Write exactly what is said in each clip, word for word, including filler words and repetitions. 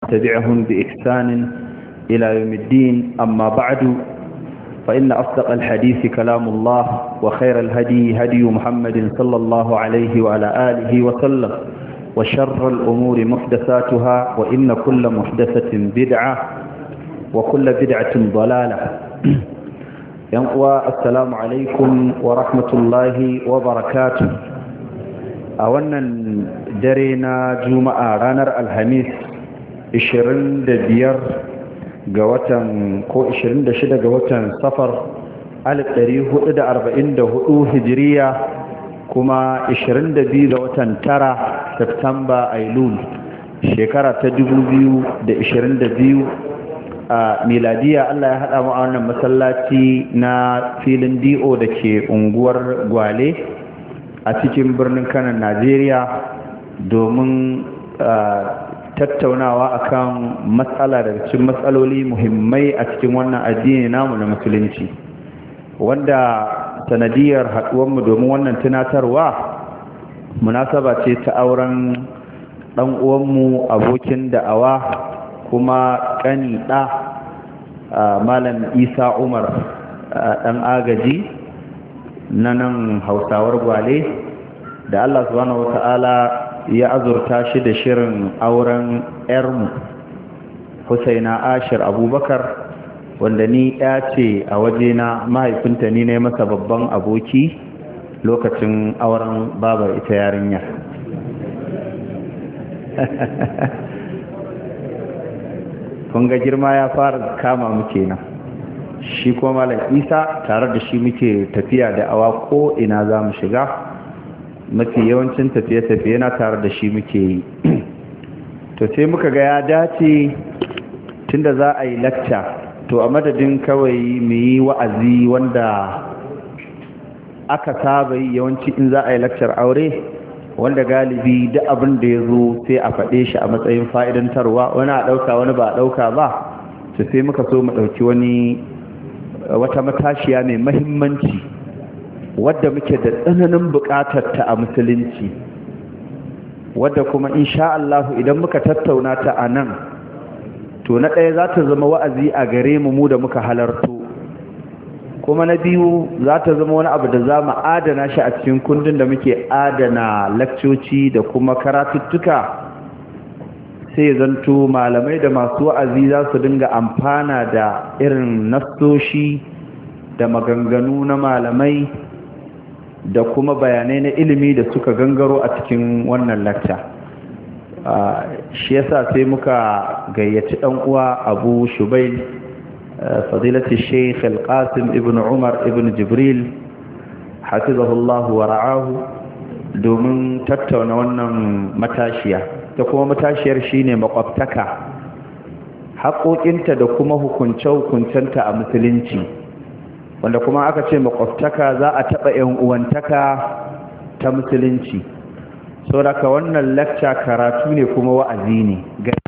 تبعهم بإحسان إلى يوم الدين. أما بعد، فإن أصدق الحديث كلام الله، وخير الهدي هدي محمد صلى الله عليه وعلى آله وسلم، وشر الأمور محدثاتها، وإن كل محدثة بدعة وكل بدعة ضلالة. ينقوى السلام عليكم ورحمة الله وبركاته. أولا درينا جمعة رانر الخميس عشرين دبير قوتا كو عشرين دشدة قوتا صفر ألف دريه إدى أربعين دهو هجرية، كما عشرين دبي قوتا ترى سبتمبر أيلول شكرا تدبو بيو دا عشرين دبيو a miladiya. Allah ya haɗa mu a wannan masallaci na filin D O da ke unguwar Gwale a cikin birnin Kano, Najeriya, domin tattaunawa akan matsala daga cikin matsaloli muhimmai a cikin wannan addini namu na musulunci, wanda sanadiyar haɗuwanmu domin wannan tunatarwa munasaba ce ta auren ɗan uwanmu abokin da'awa kuma ƙani ɗa malam Isa Umar ɗan agaji na nan Hausawar Gwale, da Allah subhanahu wata'ala ya azurta shi da shirin auren ‘yarmu Husaina Ashir Abubakar, wanda ni ya ce a wajena mahaifinta ni ne masa babban aboki lokacin auren babar ita yarinya. kun ga girma ya fara kama mu kenan. Shi kuma malam Isa tare da shi muke tafiya da awa ko ina za mu shiga, mafi yawancin tafiye-tafiye na tare da shi muke yi. To sai muka ga ya dace tunda za a yi lacca, to a madadin kawai mu yi wa'azi wanda aka saba yi yawanci in za a yi laccar aure, wanda galibi duk abin da ya zo sai a faɗe shi a matsayin fa'idantarwa, wani a ɗauka wani ba a ɗauka ba. to sai muka so mu ɗauki wani wata matashiya mai mahimmanci wadda muke da tsananin buƙatar ta a musulunci, wadda kuma insha Allah idan muka tattauna ta a nan, to na ɗaya za ta zama wa'azi a gare mu mu da muka halarto, kuma na biyu za ta zama wani abu da za mu adana shi a cikin kundin da muke adana lakcoci da kuma karatuttuka, sai zanto malamai da masu wa'azi za su dinga amfana da irin nassoshi da maganganu na malamai da kuma bayanai na ilimi da suka gangaro a cikin wannan lakca. shi yasa sai muka gayyaci ɗan uwa Abu Shubail فضيلة الشيخ القاسم ابن عمر ابن جبريل حفظه الله ورعاه domin tattauna wannan matashiya. Ta kuma matashiyar shine makwabtaka, haƙoƙinta da kuma hukunce-hukuncenta a musulunci, wanda kuma aka ce makwabtaka za a taɓa ‘yan uwantaka ta musulunci. Saboda wannan lecture karatu ne kuma wa'azi ne.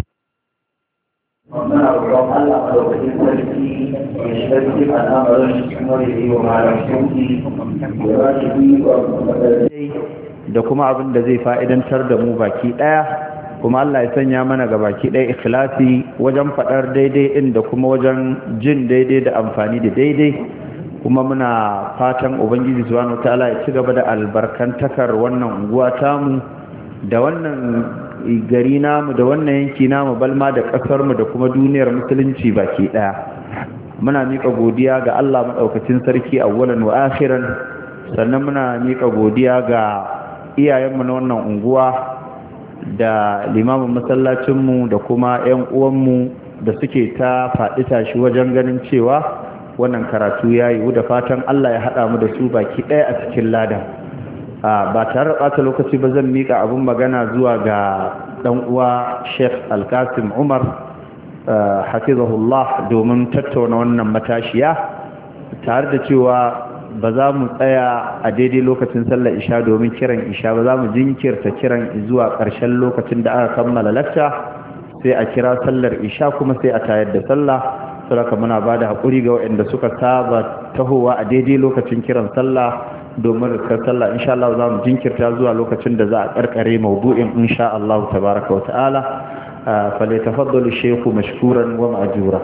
muna roƙon Allah madaukakin sarki ya shiga cikin al'amarin kuma da yi wa malamanci ya ba shi biyu da kuma abin da zai fa'idantar da mu baki ɗaya, kuma Allah ya sanya mana ga baki ɗaya ikhlasi wajen faɗar daidai ɗin da kuma wajen jin daidai da amfani da daidai. Kuma muna fatan Ubangiji subhanahu wataala ya ci gaba da albarkantakar wannan unguwa tamu da wannan gari namu da wannan yanki namu, balma da ƙasarmu da kuma duniyar musulunci baki ɗaya. Muna miƙa godiya ga Allah maɗaukacin sarki awwalan wa akhiran, sannan muna miƙa godiya ga iyayenmu na wannan unguwa da limamin masallacinmu da kuma 'yan uwanmu da suke ta faɗi tashi wajen ganin cewa wannan karatu ya yi, da fatan Allah ya haɗa mu da su baki ɗaya a cikin ladan. ba tare da ɓata lokaci ba zan miƙa abin magana zuwa ga ɗan uwa Sheikh Al-Qasim Umar hafizahullah domin tattauna wannan matashiya, tare da cewa ba za mu tsaya a daidai lokacin sallar isha domin kiran isha ba, za mu jinkirta kiran zuwa ƙarshen lokacin da aka kammala lacca, sai a kira sallar isha kuma sai a tayar da sallah. saboda muna ba da haƙuri ga waɗanda suka saba tahowa a daidai lokacin kiran sallah domin rikar sallah. insha Allah za mu jinkirta zuwa lokacin da za a karkare maudu'in insha Allah tabaraka wa ta'ala. فليتفضل الشيخ مشكورا ومأجورا.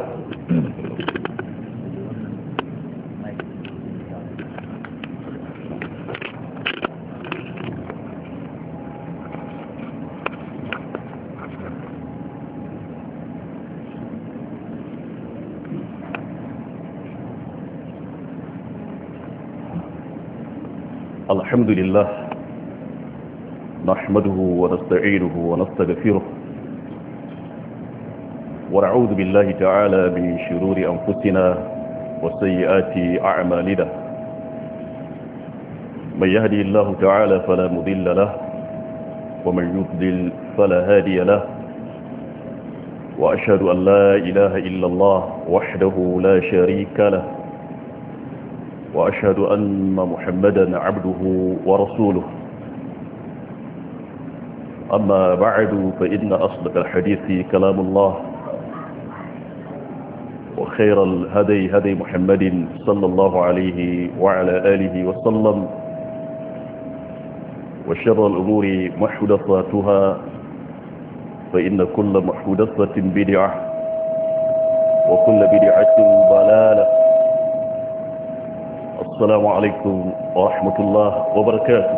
الحمد لله نحمده ونستعينه ونستغفره ونعوذ بالله تعالى من شرور أنفسنا وسيئات أعمالنا من يهدي الله تعالى فلا مضل له ومن يضلل فلا هادي له وأشهد أن لا إله إلا الله وحده لا شريك له وأشهد أن محمدا عبده ورسوله أما بعد فإن أصدق الحديث كلام الله وخير الهدي هدي محمد صلى الله عليه وعلى آله وسلم وشر الأمور محدثاتها فإن كل محدثة بدعة وكل بدعة ضلالة. السلام عليكم ورحمة الله وبركاته.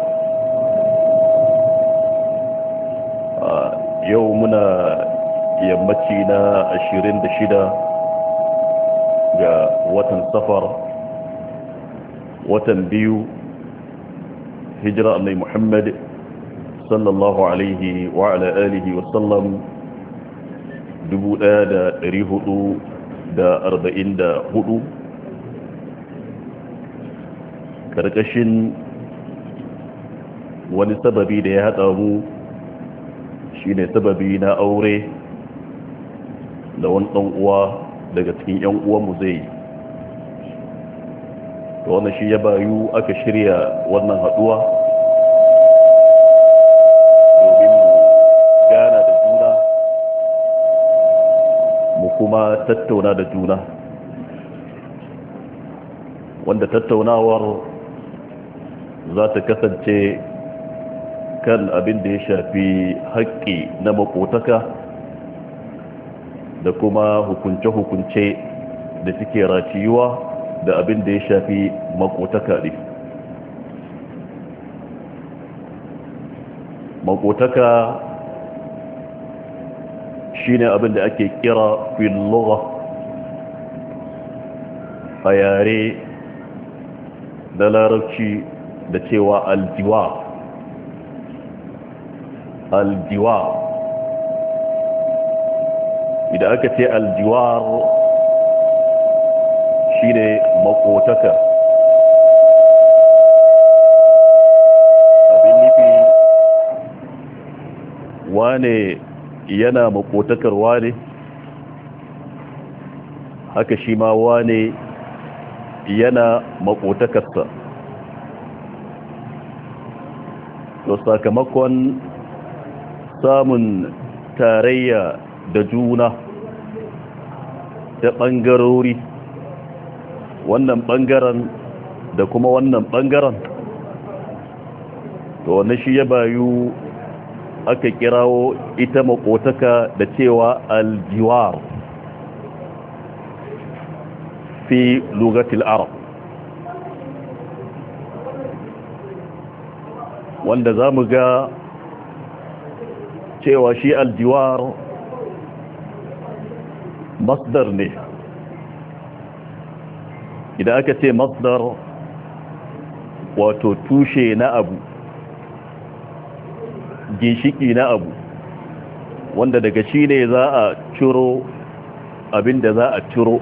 يومنا يمتينا عشرين دشدا وطن سفر وطن بيو هجرة النبي محمد صلى الله عليه وعلى آله وسلم دبو دا ريهدو دا أربعين دا هدو karkashin wani sababi da ya haɗa mu shine sababi na aure da wani ɗan uwa daga cikin ƴan uwanmu zai yi. to wannan shi ya bayu aka shirya wannan haɗuwa domin mu gana da juna mu kuma tattauna da juna, wanda tattaunawar za ta kasance kan abin da ya shafi haƙƙi na makotaka da kuma hukunce-hukunce da suke ratiyuwa da abin da ya shafi makotaka ne. Makotaka shine abin da ake kira fil lugha a yare da larabci da cewa aljiwar. Aljiwar idan aka ce aljiwar shine makotaka. abin nufi wane yana makotakar wane, haka shi ma wane yana makotakarsa. to sakamakon samun tarayya da juna ta ɓangarori, wannan ɓangaren da kuma wannan ɓangaren, to wannan shi ya bayu aka kirawo ita makotaka da cewa aljiwar fi lugatil arab, wanda za mu ga cewa shi aljiwar masdar ne. idan aka ce masdar wato tushe na abu, ginshiki na abu, wanda daga shi ne za a ciro abin da za a ciro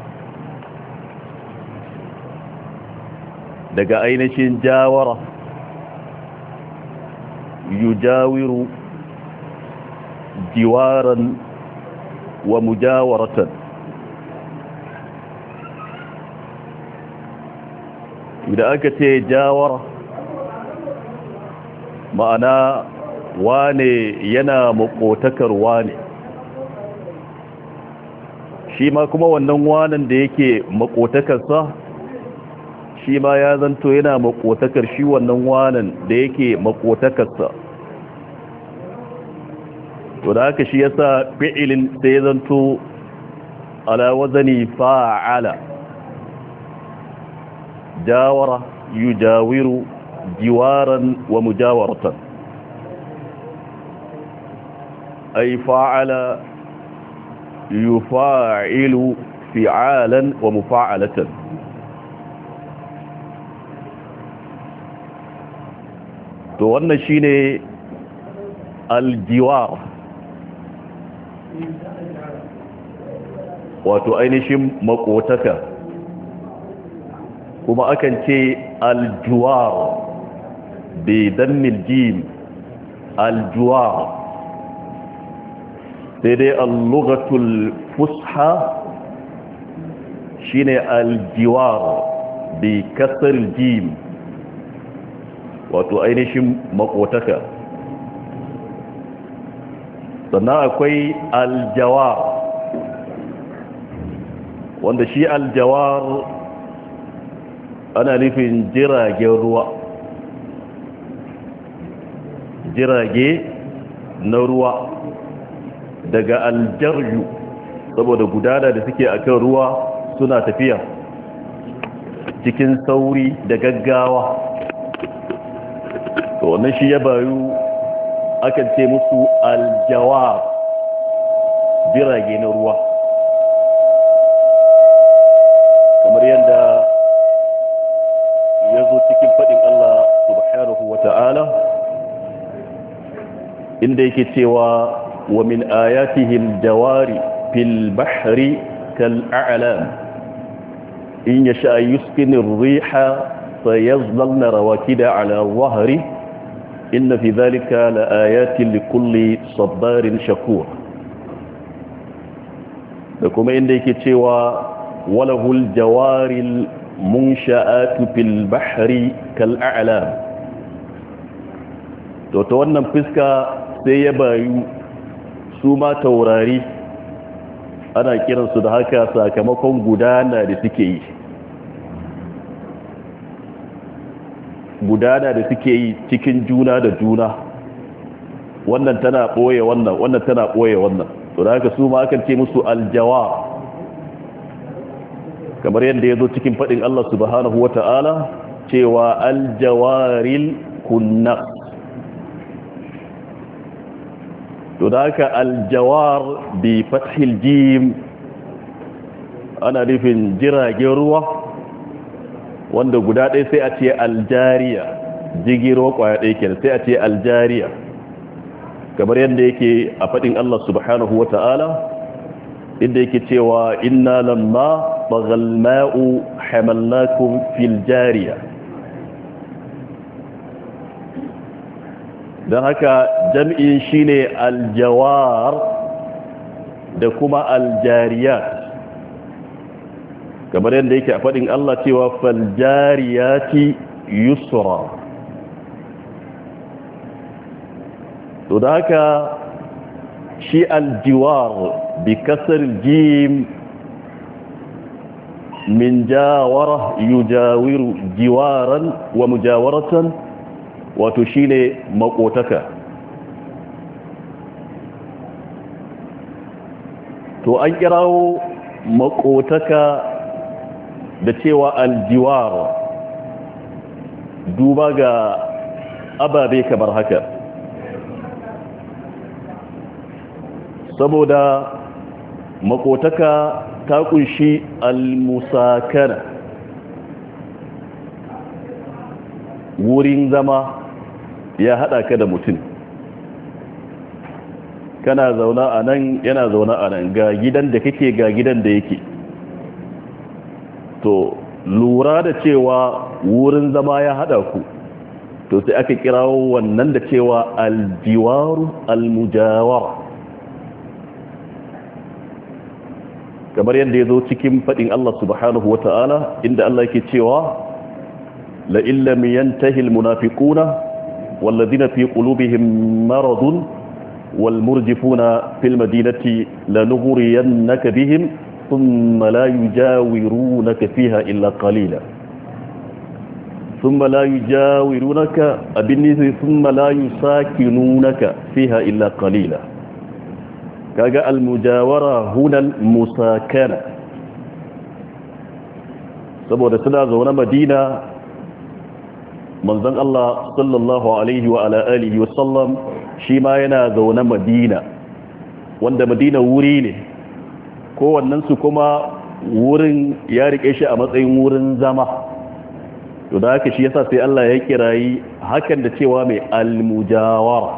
daga ainihin jawara yujawiru jiwaran wa mujawaratan. idan aka ce jawara ma'ana wane yana makotakar wane, shi ma kuma wannan wanan da yake makotakarsa shi ma ya zanto yana makotakar shi wannan wanan da yake makotakarsa. to da haka shi yasa fi'ilin sai zanto ala wazani fa'ala jawara yujawiru jiwaran wa mujawaratan ay fa'ala yufa'ilu fi'alan wa mufa'alatan to wannan shine aljiwar wato ainihin makotaka kuma akan ce aljuwar bi dammil jim aljuwar sai dai al-lughatul fusha shine aljiwar bi kasr jim wato ainihin makotaka sannan akwai aljawar wanda shi aljawar ana nufin jiragen ruwa jirage na ruwa daga aljaryu saboda gudana da suke akan ruwa suna tafiya cikin sauri da gaggawa to wannan shi ya bayu akan ce musu aljawar jirage na ruwa kamar yadda ya zo cikin faɗin Allah subhanahu wa ta'ala inda yake cewa wa min ayatihi aljawari fil bahri kal a'lam in yasha yuskinu ar-riha fayazlalna rawakida ala dhahri inna fi dhalika la ayatin likulli sabarin shakur da kuma inda yake cewa walahul jawaril munsha'atu fil bahri kal a'lam to ta wannan fuska sai ya bayu su ma taurari ana kiransu da haka sakamakon gudana da suke yi gudana da suke yi cikin juna da juna wannan tana ɓoye wannan wannan tana ɓoye wannan to da haka su ma akan ce musu aljawa kamar yadda ya zo cikin faɗin Allah subhanahu wa ta'ala cewa aljawaril kunna to da haka aljawar bi fathil jim ana nufin jiragen ruwa wanda guda ɗaya sai a ce aljariya jigiro kwaya ɗaya kenan sai a ce aljariya kamar yadda yake a faɗin Allah subhanahu wa ta'ala inda yake cewa inna lamma bagal ma'u hamalnakum fil jariya don haka jam'in shine aljawar da kuma aljariyat kamar yadda yake a faɗin Allah cewa faljariyati yusra to da haka shi aljiwar bi kasar jim min jawara yujawiru jiwaran wa mujawaratan wato shine makotaka to an kirawo makotaka da cewa aljiwar duba ga ababe kamar haka saboda makotaka ta kunshi almusakana wurin zama ya hada ka da mutum kana zauna a nan yana zauna a nan ga gidan da kake ga gidan da yake to lura da cewa wurin zama ya hada ku to sai aka kirawo wannan da cewa aljiwaru almujawara kamar yadda ya zo cikin faɗin Allah subhanahu wa ta'ala inda Allah yake cewa la illam yantahi almunafiquna walladhina fi qulubihim maradun walmurjifuna fil madinati lanughriyannaka bihim thumma la yujawirunaka fiha illa qalila thumma la yujawirunaka abinni thumma la yusakinunaka fiha illa qalila kaga almujawara hunal musakana saboda suna zaune madina manzon Allah sallallahu alaihi wa ala alihi wa sallam shi ma yana zaune madina wanda madina wuri ne kowannen su kuma wurin ya rike shi a matsayin wurin zama to da haka shi yasa sai Allah ya kirayi hakan da cewa mai almujawara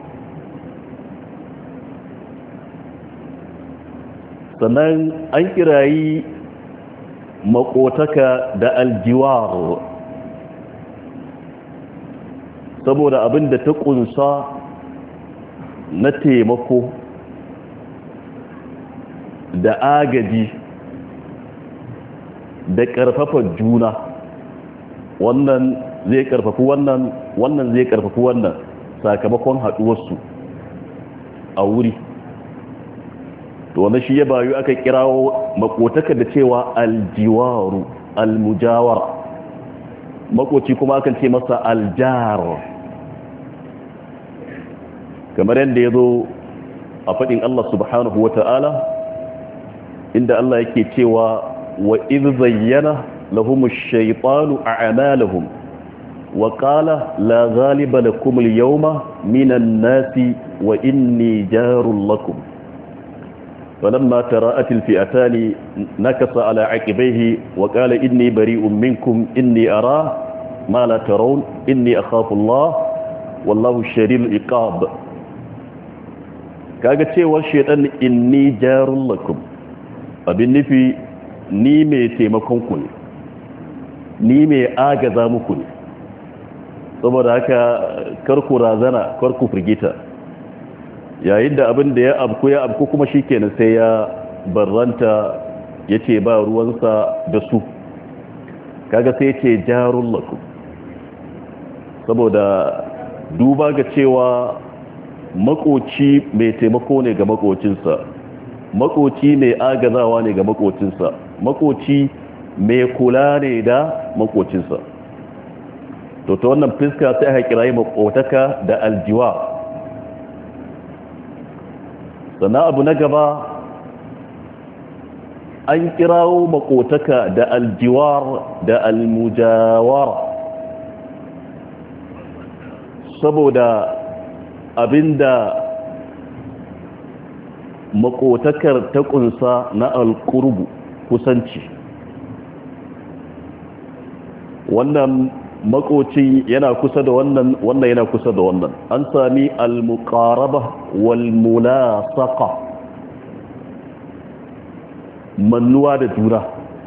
sannan an kirayi makotaka da aljiwar saboda abin da ta kunsa na taimako da agaji da karfafa juna wannan zai karfafi wannan wannan zai karfafi wannan sakamakon haduwarsu a wuri to wannan shi ya bayu aka kirawo makotaka da cewa aljiwaru almujawara makoci kuma akan ce masa aljar kamar yadda ya zo a faɗin Allah subhanahu wa ta'ala inda Allah yake cewa wa idh zayyana lahum ash-shaytanu a'malahum wa qala la ghaliba lakum al-yawma minan nasi wa inni jarul lakum فلما تراءت الفئتان نكص على عقبيه وقال إني بريء منكم إني أرى ما لا ترون إني أخاف الله والله الشديد العقاب kaga cewa shedan inni jarul lakum abin nufi ni mai taimakon ku ne ni mai agaza muku ne saboda haka karku razana karku firgita yayin da abin da ya abku ya abku kuma shikenan sai ya barranta yace ba ruwansa da su kaga sai yace jarul lakum saboda duba ga cewa makoci mai taimako ne ga makocinsa makoci mai agazawa ne ga makocinsa makoci mai kula ne da makocinsa to ta wannan fiska sai aka kirayi makotaka da aljiwa sannan abu na gaba an kirawo makotaka da aljiwar da almujawar saboda abinda makotakar ta kunsa na alkurbu kusanci wannan makoci yana kusa da wannan wannan yana kusa da wannan an sami al-muqaraba wal mulasaqa mannuwa da juna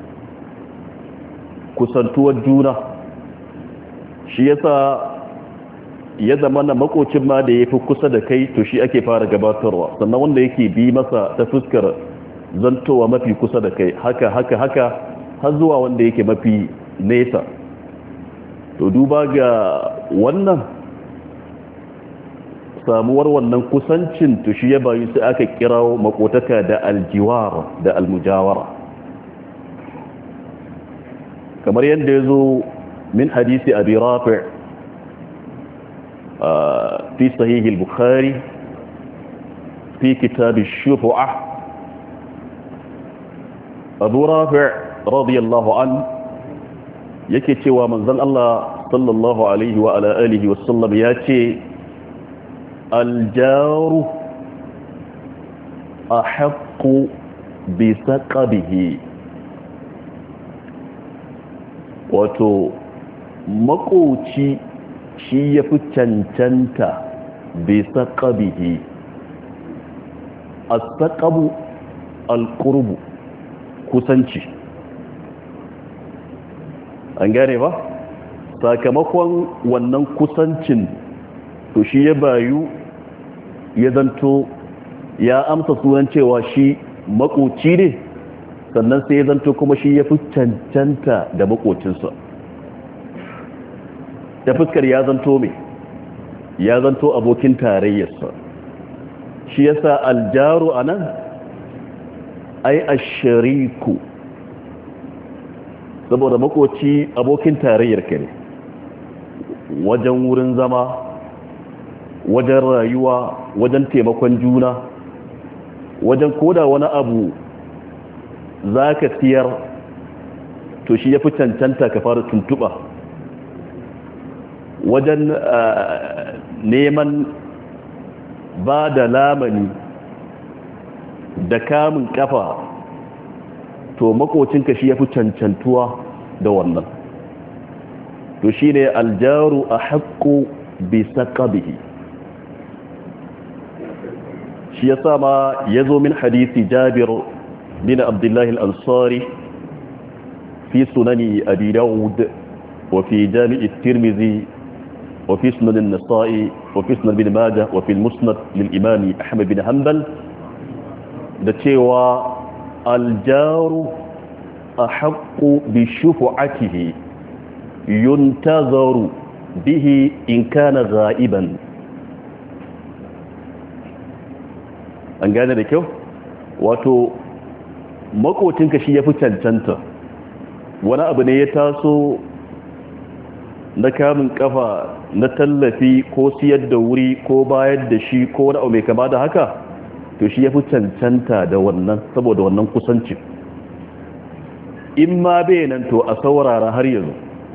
kusantuwar juna shi yasa ya zama na makocin ma da yafi kusa da kai to shi ake fara gabatarwa sannan wanda yake bi masa ta fuskar zantowa mafi kusa da kai haka haka haka har zuwa wanda yake mafi nesa to duba ga wannan samuwar wannan kusancin to shi ya bayu sai aka kirawo makotaka da aljiwar da almujawara kamar yadda ya zo min hadisi abi rafi' fi sahih al-bukhari fi kitab ash-shufu'ah abu rafi' radiyallahu anhu yake cewa manzon Allah sallallahu alaihi wa ala alihi wa sallam ya ce aljaru ahaqqu bi saqabihi wato makoci shi yafi cancanta bi saqabihi as-saqabu al-qurbu kusanci an gane ba sakamakon wannan kusancin to shi ya bayu ya zanto ya amsa sunan cewa shi makoci ne sannan sai ya zanto kuma shi ya fi cancanta da makocinsa ta fuskar ya zanto mai ya zanto abokin tarayyarsa shi yasa aljaru anan ai ashariku saboda makoci abokin tarayyar ka ne wajen wurin zama wajen rayuwa wajen taimakon juna wajen koda wani abu za ka siyar to shi ya fi cancanta ka fara tuntuɓa wajen neman ba da lamani da kamun kafa to makocinka shi ya fi cancantuwa da wannan to shi ne aljaru a haƙƙo bisa ƙabihi shi ya sama ya zo min hadisi jabir bin abdullahi al'ansari fi sunani abi dawud wa fi jami'i tirmizi wa fi sunanin nasa'i wa fi sunan bin majah wa fi musnad lil imami ahmad bin hanbal da cewa aljaru a haƙƙo bi shufu'atihi yuntazaru bihi in kana ga'iban an gane da kyau wato makocinka shi ya fi cancanta wani abu ne ya taso na kamun kafa na tallafi ko siyar da wuri ko bayar da shi ko wani abu mai kama da haka to shi ya fi cancanta da wannan saboda wannan kusancin in ma bai nan to a saurara har yanzu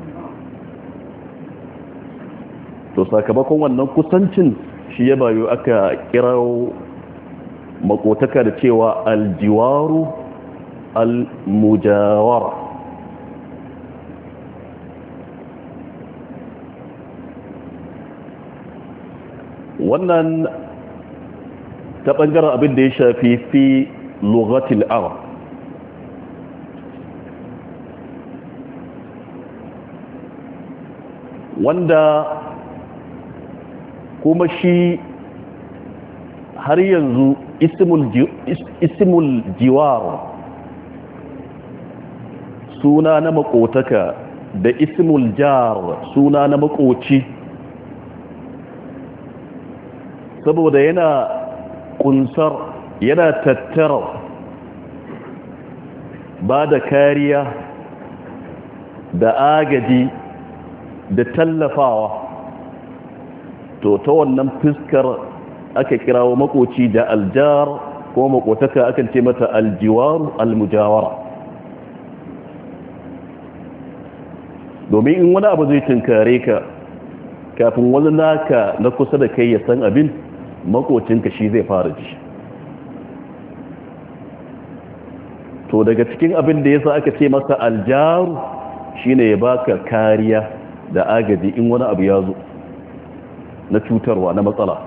to sakamakon wannan kusancin shi ya bayo aka kirawo makotaka da cewa aljiwaru almujawara wannan ta ɓangaren abin da ya shafi fi lugatil arab wanda kuma shi har yanzu ismul jiwar suna na makotaka da ismul jar suna na makoci saboda yana kunsar yana tattara ba da kariya da agaji da tallafawa to ta wannan fuskar aka kirawo makoci da aljar ko makotaka akan ce mata aljiwaru almujawara domin in wani abu zai tunkare ka kafin wani naka na kusa da kai ya san abin makocinka shi zai fara ji to daga cikin abin da yasa aka ce masa aljaru shine ya baka kariya da agaji in wani abu ya zo na cutarwa na matsala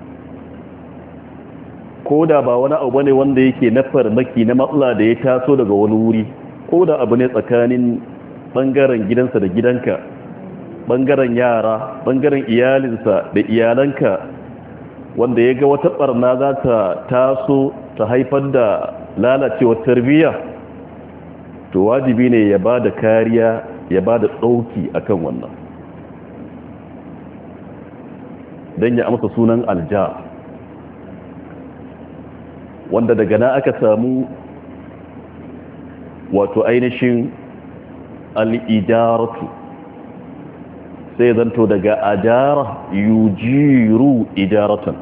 ko da ba wani abu ne wanda yake na farmaki na matsala da ya taso daga wani wuri ko da abu ne tsakanin bangaren gidansa da gidanka bangaren yara bangaren iyalinsa da iyalanka wanda ya ga wata barna za ta taso ta haifar da lalacewar tarbiyya to wajibi ne ya ba da kariya ya ba da ɗauki akan wannan don ya amsa sunan alja wanda daga na aka samu wato ainihin al'ijaratu sai zanto daga ajara yujiru ijaratan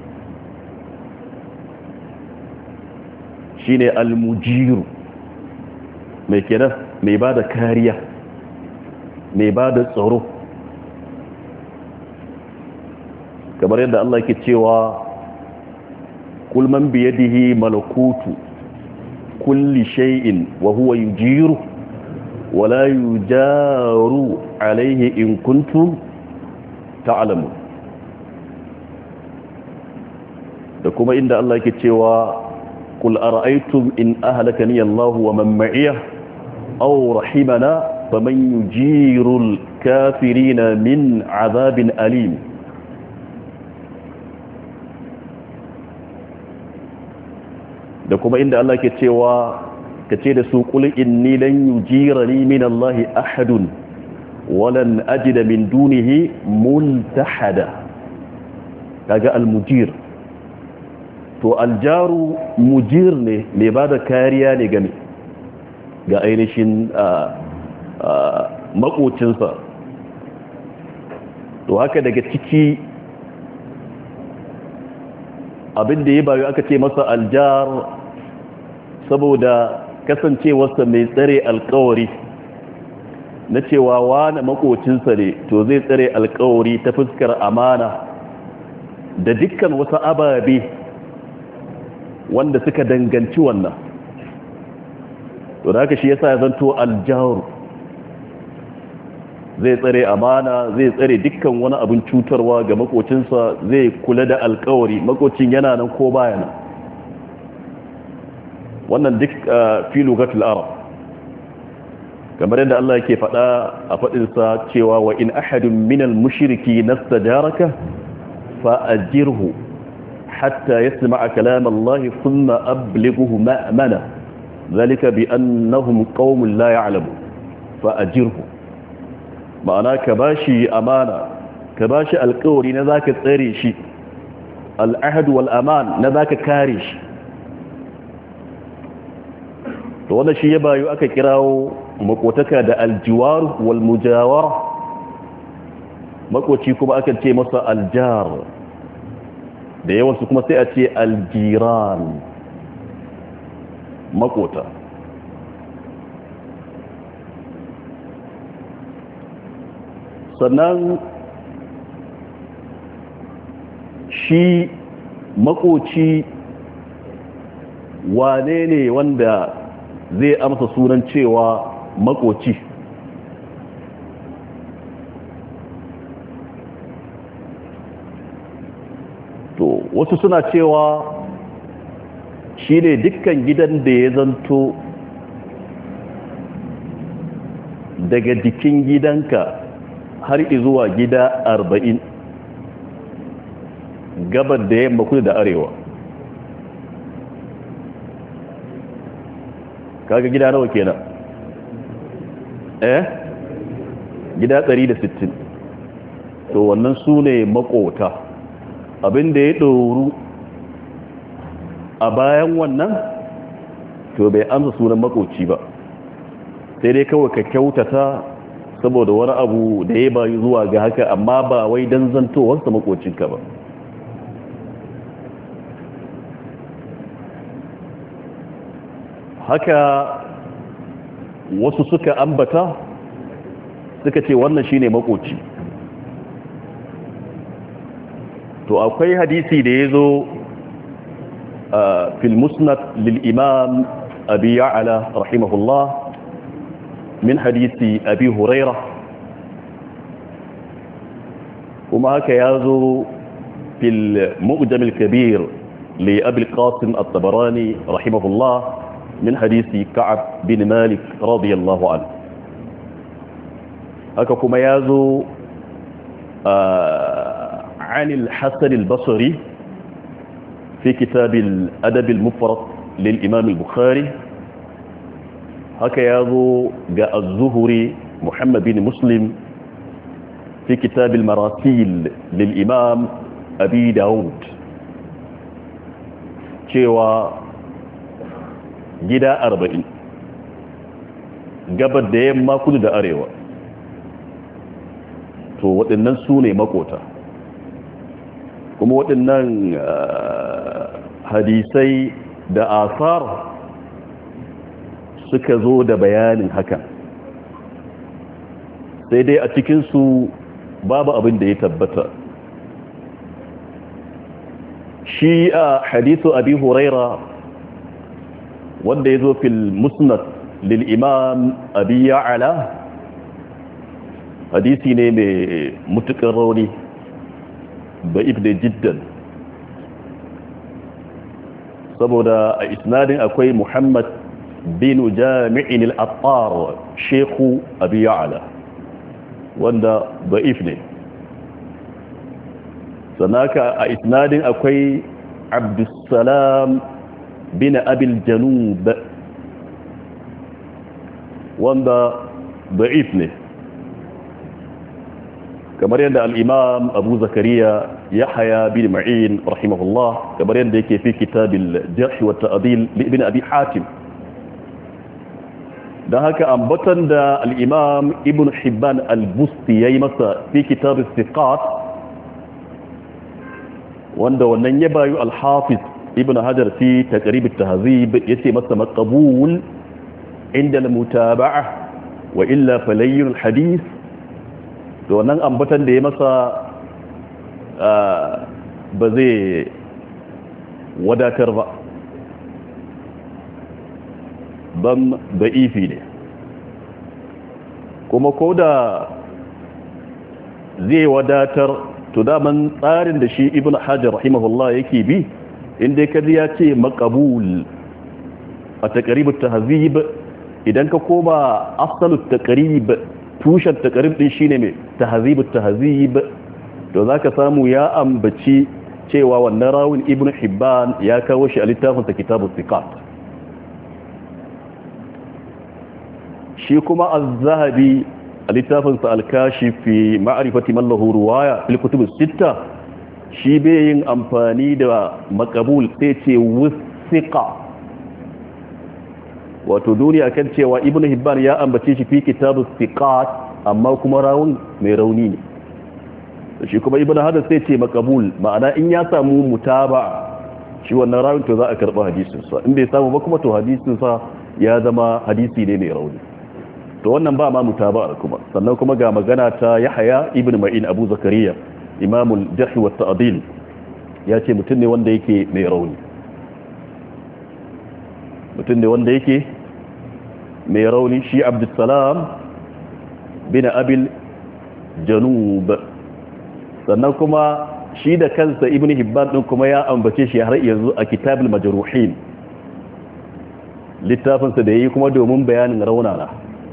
shine almujiru mai kenan mai ba da kariya mai ba da tsaro kamar yadda Allah ke cewa kulman biyadihi malakutu kulli shay'in wa huwa yujiru wala yujaru alaihi in kuntum ta'lamu da kuma inda Allah yake cewa qul ara'aytum in ahlakani Allah wa man ma'iya aw rahimana faman yujirul kafirina min azabin alim da kuma inda Allah yake cewa kace da su qul inni lan yujirani min Allah ahadun walan ajida min dunihi multahada kaga almujir to aljaru mujir ne mai bada kariya ne game ga ainihin makocinsa to haka daga ciki abin da ya bayu aka ce masa aljar saboda kasancewarsa mai tsare alkawari na cewa wani makocinsa ne to zai tsare alkawari ta fuskar amana da dukkan wasu ababe wanda suka danganci wannan to da haka shi yasa ya zanto aljaru zai tsare amana zai tsare dukkan wani abin cutarwa ga makocinsa zai kula da alkawari makocin yana nan ko baya nan wannan duk fi lugatul arab kamar yadda Allah yake faɗa a faɗinsa cewa wa in ahadun minal mushriki nastajaraka fa ajirhu hatta yasma'a kalam Allah thumma ablighuhu ma'mana zalika bi annahum qaumun la ya'lamun fa ajirhu ma'ana ka bashi amana ka bashi alƙawari na zaka tsare shi al'ahd wal aman na zaka kare shi to wannan shi ya bayu aka kirawo makotaka da aljiwar wal mujawara makoci kuma aka ce masa aljar da yawansu kuma sai a ce aljiran makota sannan shi makoci wane ne wanda zai amsa sunan cewa makoci to wasu suna cewa shi ne dukkan gidan da ya zanto daga jikin gidanka har zuwa gida arba'in gabar da yamma kudu da arewa kaga gida nawa kenan eh gida ɗari da sittin to wannan su ne makota abinda ya ɗoru a bayan wannan to bai amsa sunan makoci ba sai dai kawai ka kyautata saboda wani abu da ya bayu zuwa ga haka amma ba wai don zantowarsa makocinka ba haka wasu suka ambata suka ce wannan shine makoci to akwai hadisi da ya zo fil musnad lil imam abi ya'la rahimahullah min hadisi abi huraira kuma haka ya zo fil mu'jam al kabir li abi al qasim at-tabarani rahimahullah من حديث كعب بن مالك رضي الله عنه هكا كما يازو آه عن الحسن البصري في كتاب الأدب المفرد للإمام البخاري هكا يازو جاء الزهري محمد بن مسلم في كتاب المراسيل للإمام أبي داود شيوا gida arba'in gabar da yamma kudu da arewa to waɗannan su ne makota kuma waɗannan hadisai da asar suka zo da bayanin hakan sai dai a cikinsu babu abin da ya tabbata shi a hadithu abi huraira wanda ya zo fil musnad lil imam abi ya'la hadisi ne mai mutukar rauni ba ibda jiddan saboda a isnadin akwai muhammad bin jami'in al-attar shekhu abi ya'la wanda da'if ne sanaka a isnadin akwai abdussalam bin abil janub wanda da'if ne kamar yadda al-imam abu zakariya yahya bin ma'in rahimahullah kamar yadda yake fi kitabil jarh wa ta'dil li ibn abi hatim dan haka ambatan da al-imam ibn hibban al-busti yayi masa fi kitab as-siqat wanda wannan ya bayu al-hafiz ibn hajar fi taqrib at-tahzib yace masa maqbul inda al-mutaba'ah wa illa falayl al-hadith to wannan ambatan da ya masa ba zai wadatar ba ban da'ifi ne kuma ko da zai wadatar to daman tsarin da shi ibn hajar rahimahullah yake bi inda kaji ya ce maqbul a taqribut tahzib idan ka koma asalut taqrib tushen taqrib din shine mai tahzibut tahzib to zaka samu ya ambaci cewa wannan rawin ibn hibban ya kawo shi a littafin sa kitabut thiqat shi kuma az-zahabi a littafinsa al-kashif fi ma'rifati man lahu ruwaya fil kutub as-sitta shi bai yin amfani da maqbul sai ce wasiqa wato duniya kan cewa ibnu hibban ya ambace shi fi kitabus thiqat amma kuma rawun mai rauni ne shi kuma ibnu hadar sai ce maqbul ma'ana in ya samu mutaba shi wannan rawun to za a karba hadisin sa in bai samu ba kuma to hadisin sa ya zama hadisi ne mai rauni to wannan ba ma mutaba'ar kuma sannan kuma ga magana ta Yahya ibn Ma'in Abu Zakariya imamul jarh wa ta'dil ya ce mutum ne wanda yake mai rauni mutum ne wanda yake mai rauni shi Abdussalam bin Abil Janub sannan kuma shi da kansa Ibn Hibban din kuma ya ambace shi har yanzu a Kitabul Majruhin littafinsa da yayi kuma domin bayanin raunana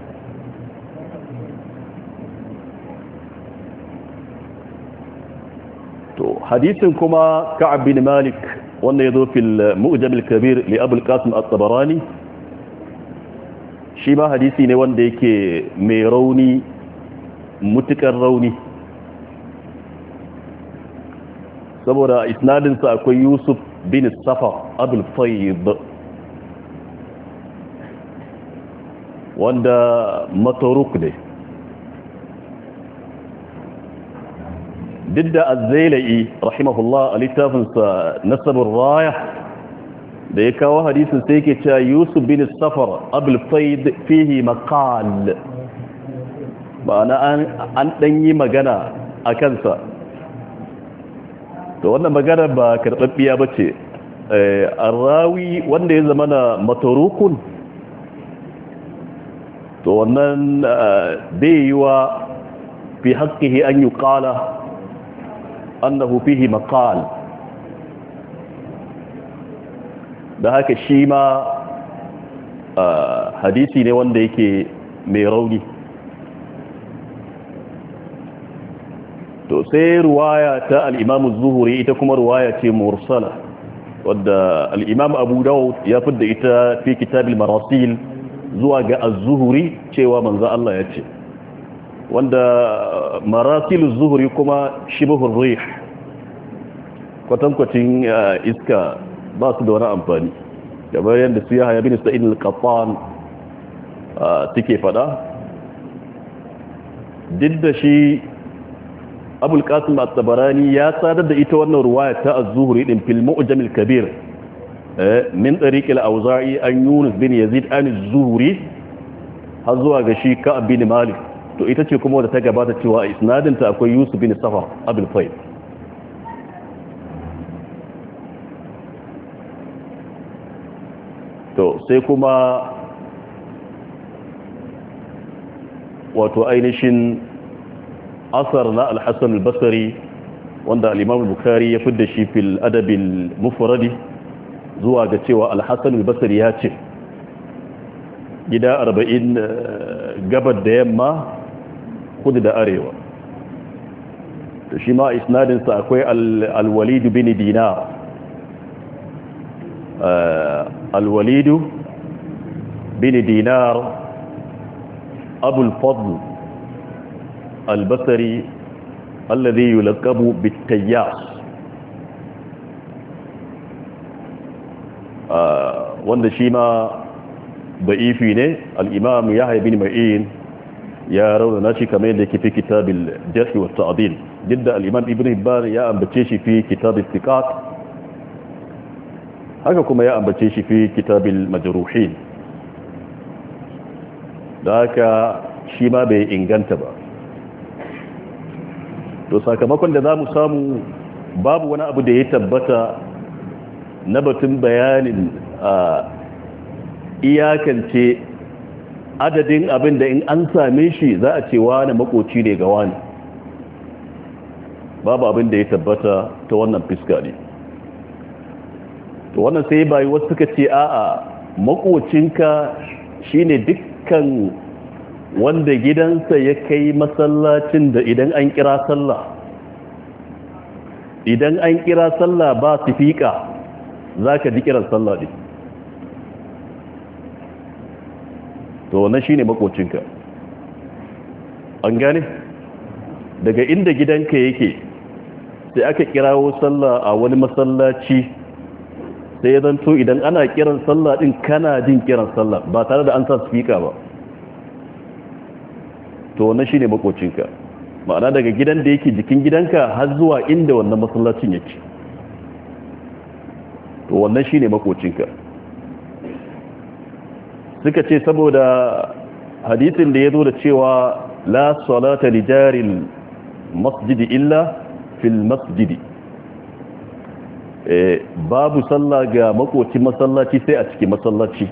to hadisin kuma Ka'ab bin Malik wanda yazo fil Mu'jam al-Kabir li Abu al-Qasim at-Tabarani shi ma hadisi ne wanda yake mai rauni mutukar rauni saboda isnadin sa akwai Yusuf bin Safar Abul Fayd wanda mataruk ne duk da az-Zailai rahimahullah a littafinsa Nasabur Raya da ya kawo hadisin sai yake cewa Yusuf bin Safar Abul Fayd fihi maqal ma'ana an an dan yi magana a kansa to wannan magana ba karbabbiya bace eh arrawi wanda ya zama na matarukun to wannan bai yiwa fi haqqihi an yuqala annahu fihi maqal da haka shi ma hadisi ne wanda yake mai rauni to sai ruwaya ta al-Imam az-Zuhri ita kuma ruwaya ce mursala wadda al-Imam Abu Dawud ya fidda ita fi kitab al-Marasil zuwa ga az-Zuhri cewa manzo Allah ya ce wanda marasilu zuhuri kuma shibhur rih kwatankwacin iska ba su da wani amfani kamar yadda su Yahya bin Sa'id al-Qattan suke fada duk da shi Abul Qasim at-Tabarani ya sadar da ita wannan ruwaya ta az-Zuhri din fil Mu'jam al-Kabir min tariq al-Awza'i an Yunus bin Yazid an az-Zuhri har zuwa ga shi Ka'ab bin Malik to ita ce kuma wadda ta gabata cewa a isnadinta akwai Yusuf bin Safar Abul Fayd to sai kuma wato ainihin asar na al-Hasan al-Basri wanda al-Imam al-Bukhari ya fidda shi fil adab al-mufrad zuwa ga cewa al-Hasan al-Basri ya ce gida arba'in gabar da yamma kudu da arewa to shi ma isnadinsa akwai al-Walid bin Dinar al-Walid bin Dinar Abu al-Fadl al-Basri alladhi yulaqabu bit-Tayyas wanda shi ma da'ifi ne al-Imam Yahya bin Ma'in ya raunana shi kamar yadda yake fi kitabil jarh wa ta'dil jidda al-imam ibn hibban ya ambace shi fi kitab al-thiqat haka kuma ya ambace shi fi kitab al-majruhin da haka shi ma bai inganta ba to sakamakon da zamu samu babu wani abu da ya tabbata na batun bayanin a iyakance adadin abin da in an same shi za a ce wani makoci ne ga wani babu abin da ya tabbata ta wannan fiska ne to wannan sai bayi wasu suka ce a'a makocinka shine dukkan wanda gidansa ya kai masallacin da idan an kira sallah idan an kira sallah ba su fiƙa za ka ji kiran sallah ne to wannan shine makocinka an gane daga inda gidanka yake sai aka kirawo sallah a wani masallaci sai ya zanto idan ana kiran sallah din kana jin kiran sallah ba tare da an sa speaker ba to wannan shine makocinka ma'ana daga gidan da yake jikin gidanka har zuwa inda wannan masallacin yake to wannan shine makocinka suka ce saboda hadisin da ya zo da cewa la salata li jaril masjidi illa fil masjidi eh babu sallah ga makocin masallaci sai a cikin masallaci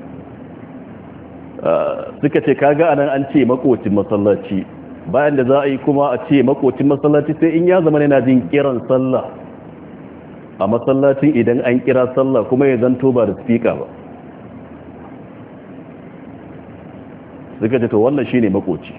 suka ce kaga anan an ce makocin masallaci bayan da za a yi kuma a ce makocin masallaci sai in ya zama yana jin kiran sallah a masallacin idan an kira sallah kuma ya zanto ba da speaker ba suka ce to wannan shine makoci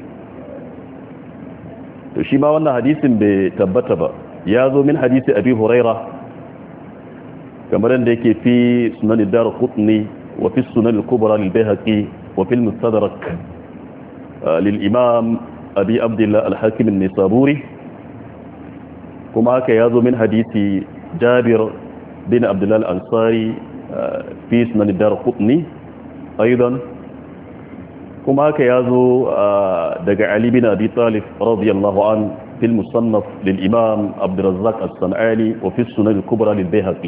to shi ma wannan hadisin bai tabbata ba ya zo min hadisi abi huraira kamar yadda yake fi sunan ad-darqutni wa fi sunan al-kubra lil-bayhaqi wa fi al-mustadrak lil-imam abi abdullah al-hakim an-nisaburi kuma haka ya zo min hadisi jabir bin abdullah al-ansari fi sunan ad-darqutni aidan kuma haka ya zo daga Ali bin Abi Talib radiyallahu an fil musannaf lil imam Abdurrazzaq as-San'ani wa fi sunan al-kubra lil Bayhaqi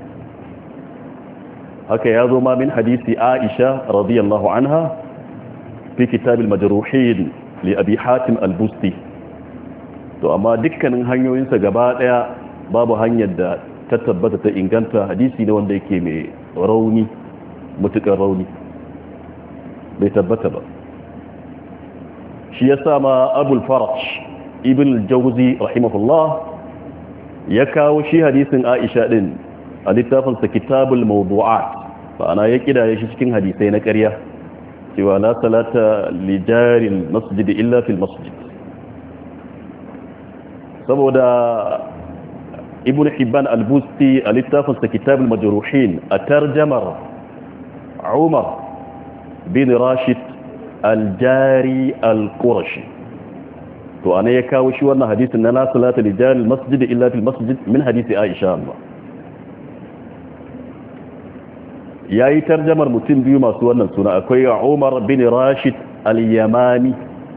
haka ya zo ma min hadisi Aisha radiyallahu anha fi kitab al-majruhin li Abi Hatim al-Busti to amma dukkanin hanyoyin sa gaba daya babu hanyar da ta tabbata ta inganta hadisi ne wanda yake mai rauni mutukar rauni bai tabbata ba shi ya sama abul faraj ibn al-jawzi rahimahullah ya kawo shi hadisin aisha din a littafinsa kitabul mawdu'at ma'ana ya kidaye shi cikin hadisai na ƙarya cewa la salata li jaril masjid illa fil masjid saboda ibn hibban al-busti a littafinsa kitabul majruhin a tarjamar umar bin rashid aljari al-qurashi to ana ya kawo shi wannan hadisin na la salata li jari al-masjid illa fil masjid min hadisi aisha Allah yayi tarjamar mutum biyu masu wannan suna akwai Umar bin Rashid al-Yamani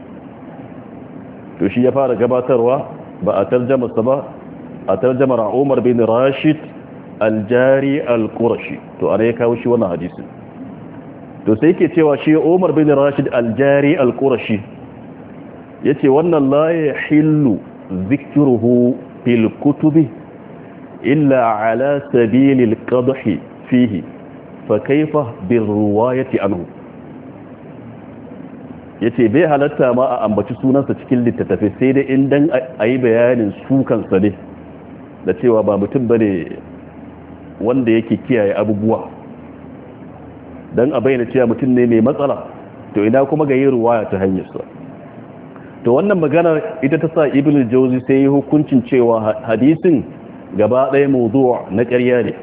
to shi ya fara gabatarwa ba a tarjamar sa ba a tarjamar Umar bin Rashid al-Jari al-Qurashi to ana ya kawo shi wannan hadisin to sai yake cewa shi Umar bin Rashid al-Jari al-Qurashi yace wannan la yahillu dhikruhu fil kutubi illa ala sabil al-qadh fihi fa kayfa bir riwayati anhu yace bai halatta ma a ambaci sunansa cikin littattafai sai dai in dan ayi bayanin su kansa ne da cewa ba mutum bane wanda yake kiyaye abubuwa dan a bayyana cewa mutum ne mai matsala to ina kuma ga yin ruwaya ta hanyarsa to wannan magana ita ta sa ibn al-jawzi sai ya hukuncin cewa hadisin gaba ɗaya mawdu' na ƙarya ne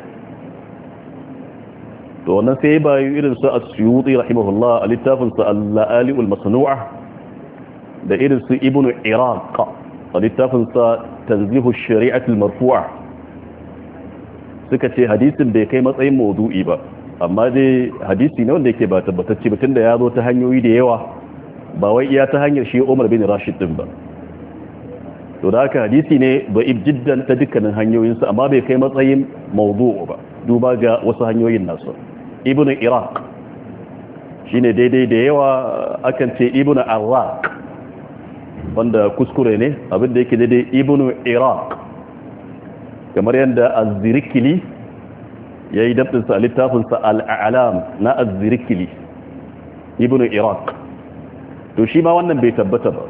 to wannan sai ya bayu irin su as-suyuti rahimahullah a littafin sa al-la'ali al-masnu'a da irin su ibn iraq a littafin sa tanzihu ash-shari'ati al-marfu'a suka ce hadisin bai kai matsayin mawdu'i ba amma dai hadisi ne wanda yake ba tabbatacce ba tunda ya zo ta hanyoyi da yawa ba wai iya ta hanyar shi Umar bin Rashid din ba to da haka hadisi ne da'if jiddan ta dukkanin hanyoyinsa amma bai kai matsayin mawdu'u ba duba ga wasu hanyoyin nasu. Ibn Iraq shine daidai da yawa akan ce Ibn Arraq wanda kuskure ne abinda yake daidai Ibn Iraq kamar yadda Az-Zirikli yayi dabtinsa a littafinsa Al-A'lam na Az-Zirikli Ibn Iraq to shi ma wannan bai tabbata ba.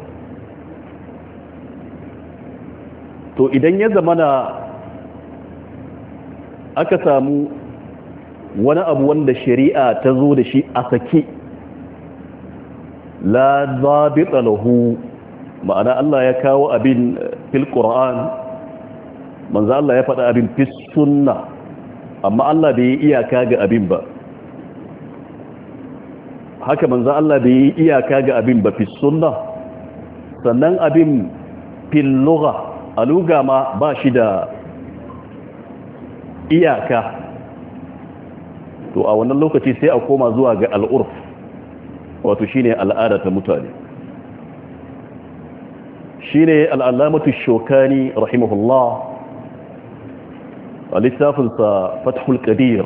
To idan ya zamana aka samu wani abu wanda shari'a ta zo da shi a saki la zabita lahu, ma'ana Allah ya kawo abin fil Qur'an, manzo Allah ya faɗa abin fis sunna, amma Allah bai yi iyaka ga abin ba, haka manzo Allah bai yi iyaka ga abin ba fis sunna, sannan abin fil lugha a lugha ma ba shi da iyaka. To a wannan lokaci sai a koma zuwa ga al'urf, wato shine al'ada ta mutane. Shine al'alamatu Shawkani rahimahullah a littafinsa Fathul Qadir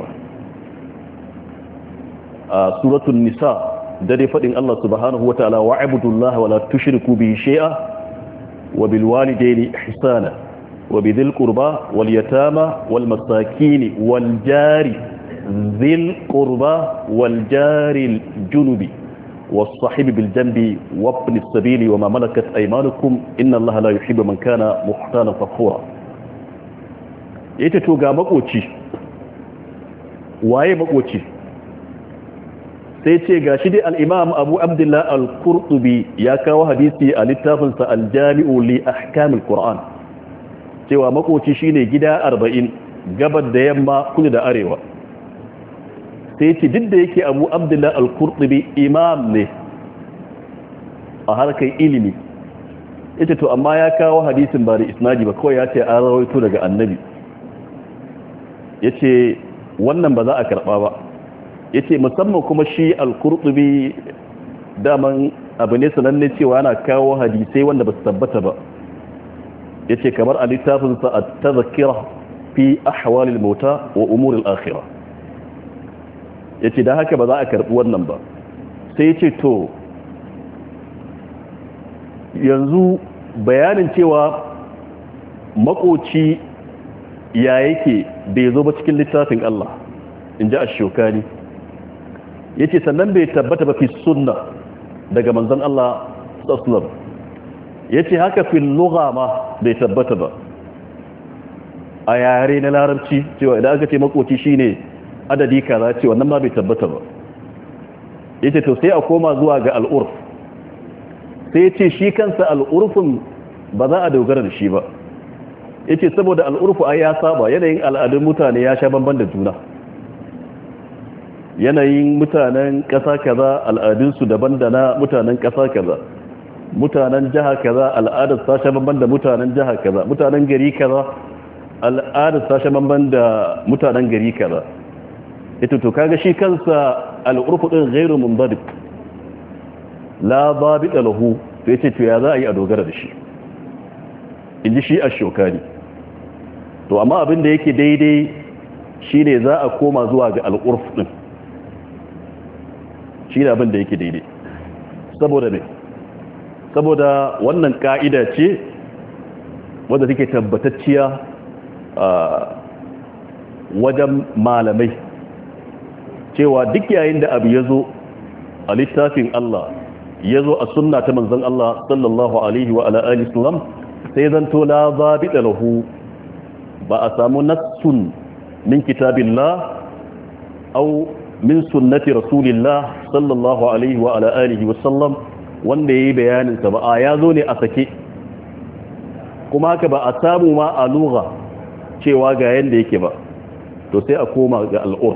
a suratul Nisa da dai faɗin Allah subhanahu wa ta'ala wa abudullaha wa la tushriku bihi shay'a wa bil walidayni ihsana wa bidhil qurba wal yatama wal masakin wal jari ذي القربى والجار الجنب والصاحب بالجنب وابن السبيل وما ملكت أيمانكم إن الله لا يحب من كان مختالا فخورا. يتتو ga makoci waye makoci sai ce gashi dai al-Imam Abu Abdullah al-Qurtubi ya kawo hadisi a littafinsa al-Jami'u li ahkam al-Qur'an cewa makoci shine gida arba'in gabar da yamma kudu da arewa. sai ce duk da yake Abu Abdullah al-Qurtubi imam ne a harkar ilimi, ita to amma ya kawo hadisin ba da isnadi ba, kawai ya ce an rawaito daga annabi, ya ce wannan ba za a karɓa ba, ya ce musamman kuma shi al-Qurtubi daman abu ne sananne cewa yana kawo hadisai wanda ba su tabbata ba, ya ce kamar a littafinsa a tazakira fi ahwalil mauta wa umuril akhirah, ya ce da haka ba za a karɓi wannan ba. Sai ya ce to yanzu bayanin cewa makoci ya yake bai zo ba cikin littafin Allah in ji Ash-Shawkani, ya ce sannan bai tabbata ba fi sunna daga manzon Allah sallallahu alaihi wasallam, ya ce haka fi lugha ma bai tabbata ba a yare na larabci cewa idan aka ce makoci shine adadi kaza ce wannan ma bai tabbata ba. Yace to sai a koma zuwa ga al'urf, sai yace shi kansa al'urfin ba za a dogara da shi ba, yace saboda al'urfu ai ya saba, yanayin al'adun mutane ya sha bamban da juna, yanayin mutanen ƙasa kaza al'adunsu daban da na mutanen ƙasa kaza, mutanen jiha kaza al'adar ta sha bamban da mutanen jiha kaza, mutanen gari kaza al'adar ta sha bamban da mutanen gari kaza. ita to kaga shi kansa al'urfu din ghairu mundadik la babita lahu, to yace to ya za a yi a dogara da shi inji shi Ash-Shawkani. To amma abin da yake daidai shine za a koma zuwa ga al'urf din, shine abin da yake daidai. Saboda me? Saboda wannan ka'ida ce wadda take tabbatacciya a wajen malamai cewa duk yayin da abu ya zo a littafin Allah ya zo a sunna ta manzon Allah sallallahu alaihi wa ala alihi wasallam sai zanto la zabita lahu, ba a samu nassun min kitabillah aw min sunnati rasulillah sallallahu alaihi wa ala alihi wasallam wanda yayi bayanin sa ba, a ya zo ne a sake, kuma haka ba a samu ma a lugha cewa ga yanda yake ba, to sai a koma ga al'urf.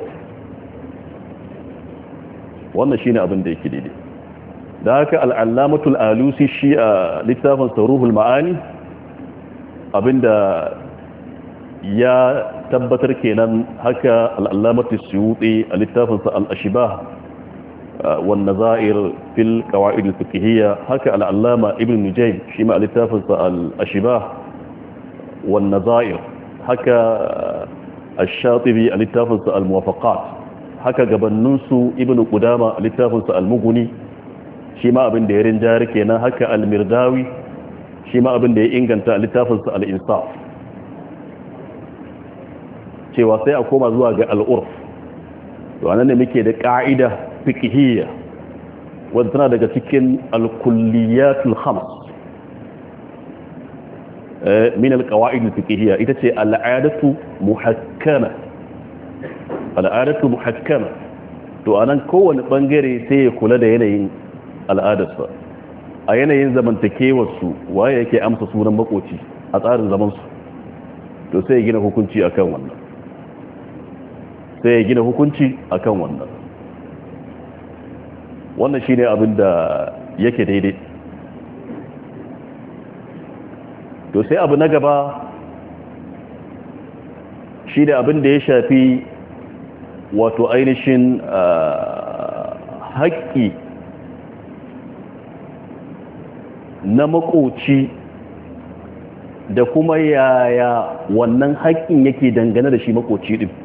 Wannan shine abin da yake daidai. Da haka al'allamatul alusi shi a littafin Ruhul Ma'ani abinda ya tabbatar kenan, haka al'allamatul Suyuti a littafinsa Al-Ashbah wan nazair fil qawaid al fiqhiyya haka al-allama ibn nujaym shi ma littafin sa al-ashbah wan nazair haka ash-shatibi littafin sa al-muwafaqat haka gabanin su ibn qudama littafin sa al-mughni shi ma abin da ya rinjari kenan haka al-mirdawi shi ma abin da ya inganta littafin sa al-insaf cewa sai a koma zuwa ga al'urf to anan ne muke da ƙa'ida fiqhiyya wadda tana daga cikin al-kulliyatul khams min al-qawa'id al-fiqhiyya ita ce al'adatu muhakkama al'adatu muhakkama to anan kowane bangare sai ya kula da yanayin al'adarsa a yanayin zamantakewar su waye yake amsa sunan makoci a tsarin zaman su to sai ya gina hukunci akan wannan sai ya gina hukunci akan wannan wannan shine abin da yake daidai to sai abu na gaba shi da abin da ya shafi wato ainihin haƙƙi na makoci da kuma yaya wannan haƙƙin yake dangane da shi makoci din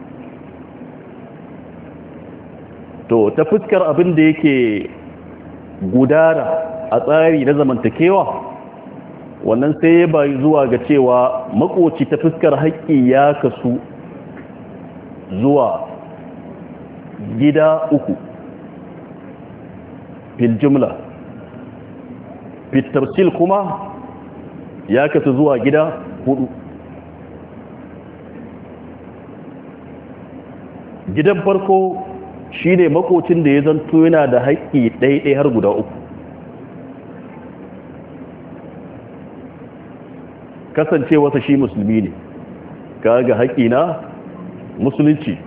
to ta fuskar abin da yake gudana a tsari na zamantakewa wannan sai ya bayi zuwa ga cewa makoci ta fuskar haƙƙi ya kasu zuwa gida uku fil jumla fil tafsil kuma ya kasu zuwa gida hudu gidan farko shi ne makocin da ya zanto yana da haƙƙi ɗaiɗai har guda uku kasancewarsa shi musulmi ne kaga haƙƙi na musulunci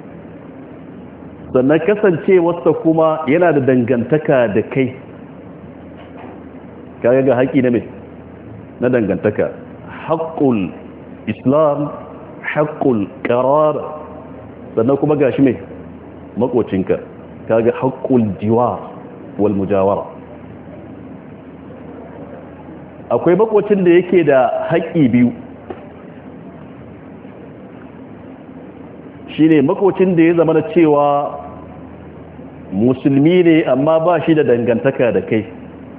sannan kasancewarsa kuma yana da dangantaka da kai kaga ga haƙƙi na mai na dangantaka haƙƙul islam haƙƙul ƙarar sannan kuma ga shi mai makocinka kaga haqqul jiwar wal mujawara akwai makocin da yake da haƙƙi biyu shine makocin da ya zama da cewa musulmi ne amma ba shi da dangantaka da kai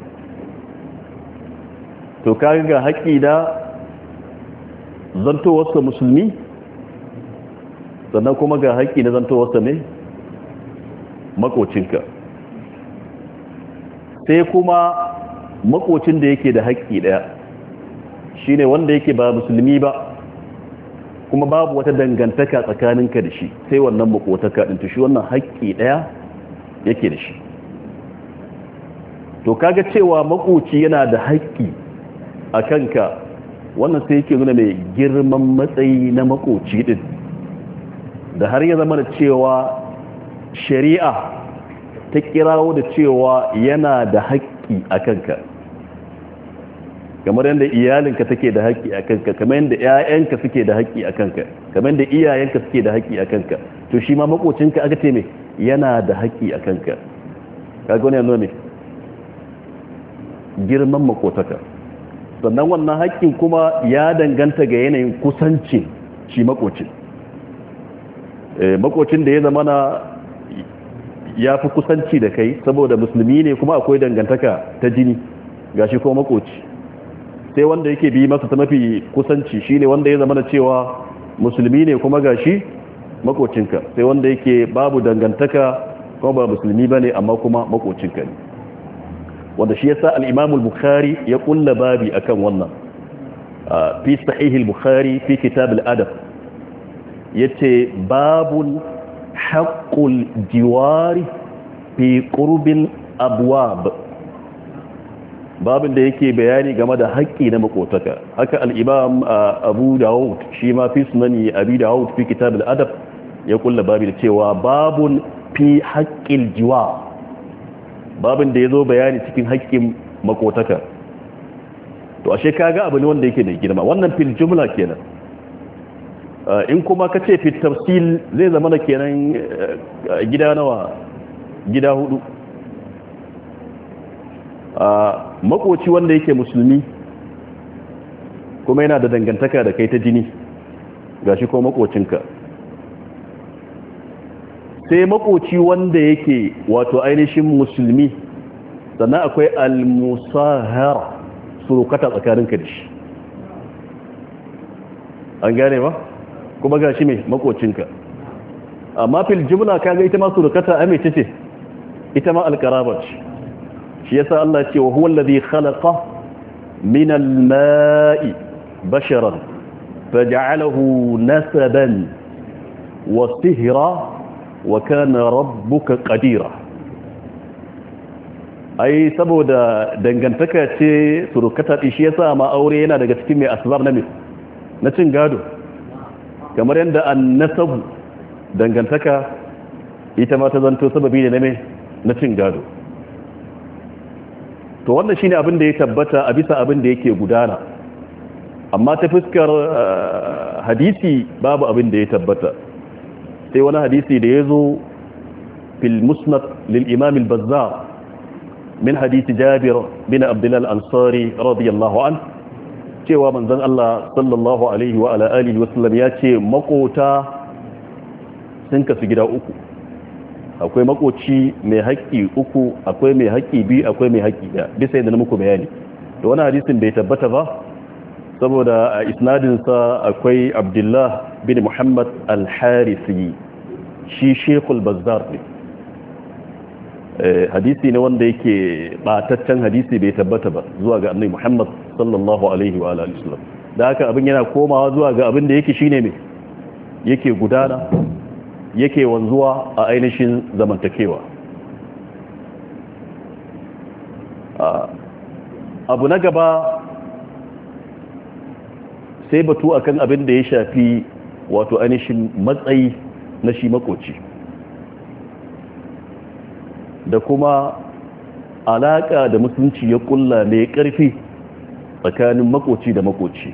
to kaga ga haƙƙi da zantowarsa musulmi sannan kuma ga haƙƙi na zantowarsa ne makocinka sai kuma makocin da yake da haƙƙi ɗaya shine wanda yake ba musulmi ba kuma babu wata dangantaka tsakaninka da shi sai wannan makotaka ɗin to shi wannan haƙƙi ɗaya yake da shi to kaga cewa makoci yana da haƙƙi a kanka wannan sai yake nuna mai girman matsayi na makoci ɗin da har ya zama da cewa shari'a ta kirawo da cewa yana da haƙƙi a kanka kamar yadda iyalinka take da haƙƙi a kanka kamar yadda 'ya'yanka suke da haƙƙi a kanka kamar yadda iyayenka suke da haƙƙi a kanka to shi ma makocinka aka ce mai yana da haƙƙi a kanka kaga wani yanzu ne girman makotaka sannan wannan haƙƙin kuma ya danganta ga yanayin kusancin shi makocin makocin da ya zama na ya fi kusanci da kai saboda musulmi ne kuma akwai dangantaka ta jini gashi ko makoci sai wanda yake bi masa ta mafi kusanci shine wanda ya zama da cewa musulmi ne kuma gashi makocinka sai wanda yake babu dangantaka kuma ba musulmi bane amma kuma makocinka ne wanda shi yasa al-Imam al-Bukhari ya kulla babi akan wannan fi sahih al-Bukhari fi kitab al-adab yace babul haqqul jiwari fi qurbil abwab babin da yake bayani game da haƙƙi na makotaka haka al-Imam Abu Dawud shi ma fi sunani Abi Dawud fi kitab al-adab ya kulla babi da cewa babun fi haqqil jiwar babin da yazo bayani cikin haƙƙin makotaka to ashe kaga abu ne wanda yake da girma wannan fil jumla kenan in kuma kace fil tafsil zai zama kenan gida nawa gida hudu. a makoci wanda yake musulmi kuma yana da dangantaka da kai ta jini gashi ko makocinka, sai makoci wanda yake wato ainihin musulmi, sannan akwai al-musahara surukata tsakaninka da shi, an gane ba kuma gashi mai makocinka. amma fil jumla kaga ita ma surukata amince ce, ita ma alqaraba ce. shi yasa Allah ce wa huwa alladhi khalaqa min al-ma'i basharan faj'alahu nasaban wa sihra wa kana rabbuka qadira. ai saboda dangantaka ce surukata din, shi yasa ma aure yana daga cikin mai asbab na na cin gado, kamar yadda an-nasab dangantaka ita ma ta zanto sababi ne na mai na cin gado. to wannan shine abin da ya tabbata a bisa abin da yake gudana, amma ta fuskar hadisi babu abin da ya tabbata. sai wani hadisi da ya zo fil musnad lil imam al-bazzar min hadisi jabir bin abdullah al-ansari radiyallahu an, cewa manzon Allah sallallahu alaihi wa ala alihi wa sallam ya ce makota sun kasu gida uku. akwai makoci mai haƙƙi uku, akwai mai haƙƙi biyu, akwai mai haƙƙi ɗaya, bisa yadda na muku bayani. da wani hadisin bai tabbata ba saboda a isnadinsa akwai abdullah bin muhammad al-harisi, shi shekul bazzar ne. hadisi ne wanda yake ɓataccen hadisi, bai tabbata ba zuwa ga annabi muhammad sallallahu alaihi wa alihi wasallam. da haka abin yana komawa zuwa ga abin da yake shine mai yake gudana, yake wanzuwa a ainihin zamantakewa. abu na gaba sai batu akan abin da ya shafi wato ainihin matsayi na shi makoci da kuma alaka da musulunci ya kulla mai karfi tsakanin makoci da makoci,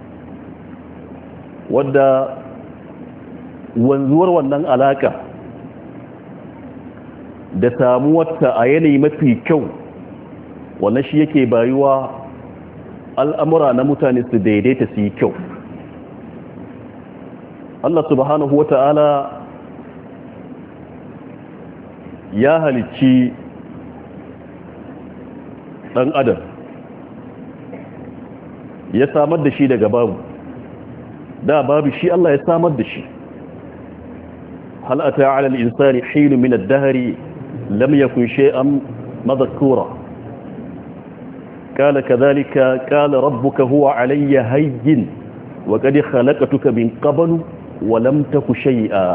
wadda wanzuwar wannan alaka da samuwarta a yanayi mafi kyau, wannan shi yake bayuwa al'amura na mutane su daidaita su yi kyau. Allah subhanahu wa ta'ala ya halicci ɗan adam, ya samar da shi daga babu, da babu shi Allah ya samar da shi. هل أتى على الإنسان حين من الدهر لم يكن شيئا مذكورا قال كذلك قال ربك هو علي هين وقد خلقتك من قبل ولم تك شيئا.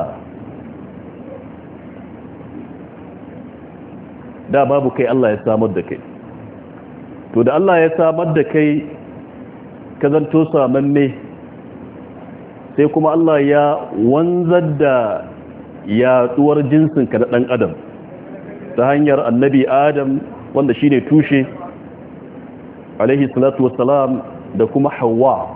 da babu kai Allah ya samar da kai, to da Allah ya samar da kai ka zanto samanne, sai kuma Allah ya wanzar da yaduwar jinsinka da ɗan adam ta hanyar annabi adam wanda shi ne tushe alaihi salatu wassalam, da kuma hawa,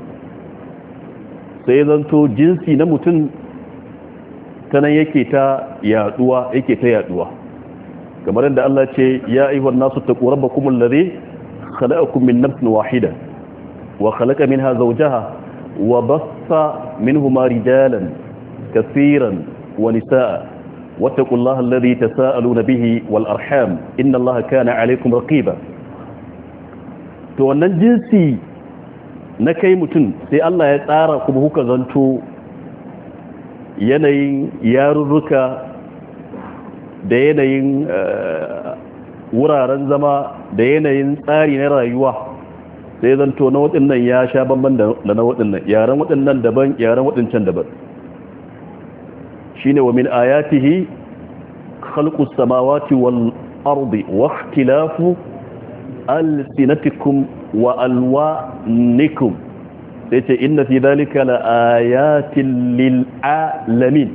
sai zanto jinsi na mutum ta nan yake ta yaduwa yake ta yaduwa kamar yadda Allah ce ya ayyuhan nasu taqu rabbakum alladhi khalaqakum min nafsin wahida wa khalaqa minha zawjaha wa bassa minhuma rijalan kaseeran ونساء واتقوا الله الذي تساءلون به والأرحام إن الله كان عليكم رقيبا. to wannan jinsi na kai mutum sai Allah ya tsara kuma kuka zanto yanayin yarurruka da yanayin wuraren zama da yanayin tsari na rayuwa, sai zanto na waɗannan ya sha bamban da na waɗannan, yaren waɗannan daban, yaren waɗancan daban. shine wa min ayatihi khalqus samawati wal ardi wa ikhtilafu alsinatikum wa alwanikum, sai ce inna fi dhalika la ayatin lil alamin.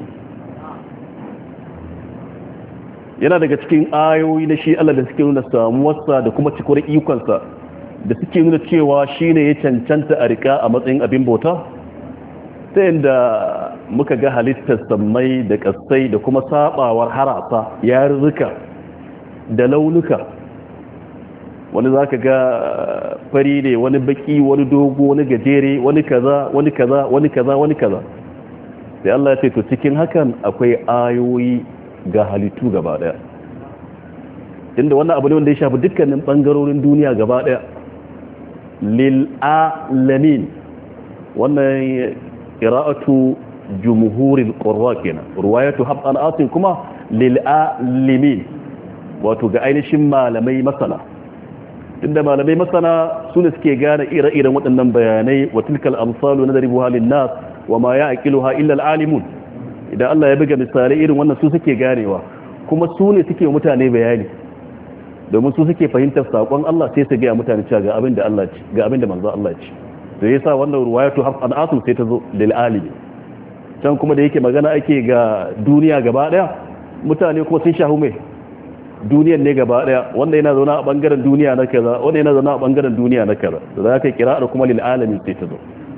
yana daga cikin ayoyi na shi Allah da suke nuna samuwarsa da kuma cikar ikonsa, da suke nuna cewa shine ya cancanta a rika a matsayin abin bauta, ta yadda muka ga halittar sammai da kasai da kuma sabawar harasa yarurruka da launuka, wani za ka ga fari ne, wani baki, wani dogo, wani gajere, wani kaza wani kaza wani kaza wani kaza. sai Allah ya ce to cikin hakan akwai ayoyi ga halittu gaba daya, inda wannan abu ne wanda ya shafi dukkanin bangarorin duniya gaba daya. lil alamin, wannan qira'atu jumhuril qurra kenan, riwayatu hab'an asin kuma lil alimin, wato ga ainihin malamai masana. inda malamai masana su ne suke gane ire-iren waɗannan bayanai, wa tilkal amsalu nadribuha lin nas wa ma ya'qiluha illa al alimun. idan Allah ya buga misalai irin wannan su suke ganewa, kuma su ne suke mutane bayani, domin su suke fahimtar sakon Allah sai su ga mutane cewa ga abin da Allah ce, ga abin da manzo Allah ce. to yasa wannan ruwayatu hafan asu sai ta zo lil alimi. can kuma da yake magana ake ga duniya gaba daya, mutane kuma sun shahu mai duniyar ne gaba daya, wanda yana zauna a bangaren duniya na kaza, wanda yana zauna a bangaren duniya na kaza. to za ka kira da kuma lil alimi sai ta zo.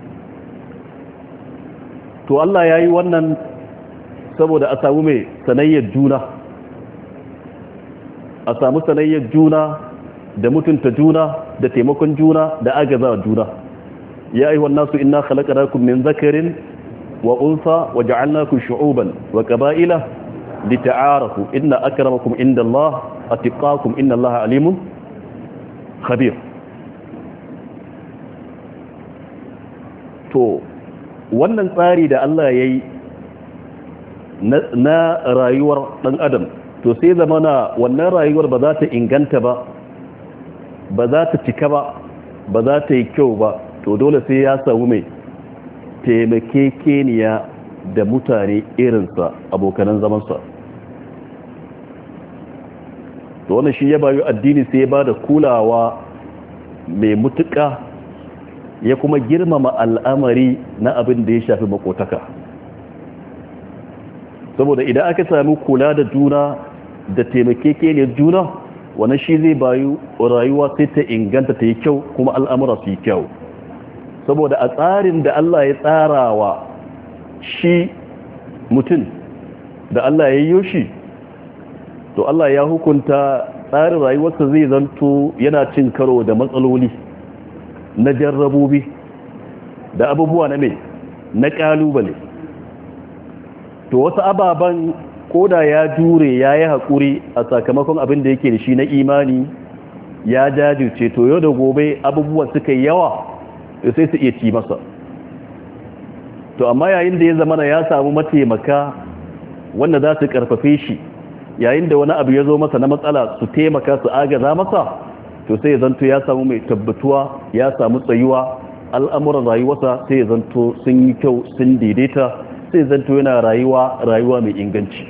to Allah yayi wannan saboda a samu mai sanayyar juna, a samu sanayyar juna da mutunta juna da taimakon juna da agaza juna. ya ayyuhan nasu inna khalaqnakum min dhakarin wa unsa wa ja'alnakum shu'uban wa qaba'ila lita'arafu inna akramakum indallahi atqakum innallaha alimun khabir. to wannan tsari da Allah yayi na rayuwar dan adam, to sai zamana wannan rayuwar ba za ta inganta ba, ba za ta cika ba, ba za ta yi kyau ba, to dole sai ya samu mai taimakekeniya da mutane irinsa, abokanan zamansa. to wannan shi ya bayu addini sai ya ba da kulawa mai mutuka, ya kuma girmama al'amari na abin da ya shafi makotaka. saboda idan aka sami kula da juna da taimakekeniyar juna, wannan shi zai bayu rayuwa sai ta inganta ta yi kyau, kuma al'amura su yi kyau. saboda a tsarin da Allah ya tsarawa shi mutum da Allah ya yi shi, to Allah ya hukunta tsarin rayuwarsa zai zanto yana cin karo da matsaloli na jarrabobi da abubuwa na mai na kalubale. to wasu ababen koda ya jure ya yi haƙuri a sakamakon abin da yake da shi na imani, ya jajirce, to yau da gobe abubuwan suka yi yawa sai su iya ci masa. to amma yayin da ya zamana ya samu mataimaka wanda za su karfafe shi, yayin da wani abu ya zo masa na matsala su taimaka su agaza masa, to sai ya zanto ya samu mai tabbatuwa, ya samu tsayuwa, al'amuran rayuwarsa sai ya zanto sun yi kyau, sun daidaita, sai zanto yana rayuwa rayuwa mai inganci.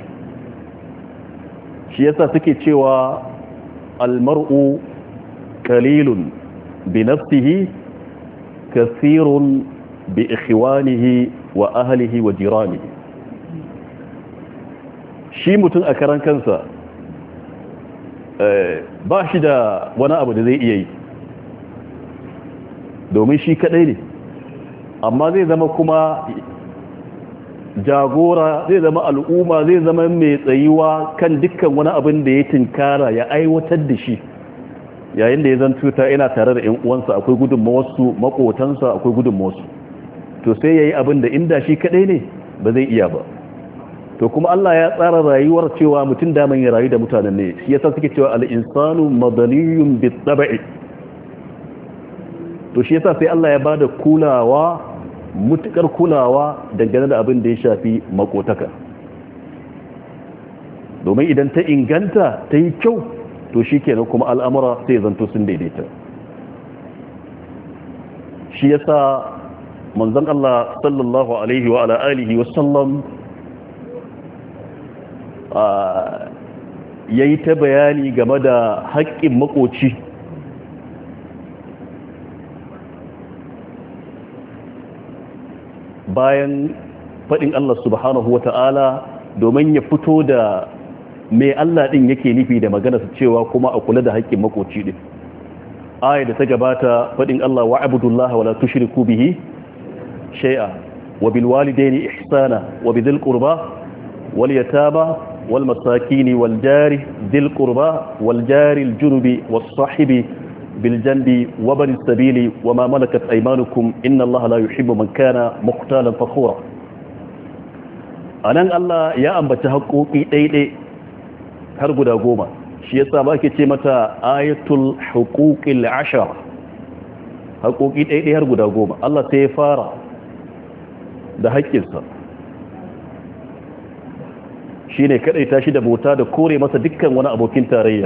shi yasa suke cewa almar'u qalilun bi nafsihi kathirun bi ikhwanihi wa ahlihi wa jiranihi. shi mutum a karan kansa ba shi da wani abu da zai iya yi, domin shi kadai ne, amma zai zama kuma jagora, zai zama al'umma, zai zama mai tsayuwa kan dukkan wani abin da ya tinkara ya aiwatar da shi. yayin da ya zanto ta yana tare da ƴan uwansa, akwai gudunmawarsu, makotansa akwai gudunmawarsu, to sai yayi abin da inda shi kadai ne ba zai iya ba. to kuma Allah ya tsara rayuwar cewa mutum daman ya rayu da mutanen ne, shi yasa suke cewa al-insanu madaniyun bit-tab'i. to shi yasa sai Allah ya bada kulawa, mutukar kulawa dangane da abin da ya shafi makotaka, domin idan ta inganta ta yi kyau, to shi kenan kuma al'amura sai zanto sun daidaita. shi yasa manzon Allah sallallahu alaihi wa ala alihi wa sallam yayi ta bayani game da haƙƙin makoci. bayan faɗin Allah subhanahu wa ta'ala, domin ya fito da mai Allah ɗin yake nufi da magana su cewa kuma a kula da haƙƙin makoci ɗin. aya da ta gabata faɗin Allah wa abudullaha wa la tushriku bihi shay'a وبالوالدين إحسانا وبذي القربى واليتامى والمساكين والجار ذي القربى والجار الجنب والصاحب بالجنب وبن السبيل وما ملكت أيمانكم إن الله لا يحب من كان مختالا فخورا. anan Allah ya ambaci haƙoƙi ɗaiɗai har guda goma, shi yasa ba ke ce mata ayatul huquqil ashar, haƙoƙi ɗaiɗai har guda goma. Allah sai ya fara da haƙƙinsa, shi ne kaɗaita shi da bauta da kore masa dukkan wani abokin tarayya.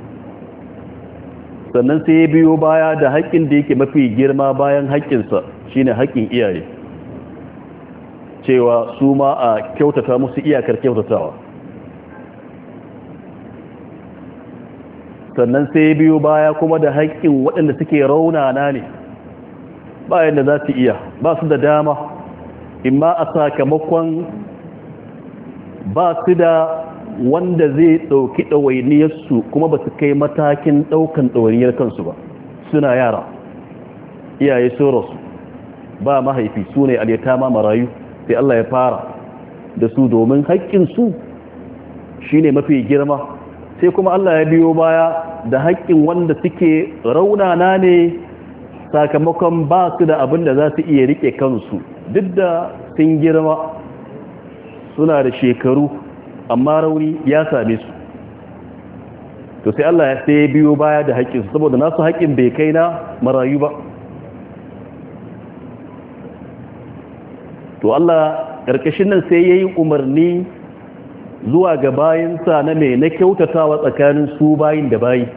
Sannan sai ya biyo baya da haƙƙin da yake mafi girma bayan haƙƙinsa, shi ne haƙƙin iyaye, cewa su ma a kyautata musu iyakar kyautatawa. Sannan sai ya biyo baya kuma da haƙƙin waɗanda suke raunana ne, bayan da za su iya, ba su da dama, imma a sakamakon ba su da wanda zai ɗauki ɗawainiyarsu kuma ba su kai matakin ɗaukan ɗawainiyar kansu ba, suna yara, iyaye sauransu ba mahaifi, su ne alyatama marayu. Sai Allah ya fara da su domin haƙƙinsu shi ne mafi girma. Sai kuma Allah ya biyo baya da haƙƙin wanda suke raunana ne sakamakon ba su da abin da za su iya riƙe kansu, duk da sun girma suna da shekaru amma rauni ya same su. To sai Allah ya sai biyo baya da haƙƙinsu saboda nasu haƙƙin bai kai na marayu ba. To Allah ƙarƙashin nan sai ya yi umarni zuwa ga bayinsa na mai na kyautatawa tsakanin su bayin da bayi.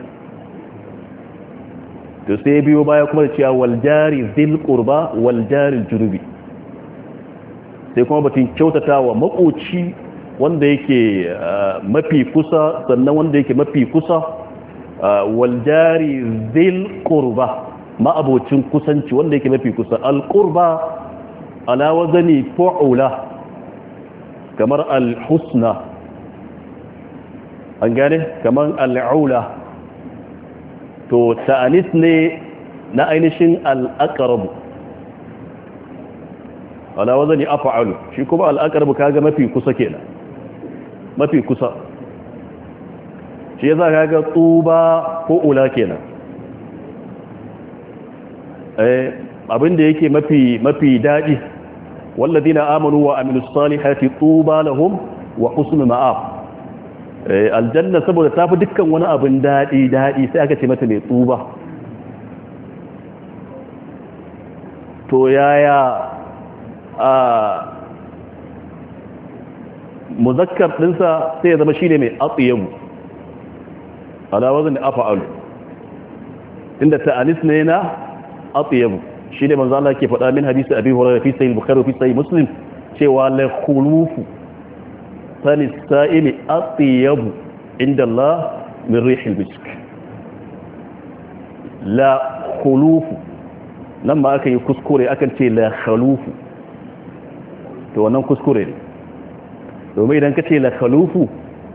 To sai biyo baya kuma da cewa waljari zil qurba waljari junubi, sai kuma batun kyautatawa makoci wanda yake mafi kusa, sannan wanda yake mafi kusa waljari zil qurba, ma'abocin kusanci wanda yake mafi kusa. Al-qurba ala wazani fu'ula, kamar al-husna, an gane, kamar al-ula. To ta'anis ne na ainihin al-aqrab, ala wazani af'alu, shi kuma al-aqrab kaga mafi kusa kenan, mafi kusa. Shi yasa kaga tuba ko ula kenan, eh abinda yake mafi mafi dadi. والذين آمنوا وعملوا الصالحات طوبى لهم وحسن مآب. الجنة saboda tafi dukkan wani abin dadi dadi sai aka ce mata mai tuba. To yaya a muzakkar dinsa sai ya zama shine mai atyabu, ala wazn af'al, inda ta'anis ne na atyabu. Shi ne manzo Allah ke faɗa min hadisi Abi Hurairah fi sahih Bukhari fi sahih Muslim cewa la khulufu tani sa'ili atyabu inda Allah min rihil misk. La khulufu nan ma aka yi kuskure, akan ce la khalufu, to wannan kuskure ne, domin idan ka ce la khalufu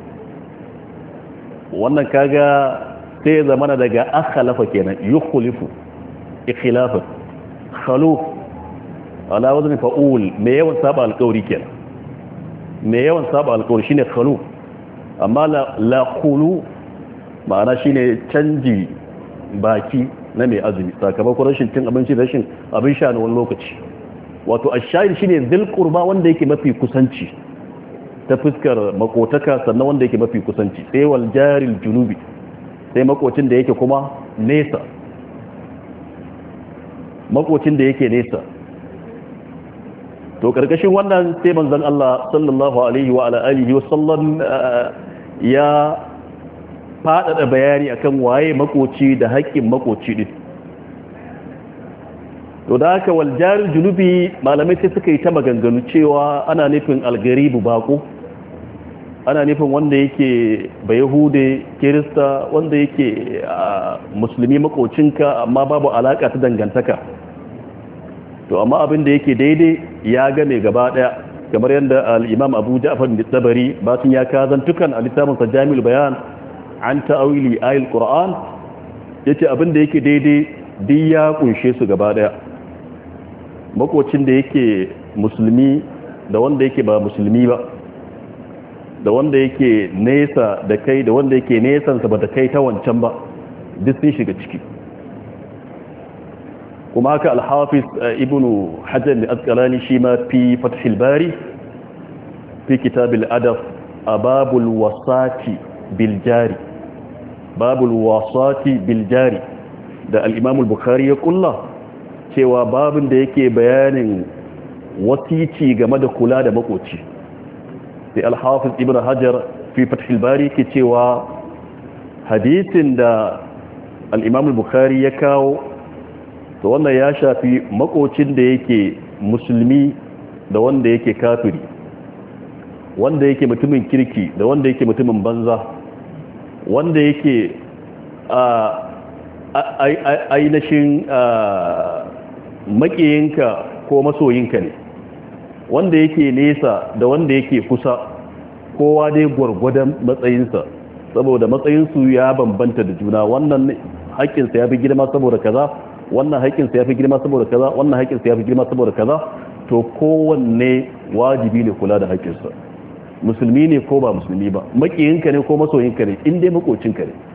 wannan kaga sai zamana daga akhalafa kenan, yukhlifu ikhlafan. Khaluf ala wazni fa'ul, me yawan saba alƙawari kenan, me yawan saba alƙawari shine khaluf. Amma la la khulu ma'ana shine canji baki na mai azumi sakamakon rashin cin abinci, rashin abin sha na wani lokaci. Wato ash-shahid shine dhil qurba, wanda yake mafi kusanci ta fuskar makotaka, sannan wanda yake mafi kusanci. Sai wal jaril junubi, sai makocin da yake kuma nesa, makocin da yake nesa. To karkashin wannan sai manzon Allah sallallahu alaihi wa ala alihi wa sallam ya faɗaɗa bayani akan waye makoci da haƙƙin makoci din. To da haka wal jaril junubi malamai sai suka yi ta maganganu cewa ana nufin algaribu bako, ana nufin wanda yake bayahude, kirista, wanda yake musulmi makocinka amma babu alaka ta dangantaka. To amma abin da yake daidai ya game gaba daya, kamar yadda al-Imam Abu Ja'far al-Tabari batun ya kazantukan a littafin sa Jami'ul Bayan an ta'awili ayatul Qur'an, yace abin da yake daidai duk ya kunshe su gaba daya. makocin da yake musulmi da wanda yake ba musulmi ba, da wanda yake nesa da kai da wanda yake nesansa ba da kai ta wancan ba, duk sun shiga ciki. kuma haka al-hafiz ibnu hajar al-asqalani shi ma fi fathul bari fi kitab al-adab babul wasati bil jari babul wasati bil jari da al-imam al-bukhari ya kulla cewa babin da yake bayanin wasici game da kula da makoci. sai al-hafiz ibnu hajar fi fathul bari ke cewa hadisin da al-imam al-bukhari ya kawo to wannan ya shafi makocin da yake musulmi da wanda yake kafiri, wanda yake mutumin kirki da wanda yake mutumin banza, wanda yake ainihin makiyinka ko masoyinka ne, wanda yake nesa da wanda yake kusa, kowa dai gwargwadon matsayinsa, saboda matsayinsu ya bambanta da juna. wannan haƙƙinsa ya fi girma saboda kaza, wannan haƙƙinsa ya fi girma saboda kaza, wannan haƙƙinsa ya fi girma saboda kaza. to kowanne wajibi ne kula da haƙƙinsa, musulmi ne ko ba musulmi ba, makiyinka ne ko masoyinka ne, in dai makocinka ne.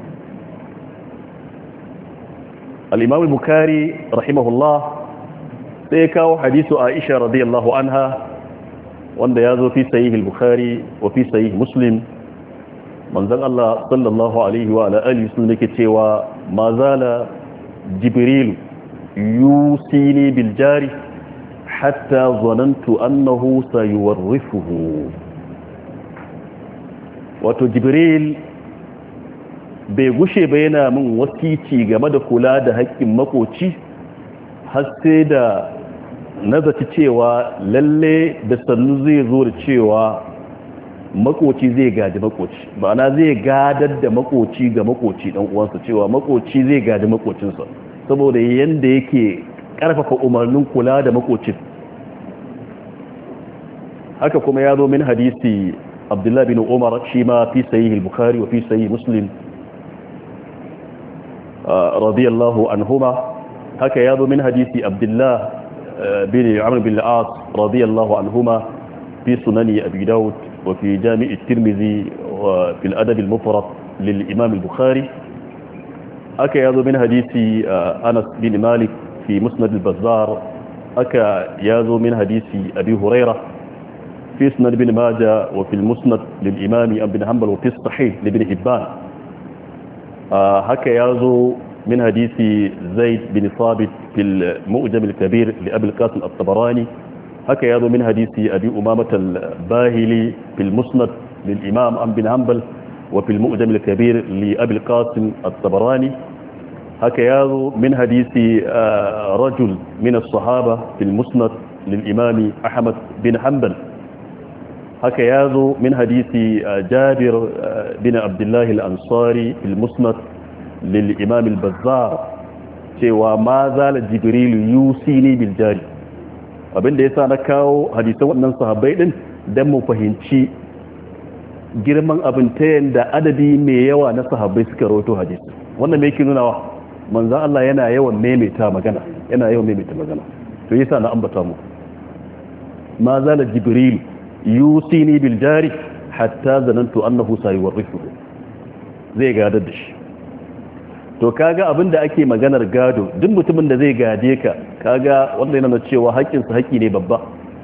al-imam al-bukhari rahimahullah sai kawo hadisu aisha radiyallahu anha wanda ya zo fi sahih al-bukhari wa fi sahih muslim. manzon Allah sallallahu alaihi wa alihi sun yake cewa ma zala jibril yusini bil jari hatta zanantu annahu sayuwarrifuhu. wato jibril bai gushe ba yana min wasici game da kula da haƙƙin makoci har sai da nazaci cewa lalle da sannu zai zo da cewa makoci zai gaji makoci, ma'ana zai gadar da makoci ga makoci dan uwansa, cewa makoci zai gaji makocinsa saboda yanda yake karfafa umarnin kula da makocin. haka kuma ya zo min hadisi Abdullah bin Umar shi ma fi sahih al-Bukhari wa fi sahih Muslim radiyallahu anhuma. haka ya zo min hadisi Abdullah bin Amr bin al-As radiyallahu anhuma fi sunani Abi Dawud وفي جامع الترمذي وفي الأدب المفرد للإمام البخاري. أكا يازو من حديث أنس بن مالك في مسند البزار. أكا يازو من حديث أبي هريرة في سند بن ماجه وفي المسند للإمام ابن حنبل وفي الصحيح لابن حبان. هكا يازو من حديث زيد بن ثابت في المؤجم الكبير لأبي القاسم الطبراني. haka ya zo min hadisi abi umamata al-bahili fil musnad lil imam an bin hanbal wa fil mu'jam al-kabir li abi al-qasim at-tabarani. haka ya zo min hadisi rajul min as-sahaba fil musnad lil imam ahmad bin hanbal. haka ya zo min hadisi jabir bin abdullah al-ansari fil musnad lil imam al-bazzar cewa ma zala jibril yusini bil jari. abinda yasa na kawo hadisan waɗannan sahabbai din dan mu fahimci girman abin ta yanda adadi mai yawa na sahabbai suka rawaito hadisi. wannan me yake nuna wa manzo Allah yana yawan maimaita magana, yana yawan maimaita magana. to yasa na ambata mu ma zala jibril yusini bil jari hatta zanantu annahu sayuwarrifu, zai gadar da shi. to kaga abinda ake maganar gado, duk mutumin da zai gade ka kaga wanda yana cewa haƙƙinsa haƙƙi ne babba.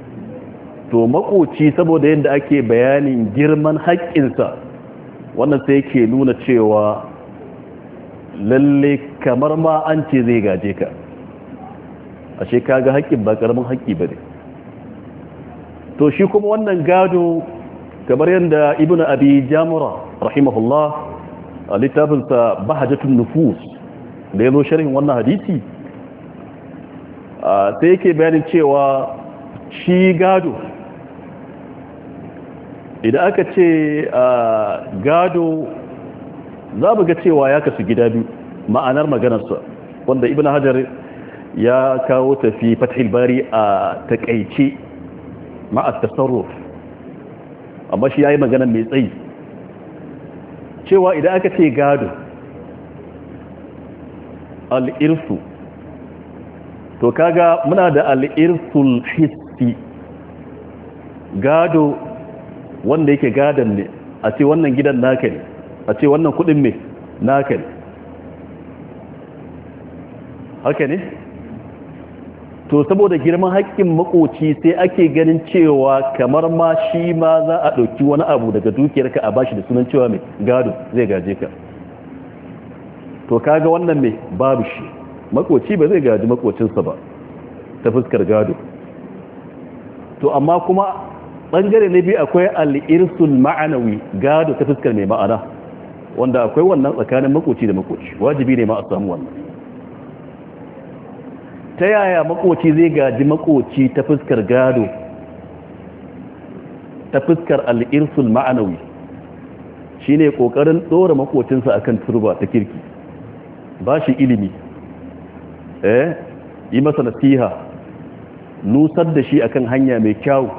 to makoci saboda yadda ake bayanin girman haƙƙinsa, wannan sai yake nuna cewa lalle kamar ma an ce zai gaje ka, ashe kaga haƙƙin ba ƙaramin haƙƙi ba ne. to shi kuma wannan gado kamar yadda ibnu abi jamura rahimahullah a littafinsa bahajatun nufus da ya zo sharhin wannan hadisi sai yake bayanin cewa shi gado, idan aka ce gado za mu ga cewa ya kasu gida biyu ma'anar maganarsa, wanda ibn hajar ya kawo tafi fathil bari a takaice ma'a tasarruf, amma shi ya yi magana mai tsayi cewa idan aka ce gado al'irsu to kaga muna da al'irsul hissi gado wanda yake gadon ne a ce wannan gidan naka ne a ce wannan kudin me naka ne haka ne to saboda girman haƙƙin makoci sai ake ganin cewa kamar ma shi ma za a ɗauki wani abu daga dukiyarka a bashi da sunan cewa mai gado zai gaje ka to kaga wannan mai babu shi makoci ba zai gaji makocinsa ba ta fuskar gado to amma kuma ɓangare na biyu akwai al'irsul ma'anawi gado ta fuskar mai ma'ana wanda akwai wannan tsakanin makoci da makoci wajibi ne ma a samu wannan ta yaya makoci zai gaji makoci ta fuskar gado ta fuskar al'irsul ma'anawi shi ne ƙoƙarin ɗora makocinsa akan turba ta kirki ba shi ilimi eh yi masa nasiha nusar da shi akan hanya mai kyau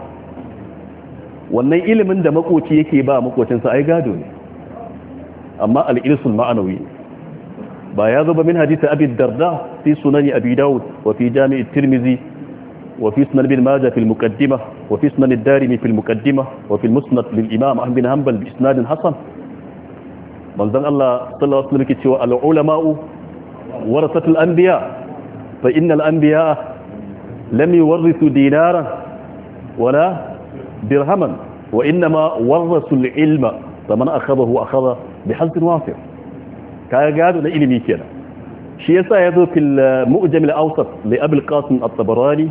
wannan ilimin da makoci yake ba makocinsa ai gado ne amma al'irsul ma'anawi ba ya zo ba min hadisi abi darda fi sunani abi daud wa fi jami' at-tirmidhi wa fi sunan ibn majah fi al-muqaddimah wa fi sunan ad-darimi fi al-muqaddimah wa fi al-musnad lil imam ahmad bin hanbal bi isnad hasan manzon Allah sallallahu alaihi wasallam cewa al-ulama'u warasatul anbiya fa innal anbiya lam yuwarrithu dinaran wala dirhaman wa inma warasu al-ilma faman akhadahu akhadha bihadhin wafir kaya gado na ilimi kenan shi yasa yazo fil mu'jam al-awsat li abi al-qasim at-tabarani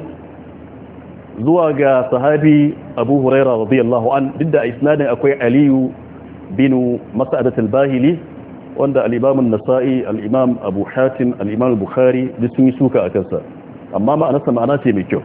zuwa ga sahabi abu hurairah radiyallahu an didda isnadin akwai aliyu bin mas'adat al-bahili wanda al-imam an-nasa'i al-imam abu hatim al-imam al-bukhari duk sun yi suka akan sa amma ma'anarsa ma'ana ce mai kyau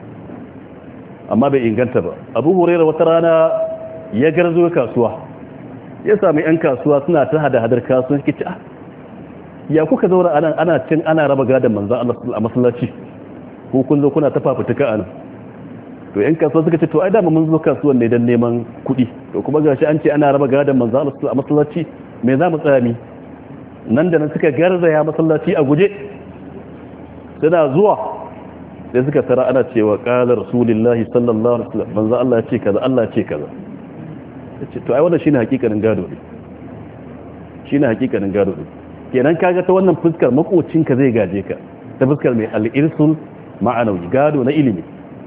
amma bai inganta ba abu hurairah wata rana ya garzo kasuwa ya sami yan kasuwa suna ta hada-hadar kasuwa suke ci ya kuka zaura anan ana cin ana raba gadon manzan Allah a masallaci ko kun zo kuna ta fafutuka anan to yan kasuwa suka ce to ai dama mun zo kasuwan ne don neman kuɗi to kuma gashi an ce ana raba gadon manzan Allah a masallaci me za mu tsaya ni nan da nan suka garzaya masallaci a guje suna zuwa sai suka tara ana cewa qala rasulullahi sallallahu alaihi wasallam manzan Allah ya ce kaza Allah ya ce kaza to ai wannan shine hakikanin gado ne shine hakikanin gado ne kenan kaga ta wannan fuskar makocinka zai gaje ka ta fuskar mai al-irsul ma'anawi gado na ilimi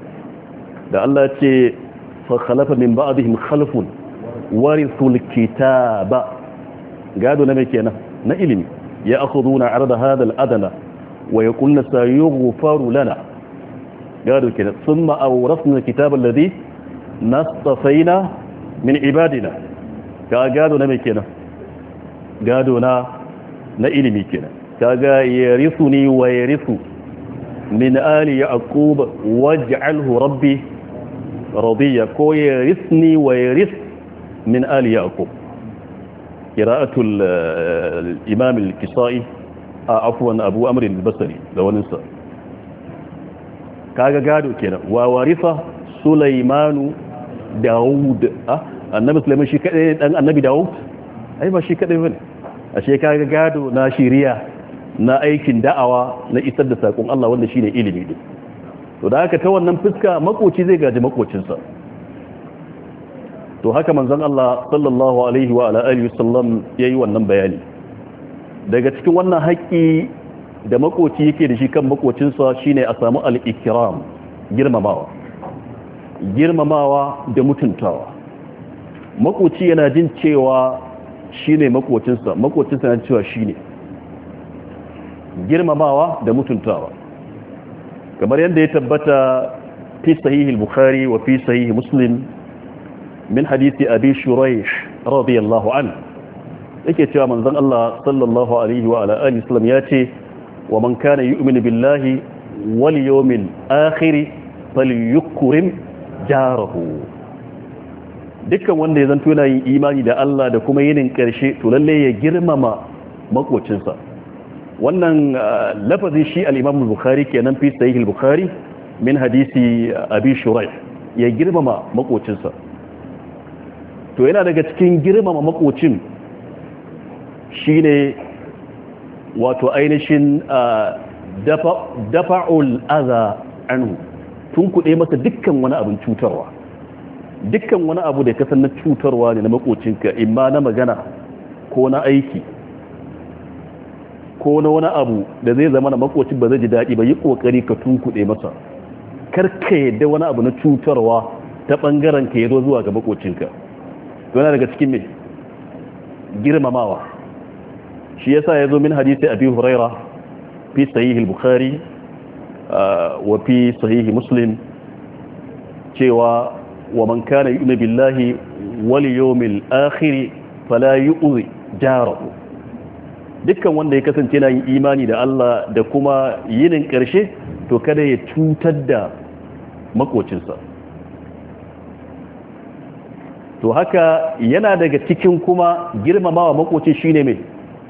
da Allah ya ce fa khalafa min ba'dihim khalfun warithul kitaba gado na mai kenan na ilimi ya akhuduna arda hadha al-adna wa yaquluna sayughfaru lana gado kenan thumma awrathna al-kitaba alladhi nastafaina min ibadina ka gado na mai kenan gado na na ilimi kenan kaga yarithuni wa yarithu min ali yaqub waj'alhu rabbi radiya ko yarithni wa yarith min ali yaqub qira'atu al-imam al-kisai afwan abu amr al-basri da wannan sa kaga gado kenan wa waritha sulaimanu Dawud annabi Sulaiman shi kadai dan annabi Dawud ai ba shi kadai bane ashe kaga gado na shiriya na aikin da'awa na isar da sakon Allah wanda shine ilimi din to da haka ta wannan fuska makoci zai gaji makocinsa to haka manzon Allah sallallahu alaihi wa ala alihi wasallam yayi wannan bayani daga cikin wannan haƙi da makoci yake da shi kan makocinsa shine a samu al-ikram girmamawa girmamawa da mutuntawa makoci yana jin cewa shine makocinsa makocinsa yana cewa shine girmamawa da mutuntawa kamar yadda ya tabbata fi sahih al-bukhari wa fi sahih muslim min hadisi abi shuraih radiyallahu anhu yake cewa manzon Allah sallallahu alaihi wa ala alihi wasallam yace wa man kana yu'minu billahi wal yawmil akhir falyukrim jarahu dukkan wanda ya zanto yana yin imani da Allah da kuma yinin karshe to lalle ya girmama makocinsa wannan lafazin shi al-Imam al-Bukhari kenan fi sahih al-Bukhari min hadisi Abi Shuraih ya girmama makocinsa to yana daga cikin girmama makocin shine wato ainihin dafa'ul adha anhu tun kuɗe masa dukkan wani abin cutarwa dukkan wani abu da ka san na cutarwa ne na makocinka imma na magana ko na aiki ko na wani abu da zai zama na makocin ba zai ji daɗi ba yi ƙoƙari ka tun kuɗe masa karka yadda wani abu na cutarwa ta ɓangaren ka ya zo zuwa ga makocinka yana daga cikin mai girmamawa shi yasa ya zo min hadisi abi huraira fi sahihi bukhari wa fi sahihi muslim cewa wa man kana yu'minu billahi wal yawmil akhir fala yu'zi jarahu dukkan wanda ya kasance yana yin imani da Allah da kuma yinin karshe to kada ya cutar da makocinsa to haka yana daga cikin kuma girmamawa makoci shine mai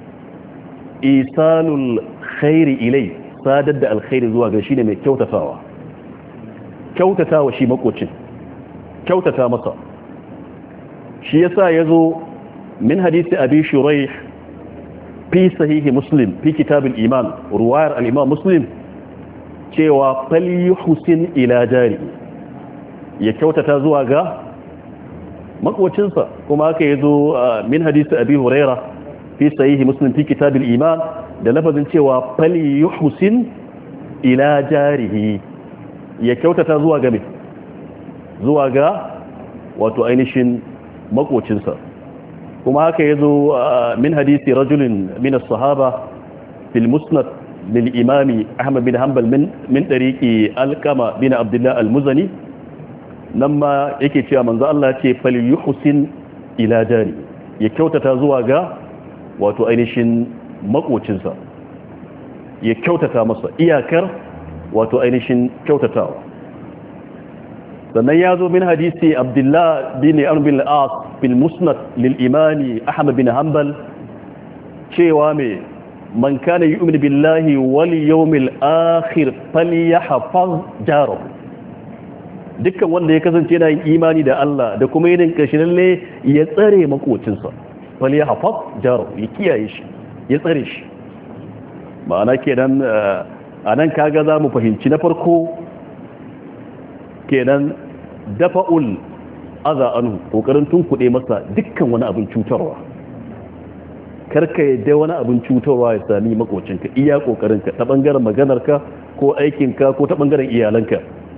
isalul khairi ilai sadar da alkhairi zuwa ga shine mai kyautatawa kyautatawa shi makocin kyautata masa shi yasa yazo min hadisi abi shuraih fi sahihi muslim fi kitab al-iman ruwayar al-imam muslim cewa falyuhsin ila jari ya kyautata zuwa ga makocinsa kuma haka yazo min hadisi abi huraira fi sahihi muslim fi kitab al-iman da lafazin cewa falyuhsin ila jarihi ya kyautata zuwa ga me zuwa ga wato ainihin makocinsa kuma haka yazo min hadisi rajulin min as-sahaba fil musnad lil imami ahmad bin hanbal min min tariqi alqama bin abdullah al-muzani nan ma yake cewa manzo Allah ce fal yuhsin ila jari ya kyautata zuwa ga wato ainihin makocinsa ya kyautata masa iyakar wato ainihin kyautatawa sannan ya zo min hadisi abdullah bin amr bin al-as fil musnad lil imani ahmad bin hanbal cewa me man kana yu'minu billahi wal yawmil akhir falyahfaz jarahu dukkan wanda ya kasance yana yin imani da Allah da kuma yin kashi lalle ya tsare makocinsa falyahfaz jarahu ya kiyaye shi ya tsare shi ma'ana kenan anan kaga za mu fahimci na farko kenan dafa'ul aza anhu kokarin tunkuɗe masa dukkan wani abin cutarwa karka yadda wani abin cutarwa ya sami makocinka iya kokarinka ta bangaren maganarka ko aikinka ko ta bangaren iyalanka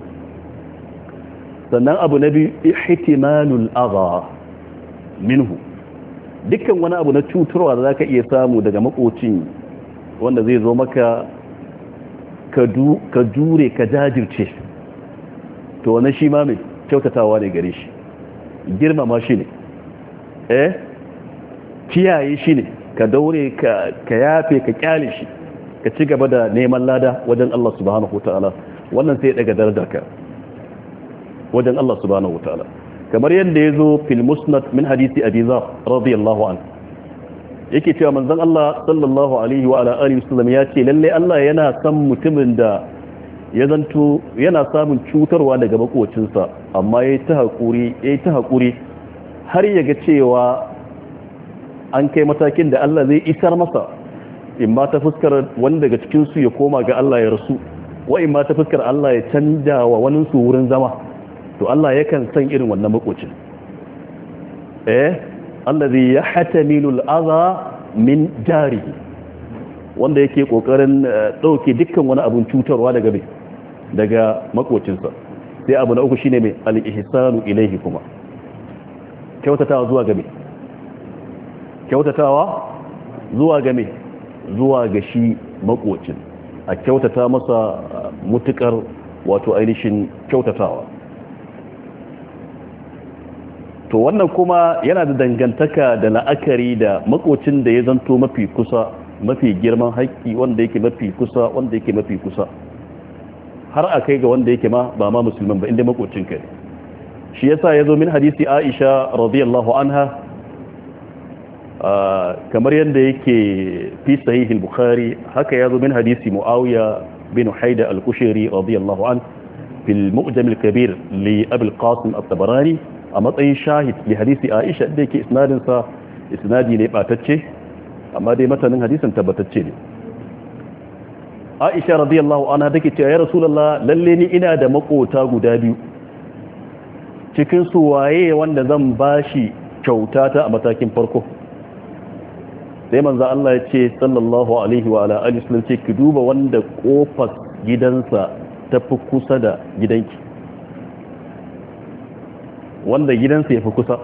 sannan abu na biyu ihtimalul adha minhu dukkan wani abu na cutarwa da zaka iya samu daga makocin wanda zai zo maka ka jure ka jajirce to wannan shi ma mai kyautatawa ne gare shi girmama shi ne eh kiyaye shi ne ka daure ka yafe ka kyale shi ka ci gaba da neman lada wajen Allah subhanahu wataala wannan sai ya daga darajarka wajen Allah subhanahu wataala kamar yadda ya zo fil musnad min hadisi abi zar radiyallahu anhu yake cewa manzon Allah sallallahu alaihi wa ala alihi wasallam ya ce lalle Allah yana son mutumin da ya zanto yana samun cutarwa daga makocinsa amma yayi ta hakuri yayi ta hakuri har yaga cewa an kai matakin da Allah zai isar masa in ma ta fuskar wanda daga cikin su ya koma ga Allah ya rasu wa in ma ta fuskar Allah ya canja wa wani su wurin zama to Allah yakan san irin wannan makocin eh allazi yahtamilu al-adha min jari wanda yake kokarin dauke dukkan wani abun cutarwa daga me daga makocinsa sai abu na uku shine mai al-ihsanu ilayhi kuma kyautatawa zuwa ga me kyautatawa zuwa ga me zuwa ga shi makocin a kyautata masa mutukar wato ainihin kyautatawa to wannan kuma yana da dangantaka da la'akari da makocin da ya zanto mafi kusa mafi girman haƙƙi wanda yake mafi kusa wanda yake mafi kusa har a kai ga wanda yake ma ba ma musulman ba inda makocin ka ne shi yasa ya zo min hadisi Aisha radiyallahu anha kamar yadda yake fi sahih al-Bukhari haka ya zo min hadisi Muawiya bin Haida al-Kushairi radiyallahu an fil Mu'jam al-Kabir li Abi al-Qasim at-Tabarani a matsayin shahid li hadisi Aisha da yake isnadin sa isnadi ne batacce amma dai matanin hadisin tabbatacce ne Aisha radiyallahu anha take cewa ya Rasulullah lalle ni ina da makota guda biyu cikin su waye wanda zan bashi kyauta ta a matakin farko sai manzo Allah ya ce sallallahu alaihi wa ala alihi wasallam ce ki duba wanda kofar gidansa ta fi kusa da gidanki wanda gidansa ya fi kusa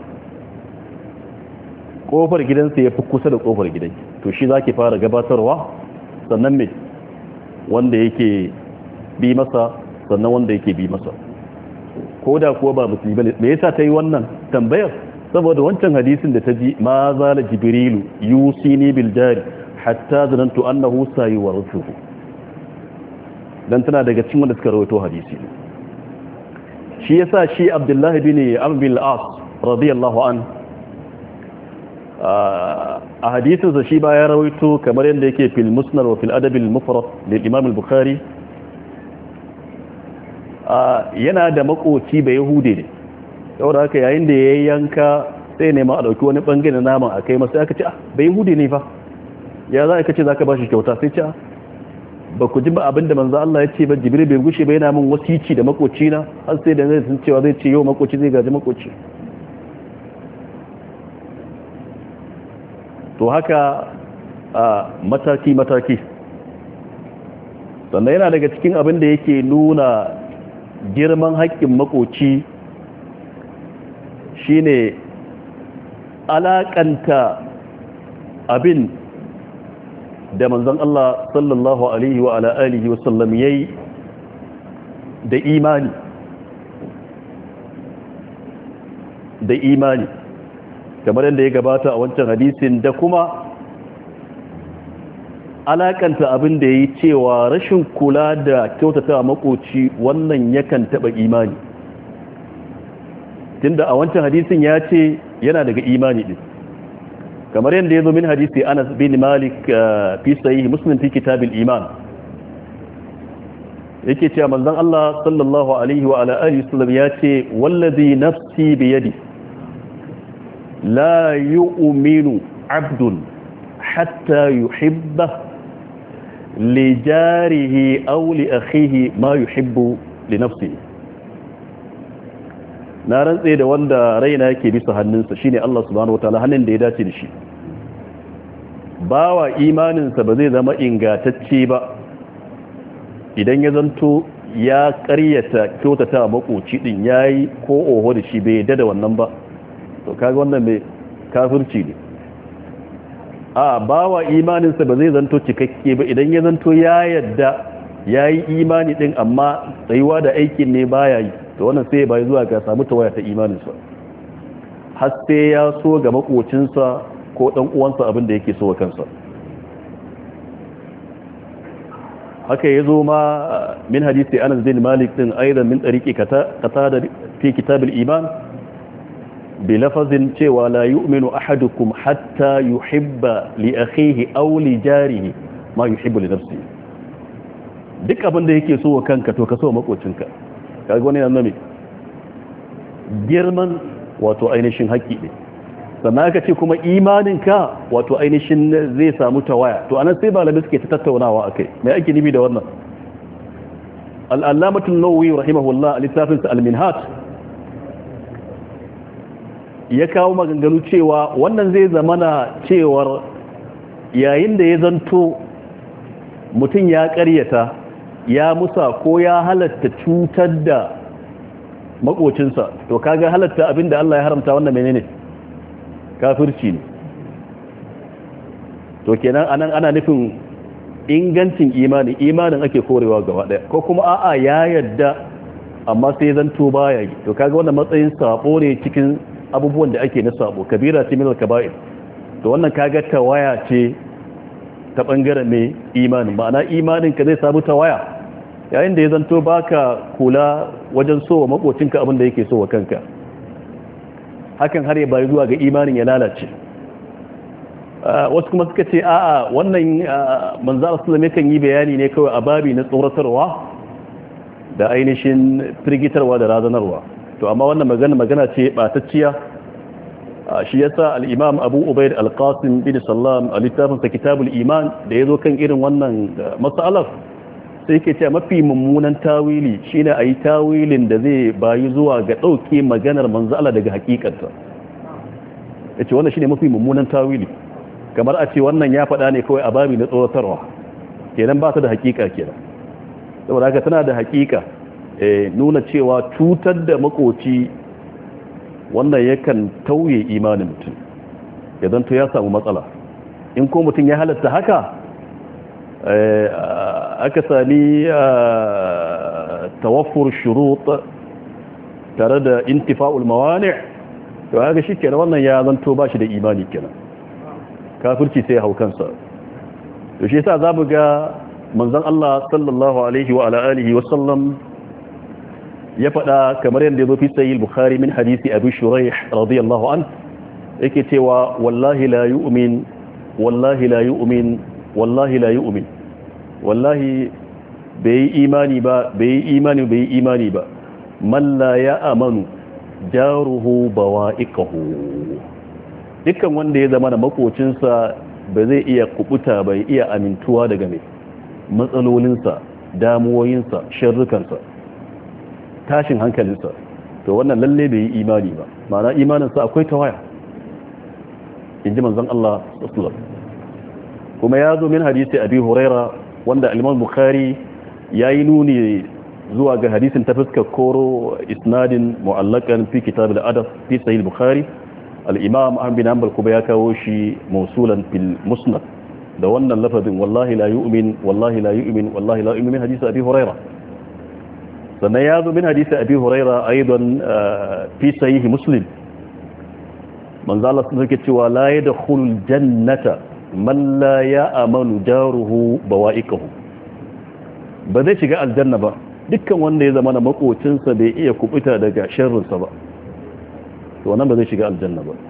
kofar gidansa ya fi kusa da kofar gidanki to shi zaki fara gabatarwa sannan me wanda yake bi masa sannan wanda yake bi masa ko da kuwa ba musulmi bane me yasa ta yi wannan tambayar saboda wancan hadisin da ta ji ma zala jibrilu yusini bil jari hatta zanantu annahu sayuwarithuhu dan tana daga cikin wanda suka rawaito hadisi shi yasa shi Abdullah bin Amr bin al-As radiyallahu an a hadisin sa shi ba ya rawaito kamar yadda yake fil musnad wa fil adab al-mufrad lil imam al-Bukhari yana da makoci ba Yahudi ne saboda haka yayin da ya yanka sai nema a dauki wani bangare na naman akai masa aka ce ah bai Yahudi ne fa ya za ka ce zaka bashi kyauta sai ce ba ku ji ba abinda manzo Allah ya ce ba Jibril bai gushe ba yana min wasici da makoci na har sai da zai san cewa zai ce yau makoci zai gaji makoci to haka a mataki mataki sannan yana daga cikin abin da yake nuna girman haƙƙin makoci shine alaƙanta abin da manzon Allah sallallahu alaihi wa ala alihi wa sallam yayi da imani da imani kamar yadda ya gabata a wancan hadisin da kuma alakanta abin da yayi cewa rashin kula da kyautata makoci wannan yakan taba imani tunda a wancan hadisin ya ce yana daga imani din kamar yadda ya zo min hadisi Anas bin Malik fi sahih Muslim fi kitab al-iman yake cewa manzon Allah sallallahu alaihi wa ala alihi wasallam ya ce wallazi nafsi bi yadi la yu'minu 'abdun hatta yuhibba li jarihi aw li akhihi ma yuhibbu li nafsihi na rantse da wanda raina yake bisa hannunsa shine Allah subhanahu wataala hannun da ya dace da shi bawa imaninsa ba zai zama ingantacce ba idan ya zanto ya ƙaryata kyautata makoci din yayi ko oho da shi bai yadda da wannan ba to kaga wannan mai kafirci ne a bawa imaninsa ba zai zanto cikakke ba idan ya zanto ya yadda yayi imani din amma tsayuwa da aikin ne baya yi to wannan sai bai zuwa ga samu tawaya ta imaninsa har sai ya so ga makocinsa ko dan uwansa abin da yake so wa kansa haka yazo ma min hadisi Anas bin Malik din aidan min tariqi qatada fi kitab al-iman bi lafazin cewa la yu'minu ahadukum hatta yuhibba li akhihi aw li jarihi ma yuhibbu li nafsihi duk abin da yake so wa kanka to ka so makocinka kaga wani yana mai girman wato ainihin haƙƙi ne sannan aka ce kuma imaninka wato ainihin zai samu tawaya to anan sai malamai suke ta tattaunawa akai mai ake nufi da wannan al-allamatul nawawi rahimahullah al-littafin al-minhaj ya kawo maganganu cewa wannan zai zamana cewar yayin da ya zanto mutum ya ƙaryata ya musa ko ya halatta cutar da makocinsa to kaga halatta abinda Allah ya haramta wannan menene kafirci ne to kenan anan ana nufin ingancin imani imanin ake korewa gaba daya ko kuma a'a ya yadda amma sai zanto baya yi to kaga wannan matsayin sabo ne cikin abubuwan da ake na sabo kabira ce min al-kaba'ir to wannan kaga tawaya ce ta bangaren mai imanin ma'ana imanin ka zai samu tawaya yayin da ya zanto baka kula wajen so wa makocinka abin da yake so wa kanka hakan har ya bayi zuwa ga imanin ya lalace wasu kuma suka ce a'a wannan manzo Allah sallallahu alaihi kan yi bayani ne kawai a babi na tsoratarwa da ainihin firgitarwa da razanarwa to amma wannan magana magana ce batacciya shi yasa al-imam Abu Ubayd al-Qasim bin Sallam a littafin sa Kitabul Iman da yazo kan irin wannan mas'alar sai yake cewa mafi mummunan tawili shine ayi tawilin da zai bayi zuwa ga dauke maganar manzo Allah daga hakikarta yace wannan shine mafi mummunan tawili kamar a ce wannan ya faɗa ne kawai a babi na tsoratarwa kenan ba ta da hakika kenan saboda haka tana da hakika eh nuna cewa cutar da makoci wannan yakan tauye imanin mutum ya zanto ya samu matsala in ko mutum ya halatta haka aka sami tawaffur shurut tare da intifa'ul mawani' to haka shi kenan wannan ya zanto ba shi da imani kenan kafirci sai hau kansa to shi yasa zamu ga manzon Allah sallallahu alaihi wa ala alihi wa sallam ya faɗa kamar yadda yazo fi sahih al-bukhari min hadisi abi shuraih radiyallahu an yake cewa wallahi la yu'min wallahi la yu'min wallahi la yu'min wallahi bai imani ba bai imani bai imani ba man la ya'manu jaruhu bawa'iqahu dukkan wanda ya zama da makocinsa ba zai iya kubuta bai iya amintuwa daga mai matsalolinsa damuwoyinsa sharrukansa tashin hankalinsa to wannan lalle bai yi imani ba ma'ana imaninsa akwai tawaya in ji manzon Allah sallallahu kuma ya zo min hadisi abi huraira wanda al-imam bukhari yayi nuni zuwa ga hadisin ta fuskar koro isnadin mu'allakan fi kitab al-adab fi sahih bukhari al-imam ahmad bin hanbal kuma ya kawo shi mawsulan fil musnad da wannan lafazin wallahi la yu'min wallahi la yu'min wallahi la yu'min min hadisi abi huraira sannan ya zo min hadisi abi huraira aidan fi sahih muslim manzo Allah sun yake cewa la yadkhulul jannata man la ya'manu jaruhu bawa'iqahu ba zai shiga aljanna ba dukkan wanda ya zama na makocinsa bai iya kubuta daga sharrinsa ba to wannan ba zai shiga aljanna ba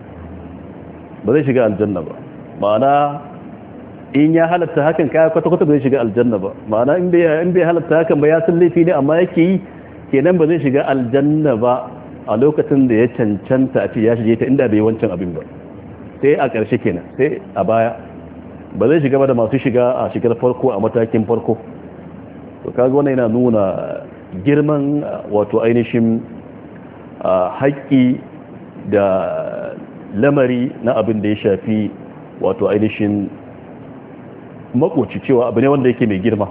ba zai shiga aljanna ba ma'ana in ya halatta hakan kaya kwata-kwata ba zai shiga aljanna ba ma'ana in bai halatta hakan ba ya san laifi ne amma yake yi kenan ba zai shiga aljanna ba a lokacin da ya cancanta a ce ya shige ta inda bai wancan abin ba sai a ƙarshe kenan sai a baya ba zai shiga ba da masu shiga a shigar farko a matakin farko to kaga wannan yana nuna girman wato ainihin haƙƙi da lamari na abin da ya shafi wato ainihin makoci cewa abu ne wanda yake mai girma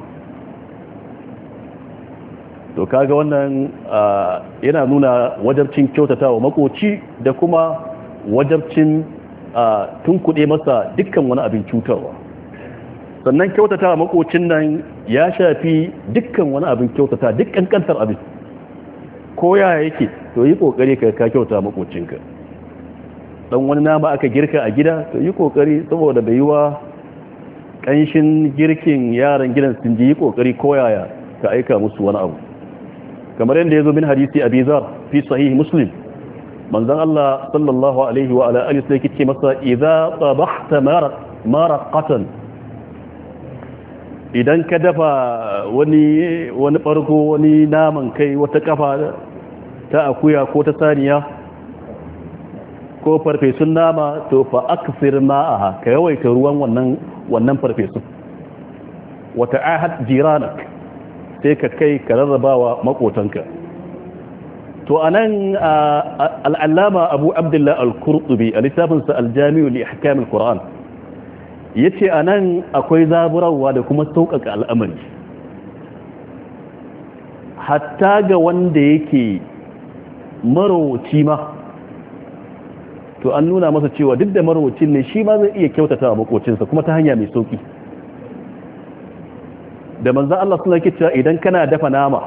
to kaga wannan yana nuna wajabcin kyautata wa makoci da kuma wajabcin tunkuɗe masa dukkan wani abin cutarwa sannan kyautata wa makocin nan ya shafi dukkan wani abin kyautata duk kankantar abin ko ya yake to yi kokari ka ka kyauta makocinka dan wani nama aka girka a gida to yi kokari saboda bai yiwa kanshin girkin yaran gidan sun ji yi kokari koyaya ka aika musu wani abu kamar yadda ya zo min hadisi abi zar fi sahih muslim manzon Allah sallallahu alaihi wa ala alihi sai kice masa idza tabahta maraqatan idan ka dafa wani wani bargo wani naman kai wata kafa ta akuya ko ta saniya ko farfesun nama to fa aksir ma'aha ka yawaita ruwan wannan wannan farfesun wata ahad jiranak sai ka kai ka rarrabawa makotanka to anan al'allama abu abdullah al-qurtubi a littafinsa al-jami'u li ahkam al-qur'an yace anan akwai zaburawa da kuma sauƙaƙa al'amari hatta ga wanda yake marowaci ma to an nuna masa cewa duk da marowacin ne shi ma zai iya kyautata wa makocinsa kuma ta hanya mai sauki da manzan Allah suna ke cewa idan kana dafa nama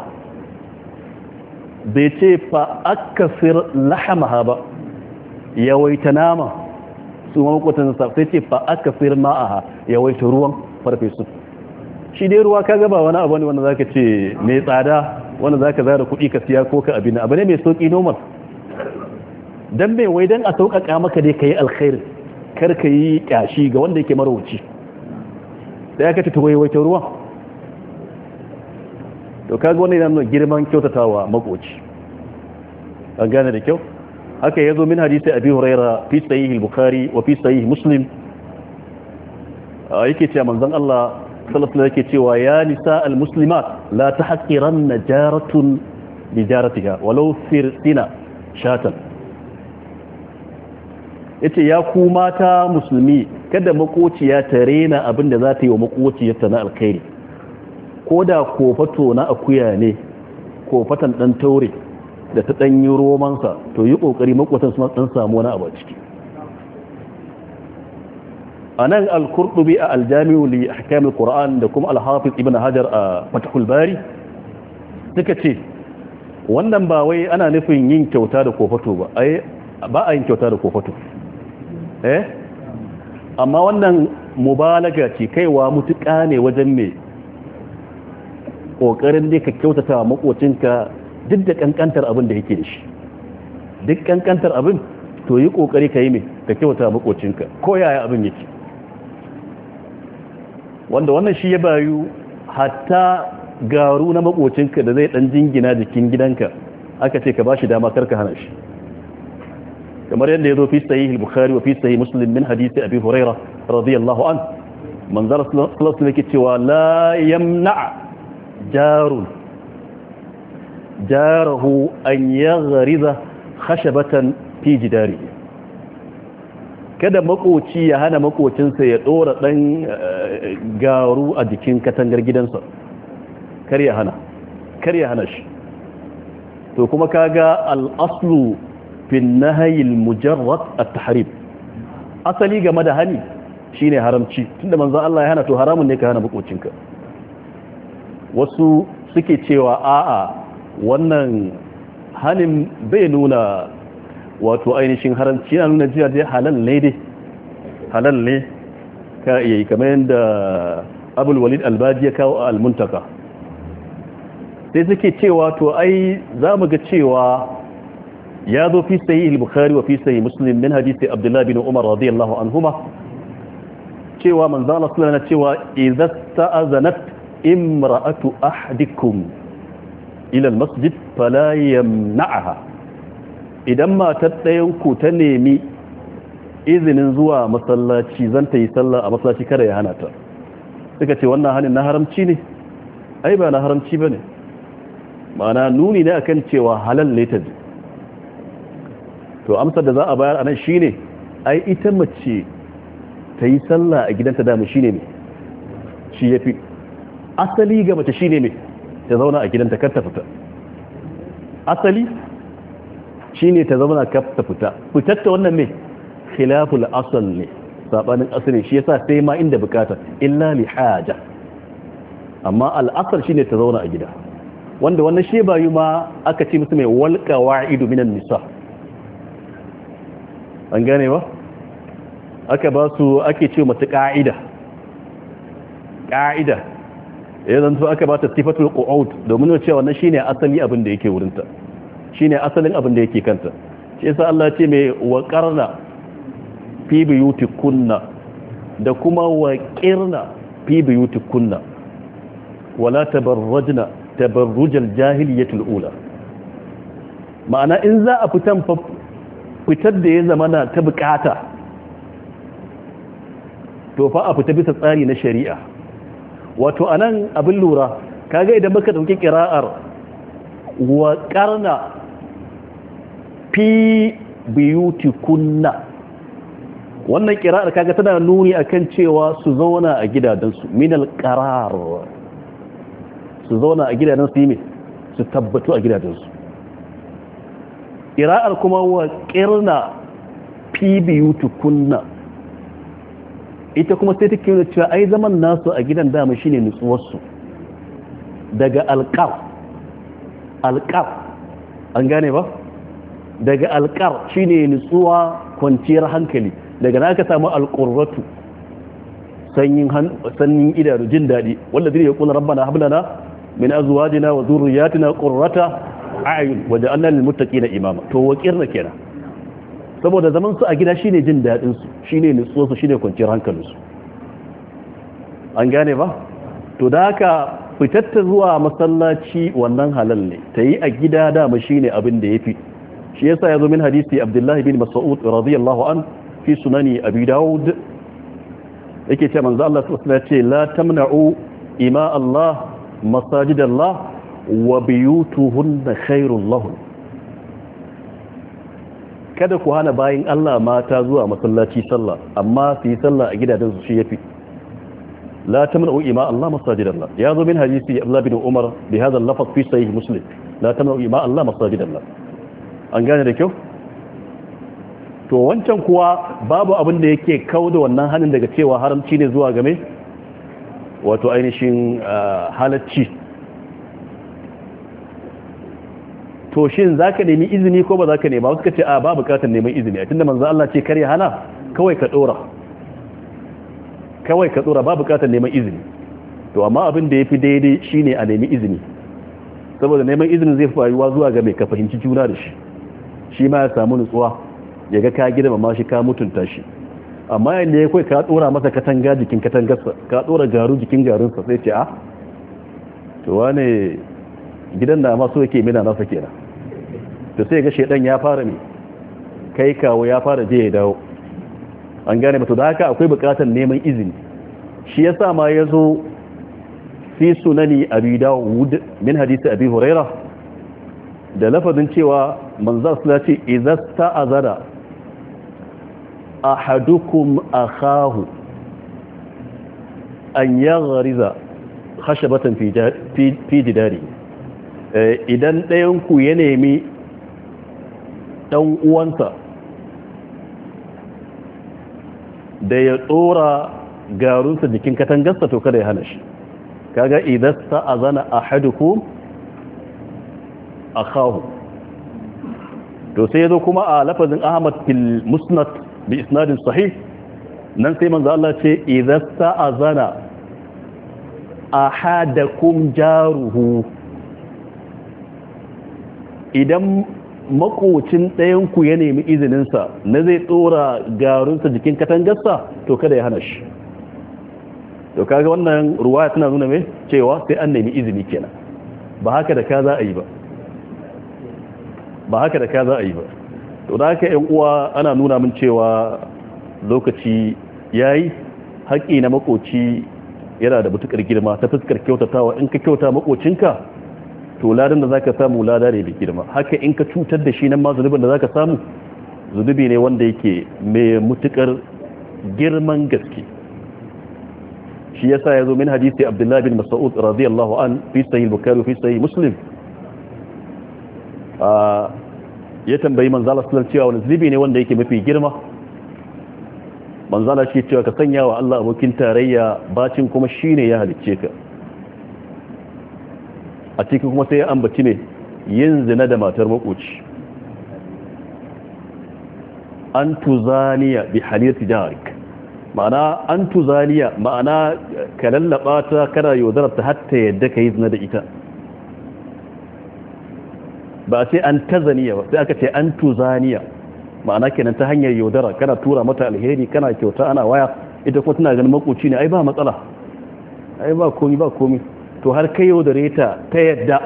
bai ce fa akasir lahamaha ba yawaita nama su makocinsa sai ce fa akasir ma'aha yawaita ruwan farfesu shi dai ruwa ka gaba wani abu ne wanda zaka ce mai tsada wanda zaka zara kuɗi ka siya ko ka abin abu ne mai sauki normal dan mai wai dan a sauƙaƙa maka dai kai alkhairi kar ka yi ƙyashi ga wanda yake marauci da ya kace tuwaye wai ta ruwa to kaga wannan yana girman kyautatawa makoci an gane da kyau haka yazo min hadisi abi huraira fi sahih al-bukhari wa fi sahih muslim yake cewa manzon Allah sallallahu alaihi yake cewa ya nisa almuslimat la tahqiranna jaratun bi jaratiha walau firsina shatan yace ya ku mata musulmi kada makociya ta rena abinda za ta yi wa makociyarta na alkhairi koda kofato na akuya ne kofatan dan taure da ta dan yi romansa to yi kokari makotan su dan samu wani abu a ciki anan al-qurtubi a al-jami'u li ahkam al-qur'an da kuma al-hafiz ibn hajar a fathul bari suka ce wannan ba wai ana nufin yin kyauta da kofato ba ai ba a yin kyauta da kofato eh amma wannan mubalaga ce kaiwa mutuka ne wajen me kokarin da ka kyautata makocinka duk da kankantar abin da yake da shi duk kankantar abin to yi kokari ka yi me ka kyautata makocinka ko yaya abin yake wanda wannan shi ya bayu hatta garu na makocinka da zai dan jingina jikin gidanka aka ce ka bashi dama karka hana shi kamar yadda ya zo fi sahih al-bukhari wa fi sahih muslim min hadisi abi hurairah radiyallahu an manzar sallallahu alaihi wasallam yake cewa la yamna jarun jarahu an yaghriza khashabatan fi jidari kada makoci ya hana makocinsa ya dora dan garu a jikin katangar gidansa kar ya hana kar ya hana shi to kuma kaga al-aslu fi an-nahy al-mujarrad at-tahrim asali game da hani shine haramci tunda manzon Allah ya hana to haramun ne ka hana makocinka wasu suke cewa a'a wannan hanin bai nuna wato ainihin haramci yana nuna jiya dai halal ne dai halal ne ka iya yi kamar yadda abul walid albaji ya kawo a almuntaka sai suke cewa to ai za mu ga cewa ya zo fi sayi al-bukhari wa fi sayi muslim min hadisi abdullahi bin umar radiyallahu anhuma cewa manzo Allah sallallahu alaihi wasallam cewa idza ta'azanat imra'atu ahadikum ila al-masjid fala yamna'aha idan matar ɗayan ku ta nemi izinin zuwa masallaci zan ta yi sallah a masallaci kada ya hana ta suka ce wannan hanin na haramci ne ai ba na haramci ba ne ma'ana nuni ne akan cewa halal ne ta ji to amsar da za a bayar a nan shi ne ai ita mace ta yi sallah a gidanta dama shi ne shi ya fi asali ga mace shi ne ta zauna a gidanta kar ta fita asali shine ta zama ka ta fita fitar ta wannan me khilaful asl ne sabanin asali shi yasa sai ma inda bukata illa li haja amma al asl shine ta zauna a gida wanda wannan shi bayu ma aka ce musu mai wal qawaidu minan nisa an gane ba aka ba su ake ce mata ka'ida ka'ida idan to aka ba ta sifatul qu'ud domin cewa wannan shine asali abin da yake wurinta shine asalin abin da yake kanta shi yasa Allah ce mai waqarna fi buyutikunna da kuma waqirna fi buyutikunna wala tabarrajna tabarrujal jahiliyatul ula ma'ana in za a fitan fitar da ya zamana ta bukata to fa a fita bisa tsari na shari'a wato anan abin lura kaga idan baka dauki qira'ar waqarna fi biyutikunna wannan kira'ar kaga tana nuni akan cewa su zauna a gidajensu min alqarar su zauna a gidajensu yi su tabbatu a gidajensu kira'ar kuma wa qirna fi biyutikunna ita kuma sai take nuna cewa ai zaman nasu a gidan dama shine nutsuwar su daga alqar alqar an gane ba daga alƙar shine nutsuwa kwanciyar hankali daga naka samu alƙurratu sanyin sanyin idanu jin dadi wanda zai yaqulu rabbana hab lana min azwajina wa dhurriyyatina qurrata a'yun waj'alna lil muttaqina imama to waqirna kenan saboda zaman su a gida shine jin dadin su shine nutsuwa su shine kwanciyar hankalin su an gane ba to da haka fitatta zuwa masallaci wannan halal ne tayi a gida dama shine abin da yafi shi yasa yazo min hadisi Abdullah bin Mas'ud radiyallahu an fi sunani Abi Dawud yake ce manzo Allah sallallahu alaihi wasallam ya ce la tamna'u ima Allah masajid Allah wa biyutuhunna khairul lahum kada ku hana bayin Allah mata zuwa masallaci sallah amma su yi sallah a gidajen su shi yafi la tamna'u ima Allah masajid Allah ya zo min hadisi Abdullah bin Umar bi hadha al-lafz fi sahih Muslim la tamna'u ima Allah masajid Allah an gane da kyau to wancan kuwa babu abin da yake kauda wannan hanin daga cewa haramci ne zuwa game wato ainihin halacci to shin zaka nemi izini ko ba zaka nema wasu kace a ba bukatar neman izini tunda manzo Allah ce kare hana kawai ka dora kawai ka dora ba bukatar neman izini to amma abin da yafi daidai shine a nemi izini saboda neman izinin zai faruwa zuwa ga mai ka fahimci juna da shi shi ma ya samu nutsuwa ya ga ka girmama shi ka mutunta shi amma yanda ya kai ka dora masa katanga jikin katangarsa ka dora garu jikin garunsa sai ce a to wane gidan da ma so yake mina nasa kenan to sai ga shedan ya fara ne kai kawo ya fara je ya dawo an gane mutu da haka akwai bukatar neman izini shi yasa ma yazo fi sunani abi dawud min hadisi abi huraira da lafazin cewa manzo sallallahu alaihi wasallam idza sta'azara ahadukum akhahu an yaghriza khashabatan fi fi jidari idan ɗayan ku ya nemi dan uwansa da ya tsora garunsa jikin katangarsa to kada ya hana shi kaga idan sta'azana ahadukum akhahu to sai yazo kuma a lafazin Ahmad fil Musnad bi isnadin sahih nan sai manzo Allah ce idza sta'azana ahadakum jaruhu idan makocin ɗayan ku ya nemi izinin sa na zai tsora garunsa jikin katangarsa to kada ya hana shi to kaga wannan ruwaya tana nuna me cewa sai an nemi izini kenan ba haka da ka za a yi ba ba haka da ka za a yi ba to da haka yan uwa ana nuna min cewa lokaci yayi haƙi na makoci yana da mutukar girma ta fuskar kyautatawa in ka kyauta makocinka to ladan da zaka samu lada ne da girma haka in ka cutar da shi nan ma zunubin da zaka samu zunubi ne wanda yake mai mutukar girman gaske shi yasa yazo min hadisi Abdullah bin Mas'ud radiyallahu an fi sahih Bukhari fi sahih Muslim ya tambayi manzala sallallahu alaihi wasallam cewa wani zunubi ne wanda yake mafi girma manzala shi cewa ka sanya wa Allah abokin tarayya bacin kuma shine ya halicce ka a cikin kuma sai ya ambaci ne yin zina da matar makoci an tuzaniya bi haliyati jarik ma'ana an tuzaniya ma'ana ka lallaba ta kana yaudarar ta hatta yadda ka yi zina da ita ba sai an tazaniya ba sai aka ce an tuzaniya ma'ana kenan ta hanyar yaudara kana tura mata alheri kana kyauta ana waya ita kuma tana ganin makoci ne ai ba matsala ai ba komi ba komi to har kai yaudare ta ta yadda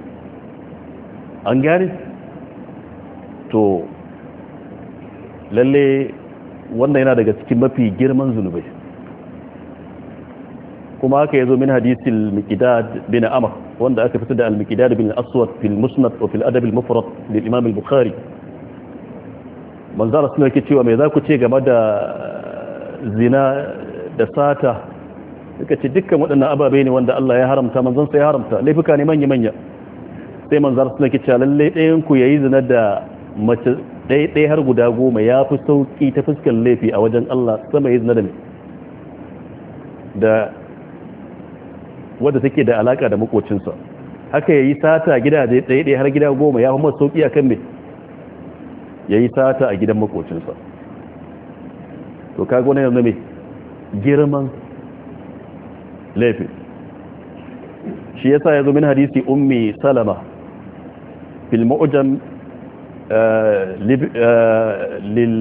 an gane to lalle wannan yana daga cikin mafi girman zunubai kuma haka yazo min hadisil miqdad bin amr wanda aka fitar da al-miqdad bin al-aswad fil musnad wa fil adab al-mufrad lil imam al-bukhari manzara suna yake cewa me za ku ce game da zina da sata suka ce dukkan waɗannan ababai ne wanda Allah ya haramta manzon sai ya haramta laifuka ne manya manya sai manzara suna yake cewa lalle ɗayan ku yayi zina da mace ɗaya ɗaya har guda goma ya fi sauki ta fuskar laifi a wajen Allah sama yayi zina da da wadda take da alaka da makocinsa haka yayi sata gidaje ɗaya ɗaya har gida goma ya fi masa sauki akan me yayi sata a gidan makocinsa to kaga wannan yanzu me girman laifi shi yasa yazo min hadisi ummi salama fil mu'jam lil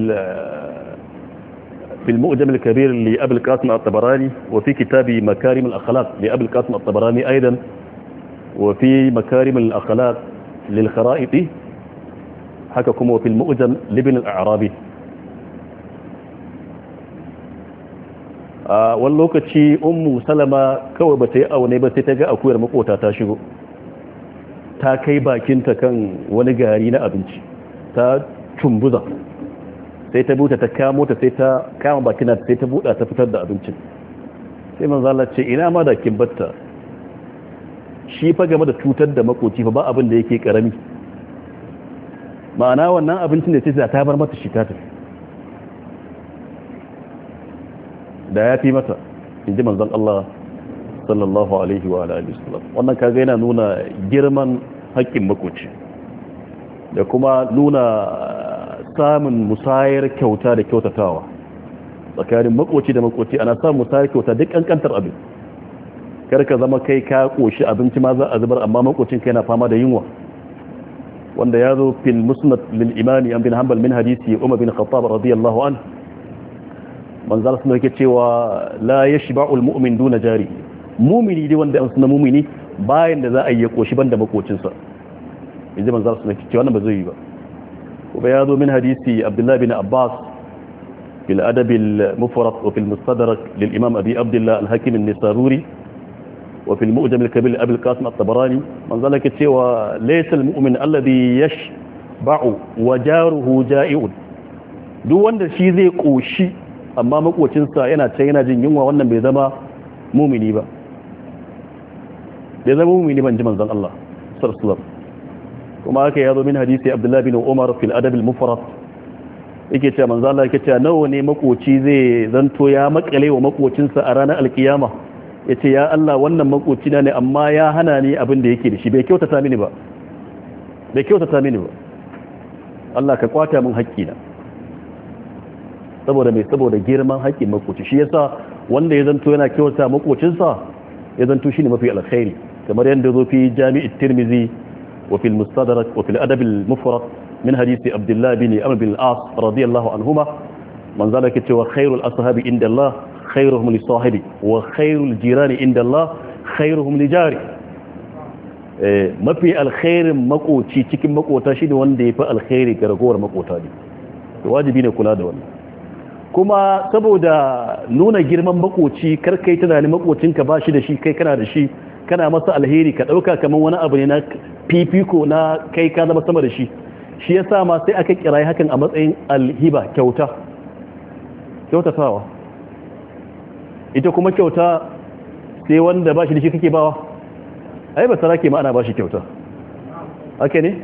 في المؤجم الكبير لأبي القاسم الطبراني وفي كتاب مكارم الأخلاق لأبي القاسم الطبراني أيضا وفي مكارم الأخلاق للخرائط حككم وفي المؤجم لابن الأعرابي a wani lokaci ummu salama kawai ba ta yi aune ba sai ta ga akuyar makota ta shigo ta kai bakinta kan wani gari na abinci ta tumbuza sai ta buta ta kamo ta sai ta kama bakina sai ta buɗa ta fitar da abincin sai manzo Allah ce ina ma da kin batta shi fa game da cutar da makoci fa ba abin da yake karami ma'ana wannan abincin da sai ta bar mata shi ta tafi da ya fi mata inji manzon Allah sallallahu alaihi wa alihi wasallam wannan kaga yana nuna girman haƙƙin makoci da kuma nuna samun musayar kyauta da kyautatawa tsakanin makoci da makoci ana samun musayar kyauta duk kankantar abin karka zama kai ka koshi abinci ma za a zubar amma makocin kai na fama da yunwa wanda ya zo fil musnad lil imami an bin hanbal min hadisi umar bin khattab radiyallahu an manzal sun yake cewa la yashba'u al mu'min duna jari mu'mini dai wanda an sunan mu'mini bayan da za a yi koshi banda makocinsa inji manzal sun yake cewa wannan ba zai yi ba kuma ya zo min hadisi abdullah bin abbas fil adab al mufrad wa fil mustadrak lil imam abi abdullah al hakim an-nisaburi وفي المؤجم الكبير لأبي القاسم الطبراني من ذلك تيوى ليس المؤمن الذي يشبع وجاره جائع duk wanda shi zai koshi amma makocinsa yana ce yana jin yunwa wannan bai zama mumini ba bai zama mumini ban ji manzon Allah sallallahu alaihi wasallam kuma haka yazo min hadisi Abdullah bin Umar fil adab al mufrad yake cewa manzon Allah yake cewa nawa ne makoci zai zanto ya makale wa makocinsa a ranar alkiyama ya ce ya Allah wannan makocina ne amma ya hana ni abin da yake da shi bai kyautata mini ba bai kyautata mini ba Allah ka kwata min haƙƙina saboda mai saboda girman haƙƙin makoci shi yasa wanda ya zanto yana kyauta makocinsa ya zanto shine mafi alkhairi kamar yadda zo fi jami'it tirmizi wa fil mustadrak wa fil adab al mufrad min hadisi abdullah bin amr bin al-as radiyallahu anhuma man zalika cewa khairul ashabi inda Allah khairuhum li sahibi wa khairul jirani inda Allah khairuhum li jari eh mafi alkhairin makoci cikin makota shine wanda yafi alkhairi ga ragowar makota ne to wajibi ne kula da wannan kuma saboda nuna girman makoci kar kai tunanin makocinka ba shi da shi kai kana da shi kana masa alheri ka dauka kaman wani abu ne na fifiko na kai ka zama sama da shi shi yasa ma sai aka kirayi hakan a matsayin alhiba kyauta kyautatawa ita kuma kyauta sai wanda ba shi da shi kake bawa ai ba sarake ma ana ba shi kyauta haka ne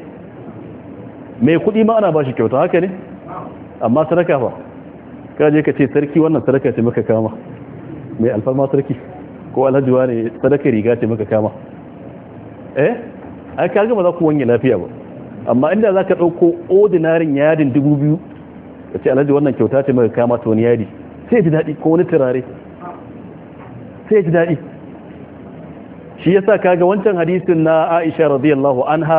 mai kudi ma ana ba shi kyauta haka ne amma sadaka fa ka je ka ce sarki wannan sadaka ce maka kama mai alfarma sarki ko alhajiwa ne sadaka riga ce maka kama eh ai ka ga ba za ku wanye lafiya ba amma inda za ka ɗauko ordinarin yadin dubu biyu ka ce alhaji wannan kyauta ce maka kama ta wani yadi sai ji daɗi ko wani turare sai ji daɗi shi yasa kaga wancan hadisin na Aisha radiyallahu anha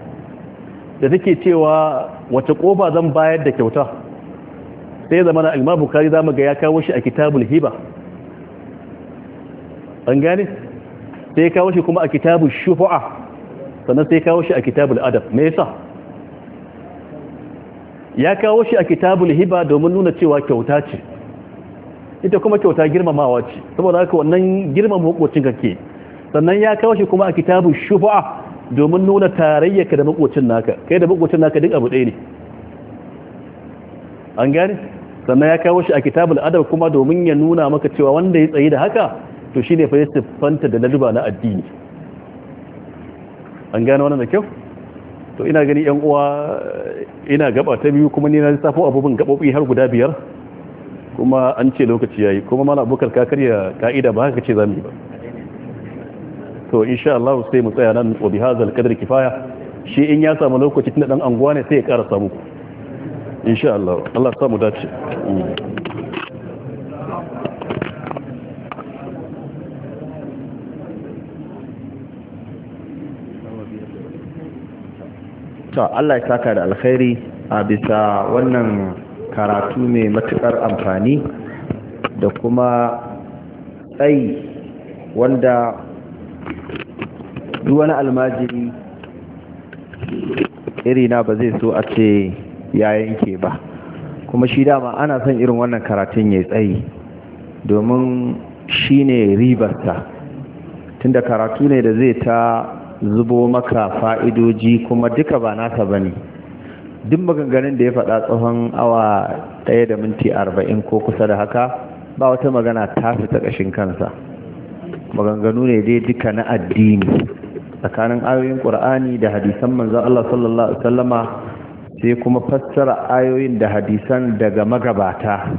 da take cewa wace kofa zan bayar da kyauta sai zama na Imam Bukhari zamu ga ya kawo shi a kitabul hiba an gane sai ya kawo shi kuma a kitabul shufa'a sannan sai ya kawo shi a kitabul adab me yasa ya kawo shi a kitabul hiba domin nuna cewa kyauta ce ita kuma kyauta girmamawa ce saboda haka wannan girmama makocin kake sannan ya kawo shi kuma a kitabun shufa'a domin nuna tarayyarka da makocin naka kai da makocin naka duk abu ɗaya ne an gane sannan ya kawo shi a kitabul adab kuma domin ya nuna maka cewa wanda ya tsayi da haka to shine fa ya siffanta da laduba na addini an gane wannan da kyau to ina gani yan uwa ina gaba ta biyu kuma ni na lissafo abubuwan gabobi har guda biyar kuma an ce lokaci yayi kuma mallam abubakar ka karya ka'ida ba haka ce zamu yi ba to insha Allah sai mu tsaya nan wa bihazal qadri kifaya shi in ya samu lokaci tun dan anguwa ne sai ya karasa muku insha Allah Allah ya samu dace to Allah ya saka da alkhairi a bisa wannan karatu mai matukar amfani da kuma tsayi wanda duk wani almajiri irina ba zai so a ce ya yanke ba kuma shi dama ana son irin wannan karatun ya tsayi domin shi ne ribarsa, tunda karatu ne da zai ta zubo maka fa'idoji kuma duka ba nasa ba ne. Duk maganganun da ya faɗa tsohon awa ɗaya da minti arba'in ko kusa da haka ba wata magana ta fita ƙashin kansa, maganganu ne dai duka na addini tsakanin ayoyin ƙur'ani da hadisan manzon Allah sallallahu alaihi wasallama, sai kuma fassara ayoyin da hadisan daga magabata.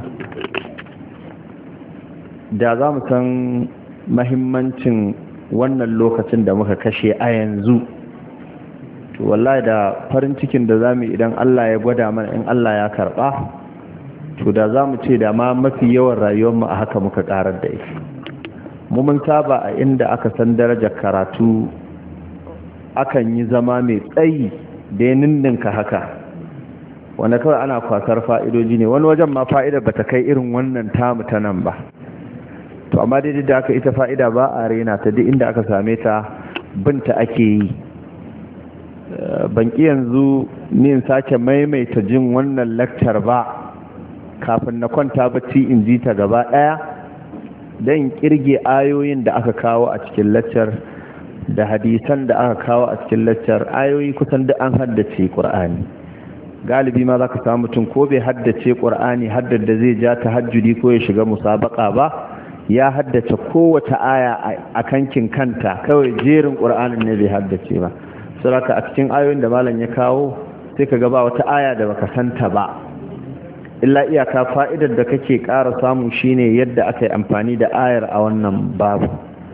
Da za mu san mahimmancin wannan lokacin da muka kashe a yanzu, to wallahi da farin cikin da zamu idan Allah ya gwada mana in Allah ya karba, to da zamu ce da ma mafi yawan rayuwar mu a haka muka karar da ita. Mu mun saba a inda aka san darajar karatu akan yi zama mai tsayi da ya ninninka haka, wanda kawai ana kwasar fa'idoji ne, wani wajen ma fa'idar bata kai irin wannan tamu ta nan ba. To amma daidai da aka ita fa'ida ba a rena ta, duk inda aka same ta binta ake yi. Banki yanzu ni in sake maimaita jin wannan lakcar ba kafin na kwanta bacci in ji ta gaba ɗaya, don kirge ayoyin da aka kawo a cikin lakcar da hadisan da aka kawo a cikin lakcar. Ayoyi kusan duk an haddace Ƙur'ani. Galibi ma za ka samu mutum ko bai haddace Ƙur'ani haddar da zai ja ta hajjudi ko ya shiga musabaka ba, ya haddace kowace aya a kankin kanta, kawai jerin ƙur'anin ne bai haddace ba. Saboda a cikin ayoyin da malam ya kawo sai ka gaba wata aya da baka santa ba, illa iyaka fa'idar da kake ƙara samu shine yadda aka yi amfani da ayar a wannan babu.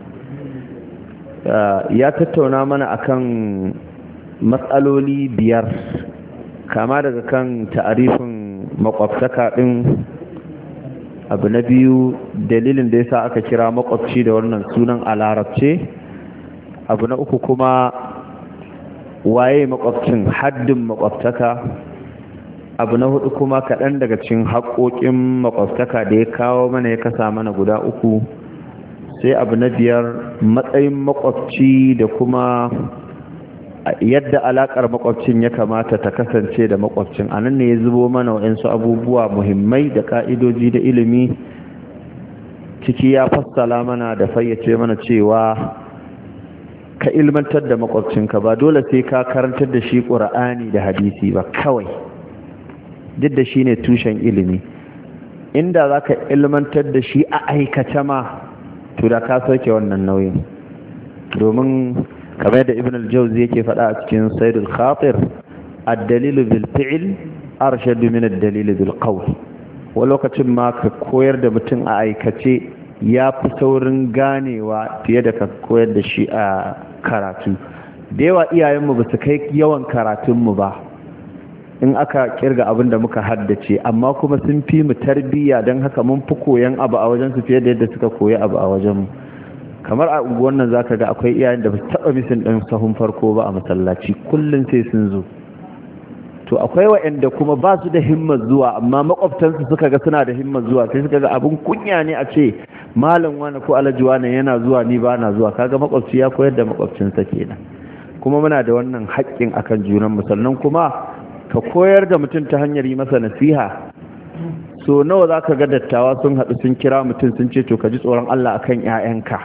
Ya tattauna mana akan matsaloli biyar, kama daga kan ta'arifin makwabtaka ɗin. Abu na biyu, dalilin da yasa aka kira makwabci da wannan sunan a larabce. Abu na uku kuma, waye makwabcin, haddin makwabtaka. Abu na hudu kuma kaɗan daga cikin haƙoƙin makwabtaka da ya kawo mana ya kasa mana guda uku. Sai abu na biyar, matsayin makwabci da kuma yadda alaƙar makwabcin ya kamata ta kasance da makwabcin. A nan ne ya zubo mana waɗansu abubuwa muhimmai da ƙa'idoji da ilimi, ciki ya fassala mana da fayyace mana cewa ka ilmantar da makwabcinka ba dole sai ka karantar da shi ƙur'ani da hadisi ba kawai, duk da shi ne tushen ilimi. Inda za ka ilmantar da shi a aikace ma, to da ka sauke wannan nauyin. Domin kamar da ibn al-jawzi yake faɗa a cikin saidul khatir, ad-dalilu bil fi'l arshadu min ad-dalil bil qawl. Wa lokacin ma ka koyar da mutum a aikace ya fi saurin ganewa fiye da ka koyar da shi a karatu. Da yawa iyayenmu ba su kai yawan karatunmu ba in aka kirga abin da muka haddace, amma kuma sun fi mu tarbiyya, don haka mun fi koyan abu a wajensu fiye da yadda suka koyi abu a wajenmu. Kamar a unguwar nan za ka ga akwai iyayen da ba su taɓa misin ɗin sahun farko ba a masallaci, kullum sai sun zo. To akwai waɗanda kuma ba su da himmar zuwa, amma makwabtansu suka ga suna da himmar zuwa, sai suka ga abin kunya ne a ce malam wani ko alhaji wani yana zuwa ni ba na zuwa. Kaga makwabci ya koyar da makwabcinsa kenan. Kuma muna da wannan haƙƙin akan junan mu. Sannan kuma ka koyar da mutum ta hanyar yi masa nasiha. So nawa za ka ga dattawa sun haɗu sun kira mutum sun ce to ka ji tsoron Allah akan 'ya'yanka.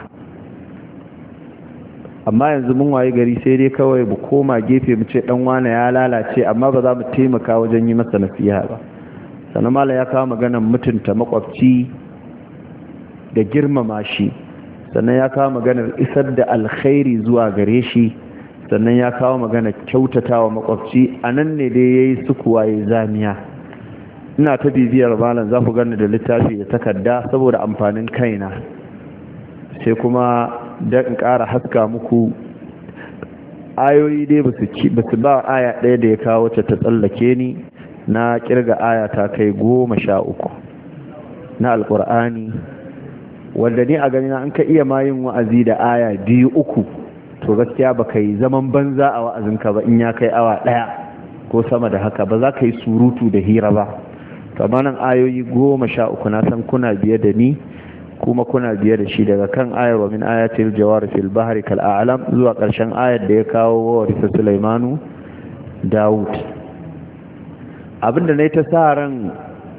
Amma yanzu mun waye gari sai dai kawai mu koma gefe mu ce dan wane ya lalace, amma ba za mu taimaka wajen yi masa nasiha ba. Sannan malam ya kawo maganar mutunta makwabci da girmama shi, sannan ya kawo maganar isar da alkhairi zuwa gare shi, sannan ya kawo maganar kyautatawa makwabci. A nan ne dai yayi sukuwa yayi zamiya. Ina ta bibiyar malam, za ku gani da littafi da takarda saboda amfanin kaina, sai kuma don in ƙara haska muku ayoyi dai ba su ba aya ɗaya da ya kawo wacce ta tsallake ni. Na kirga aya ta kai goma sha uku na alƙur'ani, wanda ni a ganina an ka iya mayin wa'azi da aya biyu uku, to gaskiya ba ka yi zaman banza a wa'azinka ba in ya kai awa ɗaya ko sama da haka, ba za ka yi surutu da hira ba. Kamar nan ayoyi goma sha uku na san kuna biye da ni kuma kuna biye da shi, daga kan ayar wa min ayatil jawari fil bahri kal a'lam zuwa ƙarshen ayar da ya kawo wa warisa Sulaimanu Dawud. Abinda nayi ta sa ran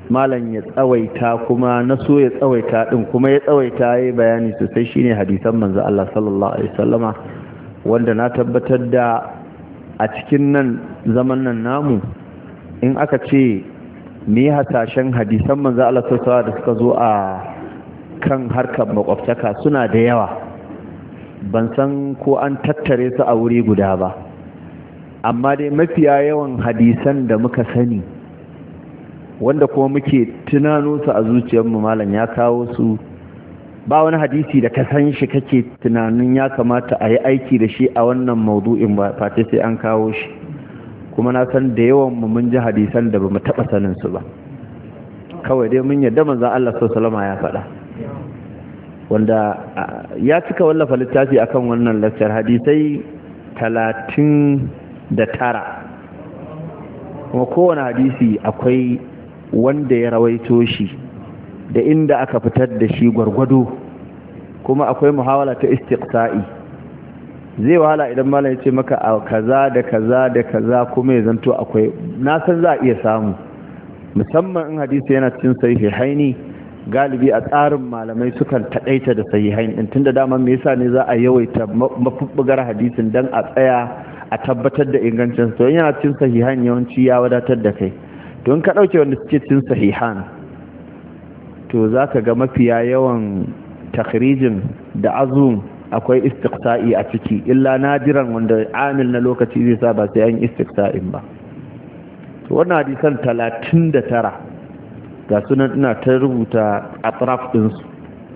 malam ya tsawaita kuma na so ya tsawaita din kuma ya tsawaita yayi bayani sosai shine hadisan manzo Allah sallallahu alaihi wasallama wanda na tabbatar da a cikin nan zaman nan namu in aka ce me hasashen hadisan manzo Allah sallallahu alaihi da suka zo a kan harkar makwabtaka suna da yawa ban san ko an tattare su a wuri guda ba amma dai mafiya yawan hadisan da muka sani wanda kuma muke tunano su a zuciyarmu malam ya kawo su ba wani hadisi da ka san shi kake tunanin ya kamata a yi aiki da shi a wannan maudu'in ba fate sai an kawo shi kuma na san da yawan mu mun ji hadisan da bamu taba sanin su ba kawai dai mun yadda manzon Allah sallallahu alaihi wasallam ya faɗa wanda ya cika wallafa littafi akan wannan lecture hadisai talatin da tara kuma kowane hadisi akwai wanda ya rawaito shi da inda aka fitar da shi gwargwado kuma akwai muhawala ta istiqsa'i zai wahala idan malam ya ce maka a kaza da kaza da kaza kuma ya zanto akwai na san za a iya samu musamman in hadisi yana cikin sahihaini galibi a tsarin malamai sukan taɗaita da sahihain din tunda dama me yasa ne za a yawaita mafubbugar hadisin dan a tsaya a tabbatar da ingancin to yana cikin sahihan yawanci ya wadatar da kai don ka dauke wanda suke cikin sahihan to zaka ga mafiya yawan takhrijin da azum akwai istiqsa'i a ciki illa nadiran wanda amil na lokaci zai sa ba sai an istiqsa'in ba to wannan hadisan talatin da tara ga sunan ina ta rubuta atraf din su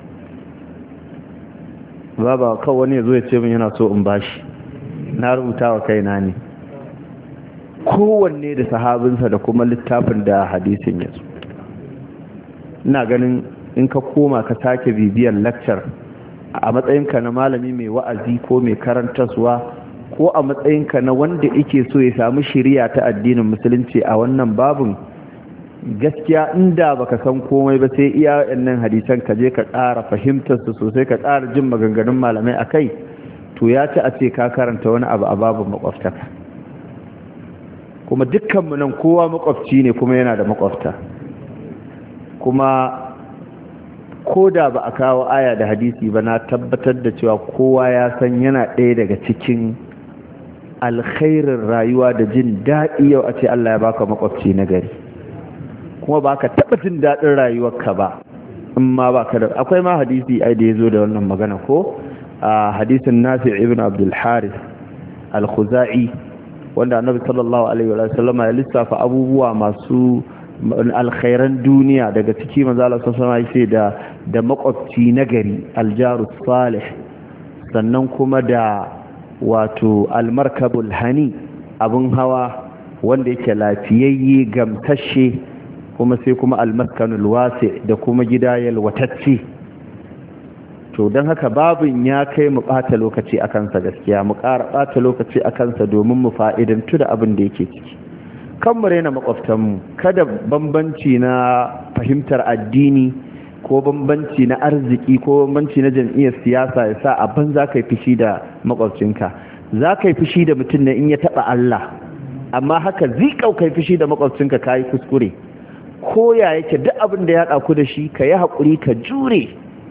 baba kawai wani yazo ya ce min yana so in bashi na rubuta wa kaina ne kowanne da sahabinsa da kuma littafin da hadisin ya zo ina ganin in ka koma ka sake bibiyar lecture a matsayinka na malami mai wa'azi ko mai karantarwa ko a matsayinka na wanda yake so ya samu shiriya ta addinin musulunci a wannan babin gaskiya inda baka san komai ba sai iya waɗannan hadisan ka je ka ƙara fahimtar su sosai ka ƙara jin maganganun malamai akai to ya ci a ce ka karanta wani abu a babu makwabtaka kuma dukkanmu nan kowa makwabci ne kuma yana da makwabta kuma ko da ba a kawo aya da hadisi ba na tabbatar da cewa kowa ya san yana ɗaya daga cikin alkhairin rayuwa da jin daɗi yau a ce Allah ya baka makwabci na gari kuma ba ka taɓa jin daɗin rayuwarka ba in ma ba ka da akwai ma hadisi ai da ya zo da wannan magana ko a hadisin Nafi ibn Abdul Harith al-Khuzai wanda Annabi sallallahu alaihi wa sallama ya lissafa abubuwa masu alkhairan duniya daga ciki manzo Allah sallallahu alaihi wasallam da da makwabci nagari aljaru salih sannan kuma da wato almarkabul hani abun hawa wanda yake lafiyayye gamtashe kuma sai kuma almaskanul wasi da kuma gida yalwatacce to don haka babin ya kai mu ɓata lokaci a kansa gaskiya mu ƙara ɓata lokaci a kansa domin mu fa'idantu da abin da yake ciki kan mu raina makwabtanmu kada bambanci na fahimtar addini ko bambanci na arziki ko bambanci na jam'iyyar siyasa ya sa abin za ka yi fushi da makwabcinka za ka yi fushi da mutum ne in ya taɓa Allah amma haka zikau ka yi fushi da makwabcinka ka yi kuskure ko ya yake duk abin da ya haɗa ku da shi ka yi haƙuri ka jure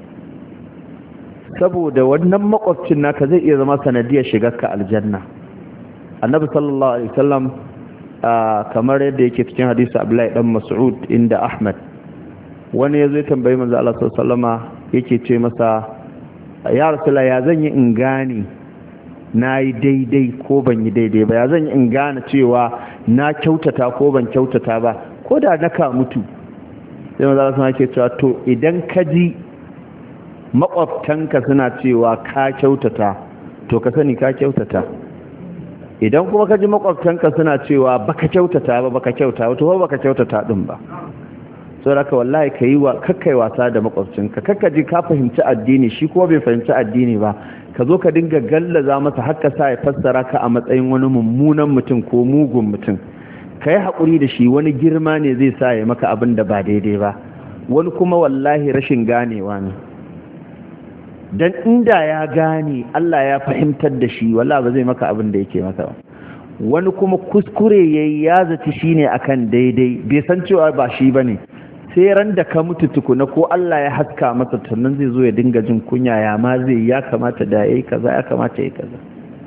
saboda wannan makwabcin naka zai iya zama sanadiyar shigarka aljanna annabi sallallahu alaihi wasallam kamar yadda yake cikin hadisi Abdullahi dan Mas'ud inda Ahmad wani yazo ya tambayi manzo Allah sallallahu alaihi wasallama yake ce masa ya rasulullah ya zan yi in gane nayi daidai ko ban yi daidai ba ya zan yi in gane cewa na kyautata ko ban kyautata ba ko da naka mutu sai manzo Allah sallallahu alaihi wasallama yake cewa to idan ka ji makwabtanka suna cewa ka kyautata to ka sani ka kyautata idan kuma ka ji makwabtanka suna cewa baka kyautata ba baka kyauta to ba baka kyautata din ba so haka wallahi kai wa kakkai wasa da makwabcinka kakka ji ka fahimci addini shi kuma bai fahimci addini ba ka zo ka dinga gallaza masa hakka sa ya fassara ka a matsayin wani mummunan mutum ko mugun mutum kai hakuri da shi wani girma ne zai sa ya maka abin da ba daidai ba wani kuma wallahi rashin ganewa ne dan inda ya gane Allah ya fahimtar da shi wallahi ba zai maka abin da yake maka ba wani kuma kuskure yayi ya zaci shine akan daidai bai san cewa ba shi bane sai ran da ka mutu tukuna ko Allah ya haska masa tunan zai zo ya dinga jin kunya ya ma zai ya kamata da yayi kaza ya kamata yayi kaza.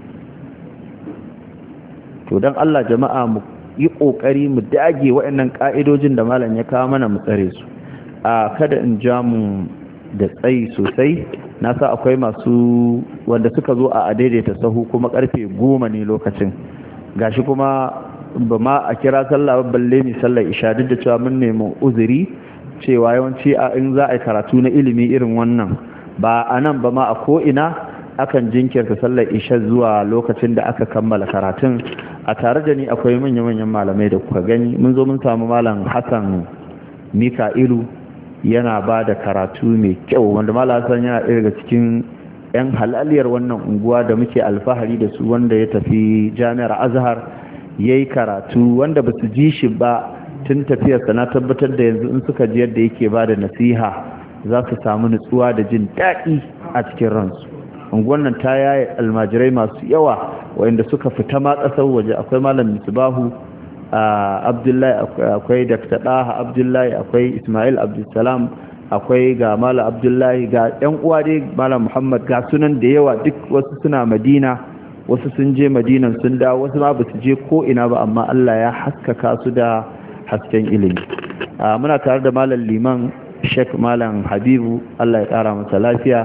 To dan Allah jama'a mu yi kokari mu dage waɗannan ka'idojin da malam ya kawo mana mu tsare su. A kada in ja mu da tsayi sosai, na sa akwai masu wanda suka zo a daidaita sahu kuma karfe goma ne lokacin, gashi kuma ba ma a kira sallah balle mi sallar isha, duk da cewa mun nemi uzuri cewa yawanci a in za a yi karatu na ilimi irin wannan ba a nan ba ma a ko'ina akan jinkirta sallar isha zuwa lokacin da aka kammala karatun. A tare da ni akwai manya-manyan malamai da kuka gani, mun zo mun samu malam Hassan Mika'ilu yana ba da karatu mai kyau, wanda malam Hassan yana ɗaya daga cikin 'yan halaliyar wannan unguwa da muke alfahari da su, wanda ya tafi jami'ar Azhar ya yi karatu, wanda ba su ji shi ba tun tafiyarsa. Na tabbatar da yanzu in suka ji yadda yake ba da nasiha za su samu nutsuwa da jin daɗi a cikin ransu. unguwan nan ta yaye almajirai masu yawa wanda suka fita ma ƙasar waje. Akwai malam Misbahu Abdullahi, akwai Dr. Daha Abdullahi, akwai Ismail Abdulsalam, akwai ga malam Abdullahi, ga ɗan uwa dai malam Muhammad, ga sunan da yawa, duk wasu suna Madina, wasu sun je Madinan sun dawo, wasu ma ba su je ko ina ba, amma Allah ya haskaka su da hasken ilimi. Muna tare da malam Liman Sheikh Malam Habibu, Allah ya ƙara masa lafiya,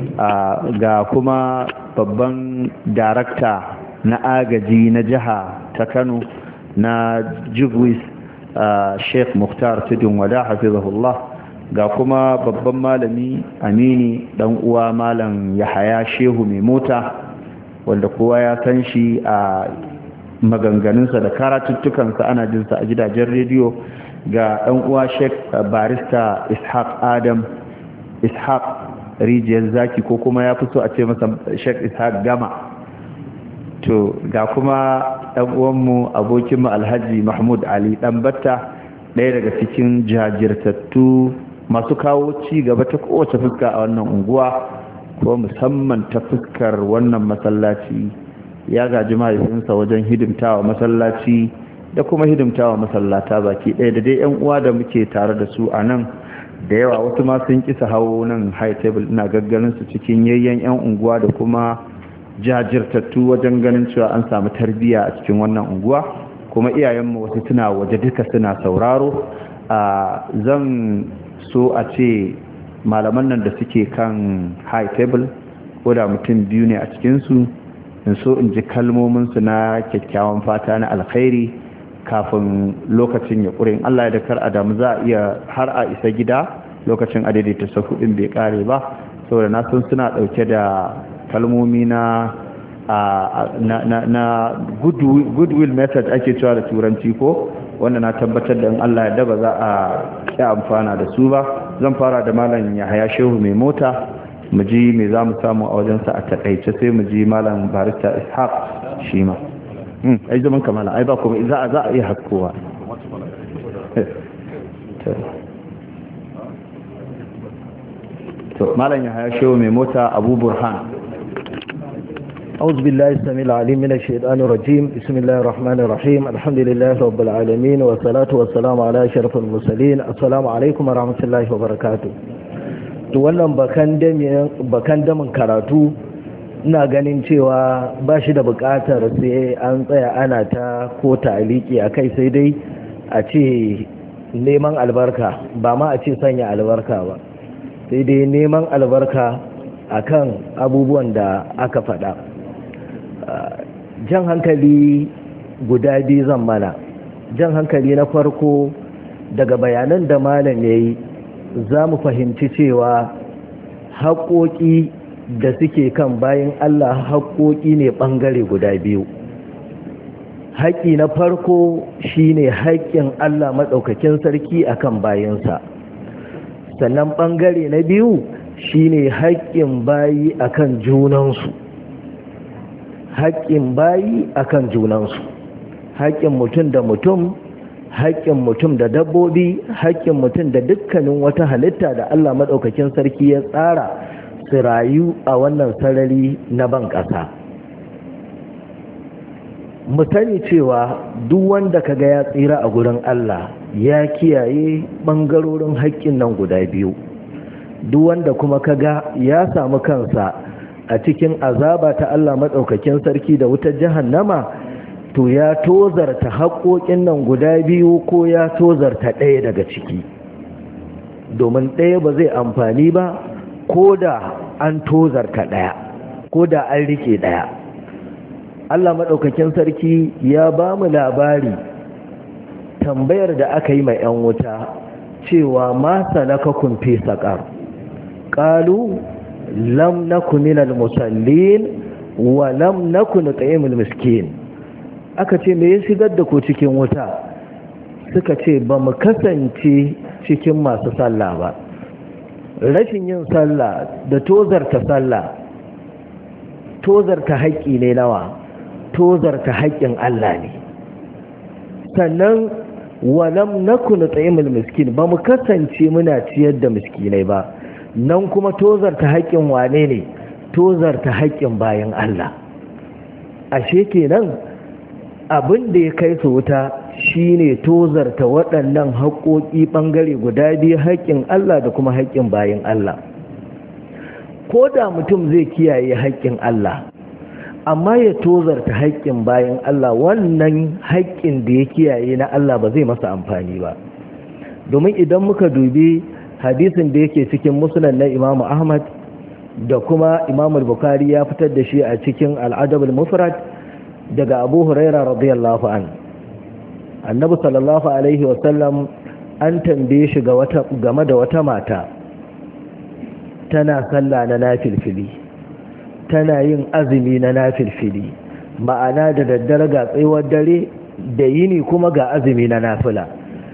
ga kuma babban darakta na agaji na jiha ta Kano na Jugwis, Sheikh Mukhtar Tudun Wada hafizahullah, ga kuma babban malami amini dan uwa malam Yahaya Shehu mai mota, wanda kowa ya san shi a maganganunsa da karatuttukansa ana jinsa a gidajen rediyo, ga dan uwa Sheikh Barista Ishaq Adam Ishaq Rijiyar Zaki, ko kuma ya fi so a ce masa Sheikh Ishaq Gama. To ga kuma ɗan uwanmu abokinmu Alhaji Mahmud Ali Ɗanbatta, ɗaya daga cikin jajirtattu masu kawo ci gaba ta kowace fuska a wannan unguwa, ko musamman ta fuskar wannan masallaci. Ya gaji mahaifinsa wajen hidimtawa masallaci da kuma hidimtawa masallata baki ɗaya, da dai 'yan uwa da muke tare da su a nan da yawa. Wasu ma sun kisa hawo nan high table, ina gagganin su cikin yayyan 'yan unguwa da kuma jajirtattu wajen ganin cewa an samu tarbiyya a cikin wannan unguwa. Kuma iyayenmu wasu suna waje duka suna sauraro. a zan so a ce malaman nan da suke kan high table, ko da mutum biyu ne a cikinsu, in so in ji kalmominsu na kyakkyawan fata na alkhairi kafin lokacin ya ƙure. Allah ya da kar adamu za a iya har a isa gida lokacin a daidaita sahudin bai kare ba, saboda na san suna ɗauke da kalmomi na na na goodwill method ake cewa da turanci ko, wanda na tabbatar da in Allah ya daba za a yi amfana da su ba. Zan fara da malam Yahaya Shehu mai mota, mu ji me za mu samu a wajensa a takaice, sai mu ji malam Barista Ishaq shi ma. ai zaman kamala ai ba kuma za a za a iya haskowa. to malam Yahaya Shehu mai mota, Abu Burhan. أعوذ بالله السميع العليم من الشيطان الرجيم. بسم الله الرحمن الرحيم. الحمد لله رب العالمين، والصلاة والسلام على أشرف المرسلين. السلام عليكم ورحمة الله وبركاته. to wannan bakan damin karatu ina ganin cewa ba shi da buƙatar sai an tsaya ana ta ko ta'aliki a kai, sai dai a ce neman albarka, ba ma a ce sanya albarka ba, sai dai neman albarka akan abubuwan da aka faɗa. jan hankali guda biyu zan mana. Jan hankali na farko, daga bayanan da malam ya yi za mu fahimci cewa haƙoƙi da suke kan bayan Allah haƙoƙi ne ɓangare guda biyu. Haƙƙi na farko shine haƙƙin Allah maɗaukakin sarki akan bayansa, sannan ɓangare na biyu shine haƙƙin bayi akan junansu. haƙƙin bayi akan junansu, haƙƙin mutum da mutum, haƙƙin mutum da dabbobi, haƙƙin mutum da dukkanin wata halitta da Allah maɗaukakin sarki ya tsara su rayu a wannan sarari na ban ƙasa. mu sani cewa duk wanda kaga ya tsira a gurin Allah ya kiyaye bangarorin haƙƙin nan guda biyu, duk wanda kuma kaga ya samu kansa a cikin azaba ta Allah madaukakin sarki da wutar jahannama, to ya tozarta haƙoƙin nan guda biyu ko ya tozarta ɗaya daga ciki, domin ɗaya ba zai amfani ba ko da an tozarta ɗaya, ko da an rike ɗaya. Allah maɗaukakin sarki ya ba mu labari tambayar da aka yi mai 'yan wuta cewa ma salakakum fi saqar qalu lam nakun minal musallin wa lam nakun nut'imul miskin. Aka ce me ya shigar da ku cikin wuta? Suka ce ba mu kasance cikin masu sallah ba. Rashin yin sallah da tozarta sallah tozarta haƙƙi ne nawa? Tozarta haƙƙin Allah ne. Sannan walam nakun nut'imul miskin, ba mu kasance muna ciyar da miskinai ba. Nan kuma tozarta haƙƙin wane ne? Tozarta haƙƙin bayan Allah. Ashe kenan abin da ya kai su wuta shine tozarta waɗannan haƙoƙi ɓangare guda biyu, haƙƙin Allah da kuma haƙƙin bayan Allah. Ko da mutum zai kiyaye haƙƙin Allah amma ya tozarta haƙƙin bayan Allah, wannan haƙƙin da ya kiyaye na Allah ba zai masa amfani ba. Domin idan muka dubi hadisin da yake cikin musnad na Imam Ahmad da kuma Imam Bukhari ya fitar da shi a cikin Al-Adab al-Mufrad daga Abu Huraira radiyallahu an, Annabi sallallahu alaihi wa sallam an tambaye shi ga wata game da wata mata tana sallah na nafilfili, tana yin azumi na nafilfili, ma'ana da daddare ga tsayuwar dare da yini kuma ga azumi na nafila.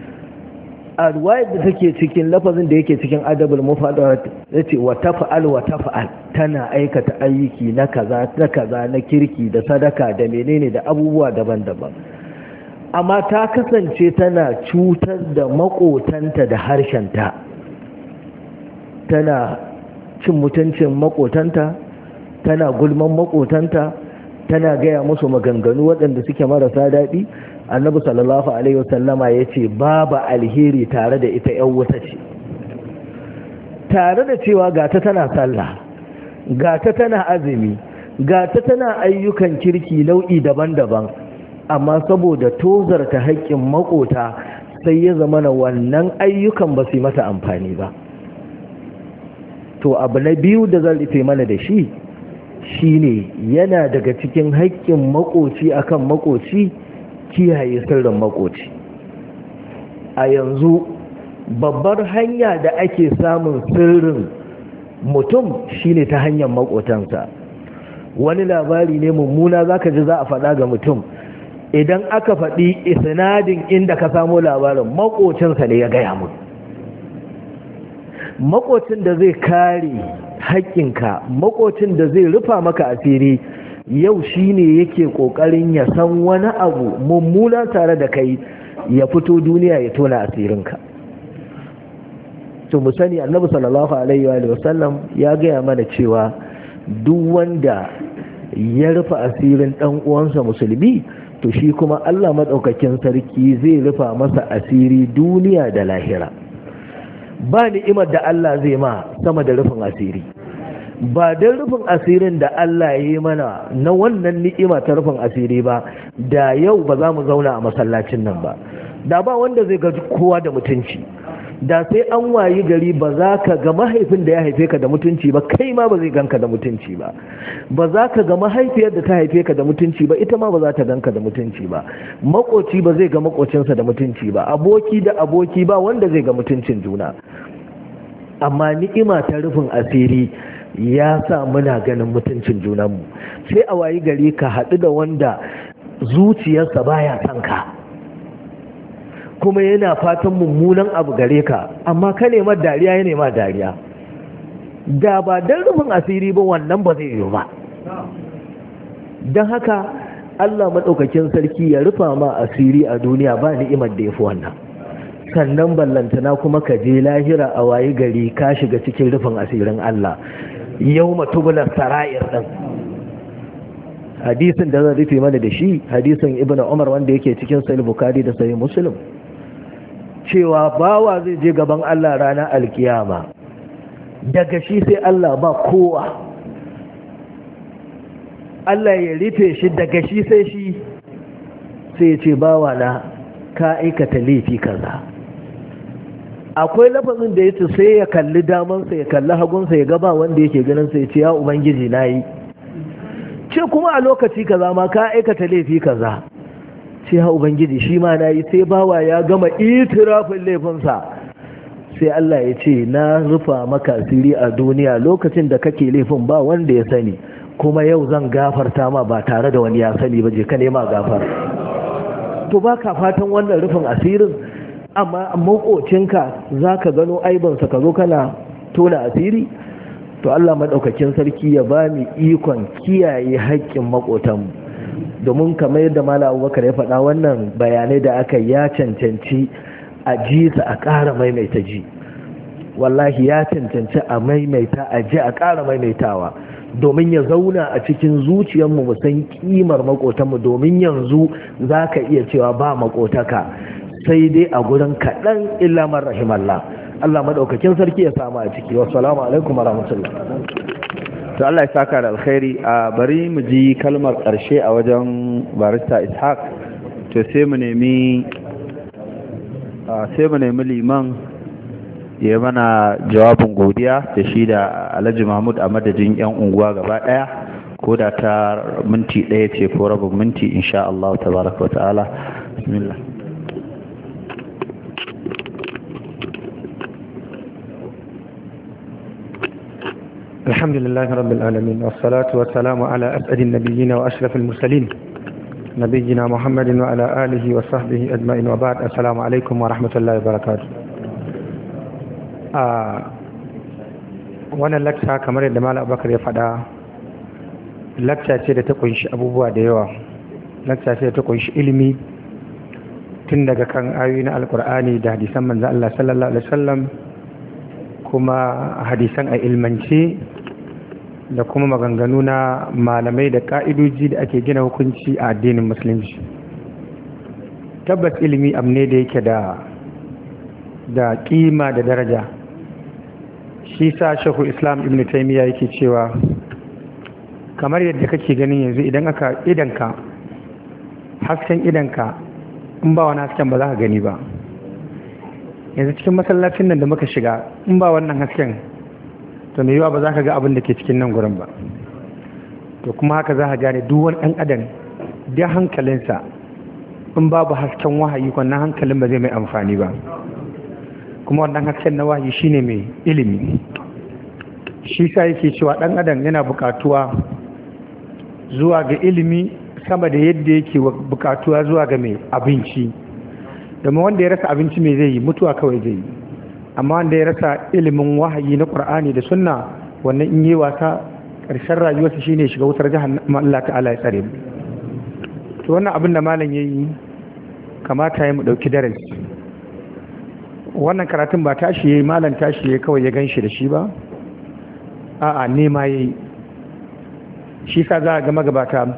A ruwayar da take cikin lafazin da yake cikin adabul mufrad yace wa taf'al wa taf'al, tana aikata ayyuki na kaza na kaza na kirki da sadaka da menene da abubuwa daban-daban, amma ta kasance tana cutar da makotanta da harshenta, tana cin mutuncin makotanta, tana gulman makotanta, tana gaya musu maganganu waɗanda suke marasa daɗi. Annabi sallallahu alaihi wasallama ya ce babu alheri tare da ita, yan wuta ce. Tare da cewa gata tana sallah, gata tana azumi, gata tana ayyukan kirki nau'i daban-daban, amma saboda tozarta haƙƙin makota sai ya zama na wannan ayyukan ba su yi mata amfani ba. To abu na biyu da zan rufe mana da shi shine yana daga cikin haƙƙin makoci akan makoci kiyaye sirrin makoci. A yanzu babbar hanya da ake samun sirrin mutum shine ta hanyar makotansa. Wani labari ne mummuna zaka ji za a faɗa ga mutum, idan aka faɗi isnadin inda ka samo labarin makocinsa ne ya gaya mu. Makocin da zai kare haƙƙinka, makocin da zai rufa maka asiri, yau shi ne yake ƙoƙarin ya san wani abu mummuna tare da kai ya fito duniya ya tona asirinka. To mu sani Annabi sallallahu alaihi wa sallam ya gaya mana cewa duk wanda ya rufa asirin ɗan uwansa musulmi, to shi kuma Allah maɗaukakin sarki zai rufa masa asiri duniya da lahira. Ba ni'imar da Allah zai ma sama da rufin asiri. Ba don rufin asirin da Allah ya yi mana na wannan ni'ima ta rufin asiri ba, da yau ba za mu zauna a masallacin nan ba, da ba wanda zai ga kowa da mutunci, da sai an wayi gari ba za ka ga mahaifin da ya haife ka da mutunci ba, kai ma ba zai ganka da mutunci ba, ba za ka ga mahaifiyar da ta haife ka da mutunci ba, ita ma ba za ta ganka da mutunci ba, makoci ba zai ga makocinsa da mutunci ba, aboki da aboki ba wanda zai ga mutuncin juna. Amma ni'ima ta rufin asiri ya sa muna ganin mutuncin junanmu. Sai a wayi gari ka haɗu da wanda zuciyarsa baya son ka, kuma yana fatan mummunan abu gare ka, amma ka nema dariya ya nema dariya. Da ba don rufin asiri ba wannan ba zai yi ba. Don haka Allah maɗaukakin sarki ya rufa ma asiri a duniya, ba ni'imar da ya fi wannan. Sannan ballantana kuma ka je lahira a wayi gari ka shiga cikin rufin asirin Allah. Yau matubular sara'ir ɗin, hadisin da zan rufe mana da shi hadisin ibn umar wanda yake cikin sahih bukhari da sahih muslim cewa bawa zai je gaban Allah ranar alkiyama daga shi sai Allah ba kowa, Allah ya rufe shi daga shi sai shi sai ya ce bawa na ka aikata laifi kaza. Akwai lafazin da yace sai ya kalli damansa ya kalli hagunsa ya gaba wanda yake ganin sai ya ce ya ubangiji nayi, ce kuma a lokaci kaza ma ka aikata laifi kaza, ce ya ubangiji shi ma nayi. Sai bawa ya gama itirafin laifinsa sai Allah ya ce na rufa maka asiri a duniya lokacin da kake laifin ba wanda ya sani, kuma yau zan gafarta ma ba tare da wani ya sani ba, je ka nema gafara. To ba ka fatan wannan rufin asirin, amma makocinka za ka gano aibinsa ka zo kana tona asiri? To Allah maɗaukakin sarki ya ba mu ikon kiyaye haƙƙin makotanmu, domin kamar yadda Malam Abubakar ya faɗa wannan bayanai da aka ya cancanci a ji su a ƙara maimaita ji, wallahi ya cancanci a maimaita a ji a ƙara maimaitawa, domin ya zauna a cikin zuciyarmu mu san kimar makotanmu, domin yanzu za ka iya cewa ba makotaka sai dai a gurin kaɗan illa man rahimallah. Allah maɗaukakin sarki ya samu a ciki. Wassalamu alaikum warahmatullah. To Allah ya saka da alkhairi. A bari mu ji kalmar ƙarshe a wajen barista Ishaq, to sai mu nemi sai mu nemi liman ya mana jawabin godiya da shi da Alhaji Mahmud a madadin yan unguwa gaba daya, ko da ta minti daya ce ko rabin minti insha Allah tabaraka wa ta'ala. Bismillah. Alhamdulillah rabbil alamin wassalatu wassalamu ala as'adin nabiyyin wa ashrafil mursalin nabiyyina Muhammadin wa ala alihi wa sahbihi ajma'in, wa ba'd. Assalamu alaikum wa rahmatullahi wa barakatuh. a wannan lakta kamar yadda Malam Abubakar ya faɗa, lakta ce da ta kunshi abubuwa da yawa. Lakta ce da ta kunshi ilimi tun daga kan ayoyi na alkur'ani da hadisan manzo Allah sallallahu alaihi wasallam, kuma hadisan a ilmance da kuma maganganu na malamai da ka'idoji da ake gina hukunci a addinin musulunci. Tabbas ilimi abu ne da yake da da kima da daraja. Shi sa Sheikhul Islam Ibn Taymiyyah yake cewa kamar yadda kake ganin yanzu idan aka idanka hasken idanka in ba wani hasken ba za ka gani ba. Yanzu cikin masallacin nan da muka shiga in ba wannan hasken to mai yiwa ba za ka ga abin da ke cikin nan gurin ba. To kuma haka za ka gane duk wani ɗan adam da hankalinsa in babu hasken wahayi wannan hankalin ba zai mai amfani ba. Kuma wannan hasken na wahayi shine mai ilimi. Shi sa yake cewa ɗan adam yana buƙatuwa zuwa ga ilimi sama da yadda yake buƙatuwa zuwa ga mai abinci. Domin wanda ya rasa abinci mai zai yi, mutuwa kawai zai yi. Amma wanda ya rasa ilimin wahayi na Qur'ani da sunna, wannan in yi wasa ƙarshen rayuwarsa shine shiga wutar jahannama. Allah ta'ala ya tsare mu. To wannan abin da malam yayi kamata ya mu dauki darasi. Wannan karatun ba tashi yayi malam tashi yayi kawai ya ganshi da shi ba, a'a nema yayi. Shi sa za ga magabata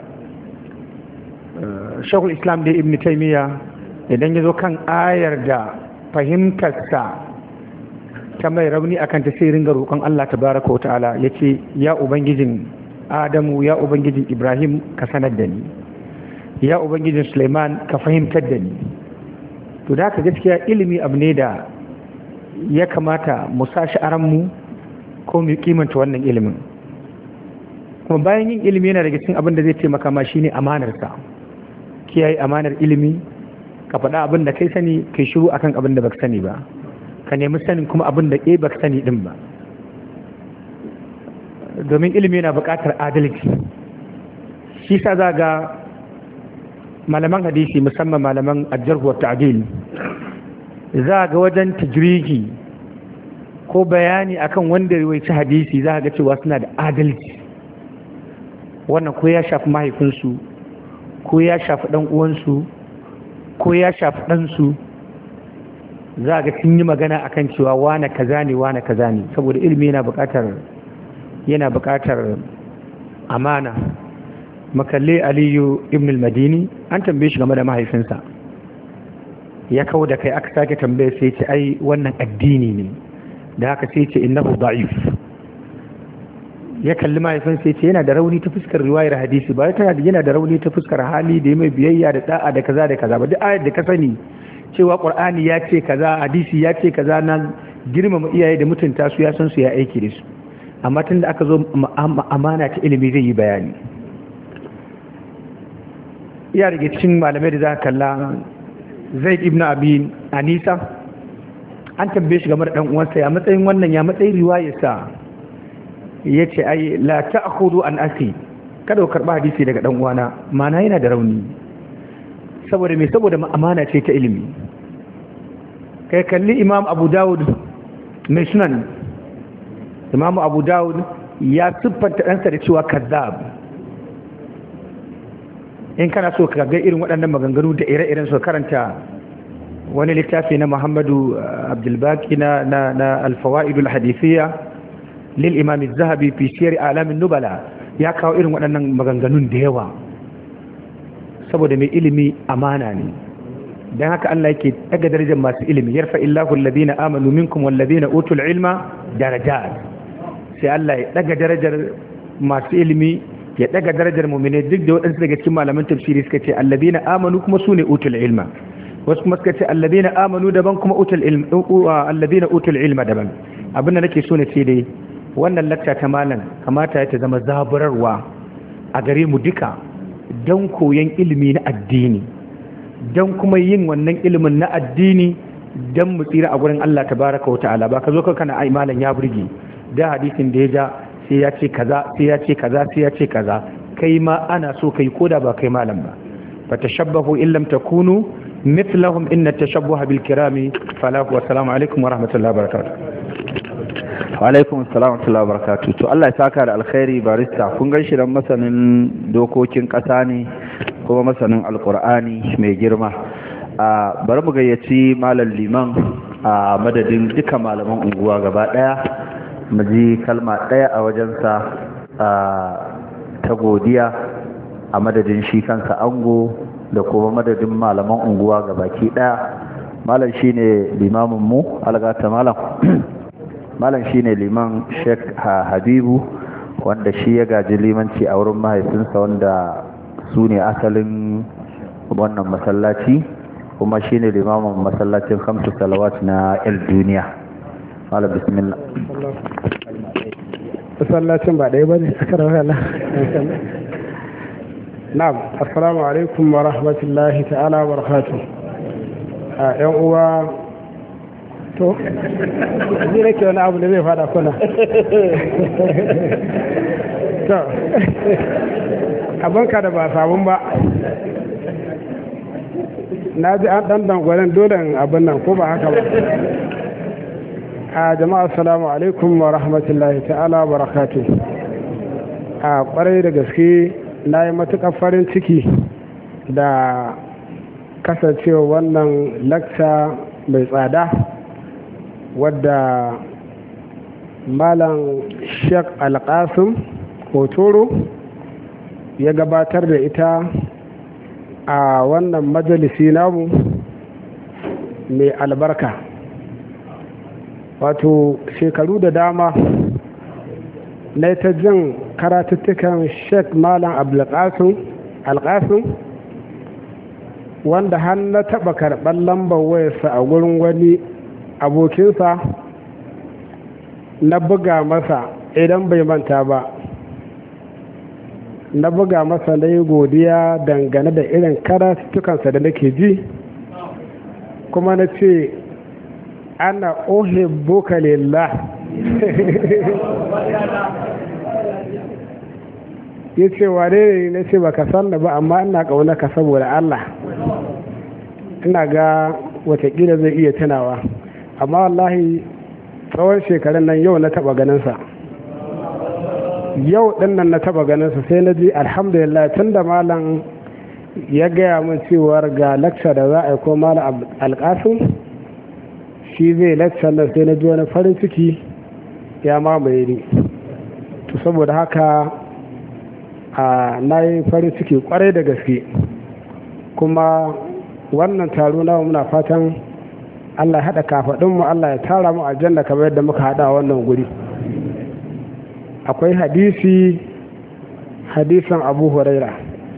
Sheikhul Islam da Ibn Taymiyyah idan ya zo kan ayar da fahimtarsa ta mai rauni akan ta sai ringa roƙon Allah tabaraka wa ta'ala, yace ya ubangijin Adamu, ya ubangijin Ibrahim ka sanar da ni, ya ubangijin Suleiman ka fahimtar da ni. To da ka gaskiya ilimi abu ne da ya kamata mu sashi aran mu ko mu kimanta wannan ilimin. Kuma bayan yin ilimi yana daga cikin abin da zai taimaka ma shine amanarsa. Kiyaye amanar ilimi, ka faɗa abin da kai sani, kai shiru akan abin da baka sani ba, ka nemi sanin kuma abin da ke baka sani din ba. Domin ilimi yana buƙatar adalci. Shi sa za ga malaman hadisi, musamman malaman al-jarh wa ta'dil, za ga wajen tajriji ko bayani akan wanda riwayaci hadisi za ga cewa suna da adalci. Wannan ko ya shafi mahaifinsu, ko ya shafi ɗan uwansu, ko ya shafi ɗansu, za ga sun yi magana akan cewa wane kaza ne wane kaza ne, saboda ilimi yana buƙatar yana buƙatar amana makalle aliyu ibn al-madini an tambaye shi game da mahaifinsa ya kawo da kai aka sake tambaye sai ce ai wannan addini ne da haka sai ce innahu da'if ya kalli mahaifin sai ce yana da rauni ta fuskar riwayar hadisi ba tana yana da rauni ta fuskar hali da mai biyayya da da'a da kaza da kaza ba duk ayar da ka sani cewa qur'ani ya ce kaza hadisi ya ce kaza na girmama iyaye da mutunta su ya san su ya aiki da su amma tun da aka zo amana ta ilimi zai yi bayani iya rage cikin malamai da za ka kalla zaid ibn abi anisa an tambaye shi game da dan uwansa ya matsayin wannan ya matsayin riwayarsa yace ai la ta'khudhu an akhi kada ku karba hadisi daga dan uwana mana yana da rauni saboda me saboda amana ce ta ilimi kai kalli imam abu dawud mai sunan imam abu dawud ya siffanta ɗansa da cewa kazzab in kana so ka ga irin waɗannan maganganu da ire-iren su karanta wani littafi na muhammadu abdulbaki na na na alfawa'idul hadithiyya lil imam az-zahabi fi siyar alamin nubala ya kawo irin waɗannan maganganun da yawa saboda mai ilimi amana ne dan haka Allah yake daga darajar masu ilimi yarfa illahu alladhina amanu minkum walladhina utul ilma darajat sai Allah ya daga darajar masu ilimi ya daga darajar mu'mini duk da waɗansu daga cikin malaman tafsiri suka ce alladhina amanu kuma sune utul ilma wasu kuma suka ce alladhina amanu daban kuma utul ilma alladhina utul ilma daban abinda nake so na ce dai wannan lakta ta malam kamata ya ta zama zaburarwa a gare mu duka don koyon ilimi na addini don kuma yin wannan ilimin na addini don mu tsira a gurin Allah tabaraka wa ta'ala ba ka zo ka kana ai malam ya burge da hadisin da ya ja sai ya ce kaza sai ya ce kaza sai ya ce kaza kai ma ana so kai koda ba kai malam ba fa tashabbahu in lam takunu mithlahum inna tashabbuha bil kirami falahu wa assalamu alaikum wa rahmatullahi wa barakatuh wa alaikum assalam wa rahmatullahi wa barakatuh to Allah ya saka da alkhairi barista kun gaishe dan masanin dokokin kasa ne kuma masanin alqur'ani mai girma a bari mu gayyaci malam liman a madadin duka malaman unguwa gaba daya mu ji kalma daya a wajensa ta godiya a madadin shi kansa ango da kuma madadin malaman unguwa gabaki daya malam shine limamin mu algata malam malam shine liman Sheikh Habibu wanda shi ya gaji limanci a wurin mahaifinsa wanda su ne asalin wannan masallaci kuma shine limamin masallacin khamsu salawat na el duniya malam bismillah masallacin ba ɗaya bane aka rawa Allah na'am assalamu alaikum wa rahmatullahi ta'ala wa barakatuh a yan uwa to ni nake wani abu da zai fada kuna to abanka da ba sabon ba na ji an dan dangwaren dole abin nan ko ba haka ba a jama'a assalamu alaikum wa rahmatullahi ta'ala wa barakatuh a kwarai da gaske na yi matuƙar farin ciki da kasancewa wannan lakca mai tsada wadda malam Sheikh Alƙasim Hotoro ya gabatar da ita a wannan majalisi namu mai albarka wato shekaru da dama na ta jin karatuttukan Sheikh Malam Abdulqasim Alƙasim wanda har na taɓa karɓar lambar wayarsa a gurin wani abokinsa na buga masa idan bai manta ba na buga masa na yi godiya dangane da irin karatuttukansa da nake ji kuma na ce ana uhibbuka lillah ya ce wane ne na ce baka san da ba amma ina ƙaunaka saboda Allah ina ga watakila zai iya tunawa amma wallahi tsawon shekarun nan yau na taba ganinsa yau din nan na taba ganinsa sai na ji alhamdulillah tun da malam ya gaya min cewar ga lakca da za a yi ko malam alƙasim shi zai lakca nan sai na ji wani farin ciki ya mamaye ni to saboda haka a na yi farin ciki kwarai da gaske, kuma wannan taro na muna fatan Allah ya haɗa kafaɗinmu, Allah ya tara mu aljanna kamar yadda muka haɗa wannan guri. Akwai hadisi hadisan Abu Huraira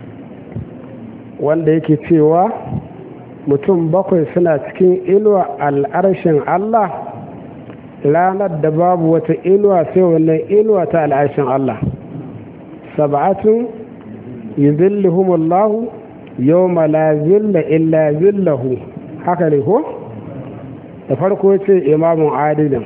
wanda yake cewa mutum bakwai suna cikin inuwa al'arshin Allah ranar da babu wata inuwa sai wannan inuwa ta al'arshin Allah. Sab'atun yuzilluhumullahu yawma la zilla illa zillahu. Haka ne ko? Da farko yace imamun adilin,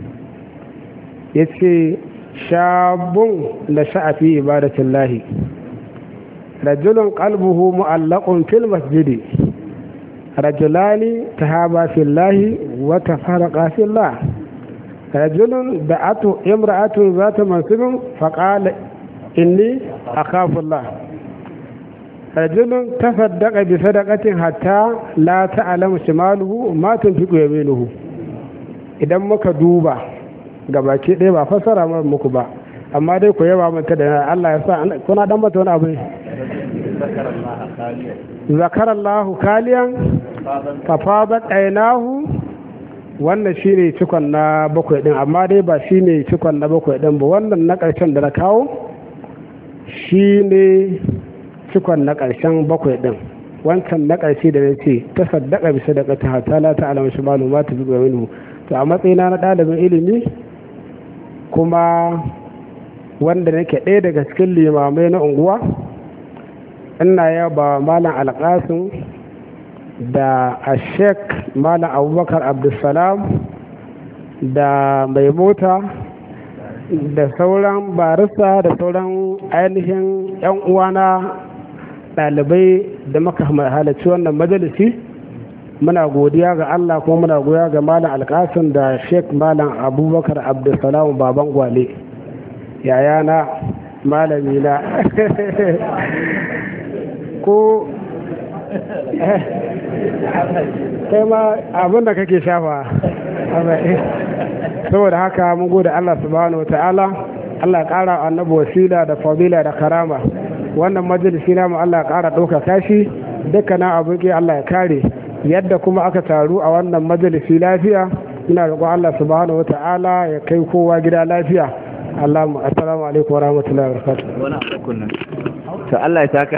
yace shabun da sha'afi ibadatullahi, rajulun qalbuhu mu'allaqun fil masjidi, rajulani tahaba fillahi wa tafarraqa fillah, rajulun da'atu imra'atun zata mansibin faqala inni akhafullah, rajulun tasaddaqa bi sadaqatin hatta la ta'lamu shimaluhu ma tunfiqu yaminuhu. Idan muka duba gabaki ɗaya ba fassara mai muku ba, amma dai ku yaba mata da Allah ya sa kuna dan mata wani abu ne. Zakarallahu kaliyan fafadat aynahu, wannan shine cikon na bakwai din, amma dai ba shine cikon na bakwai din ba. Wannan na ƙarshen da na kawo shine cikon na ƙarshen bakwai din. Wancan na ƙarshe da na ce ta saddaka bisa da ta hata la ta alama shi maluma ta zuba minhu. To a matsayina na ɗalibin ilimi kuma wanda nake ɗaya daga cikin limamai na unguwa, ina yaba malam alƙasin da ashek malam abubakar abdulsalam da mai mota da sauran barista da sauran ainihin 'yan uwana ɗalibai da muka halarci wannan majalisi. Muna godiya ga Allah kuma muna godiya ga malam alƙasin da sheik malam abubakar abdulsalam baban gwale, yayana malamina. Ko kai ma abin da kake shafa. Saboda haka mun gode Allah subhanahu wa ta'ala, Allah ya ƙara annabi wasila da fadila da karama. Wannan majalisi namu Allah ya ƙara ɗaukaka shi, dukkanin abin Allah ya kare. Yadda kuma aka taru a wannan majalisi lafiya, ina roƙon Allah subhanahu wa ta'ala ya kai kowa gida lafiya. Allah mu assalamu alaikum wa rahmatullahi wa barakatuh. To Allah ya saka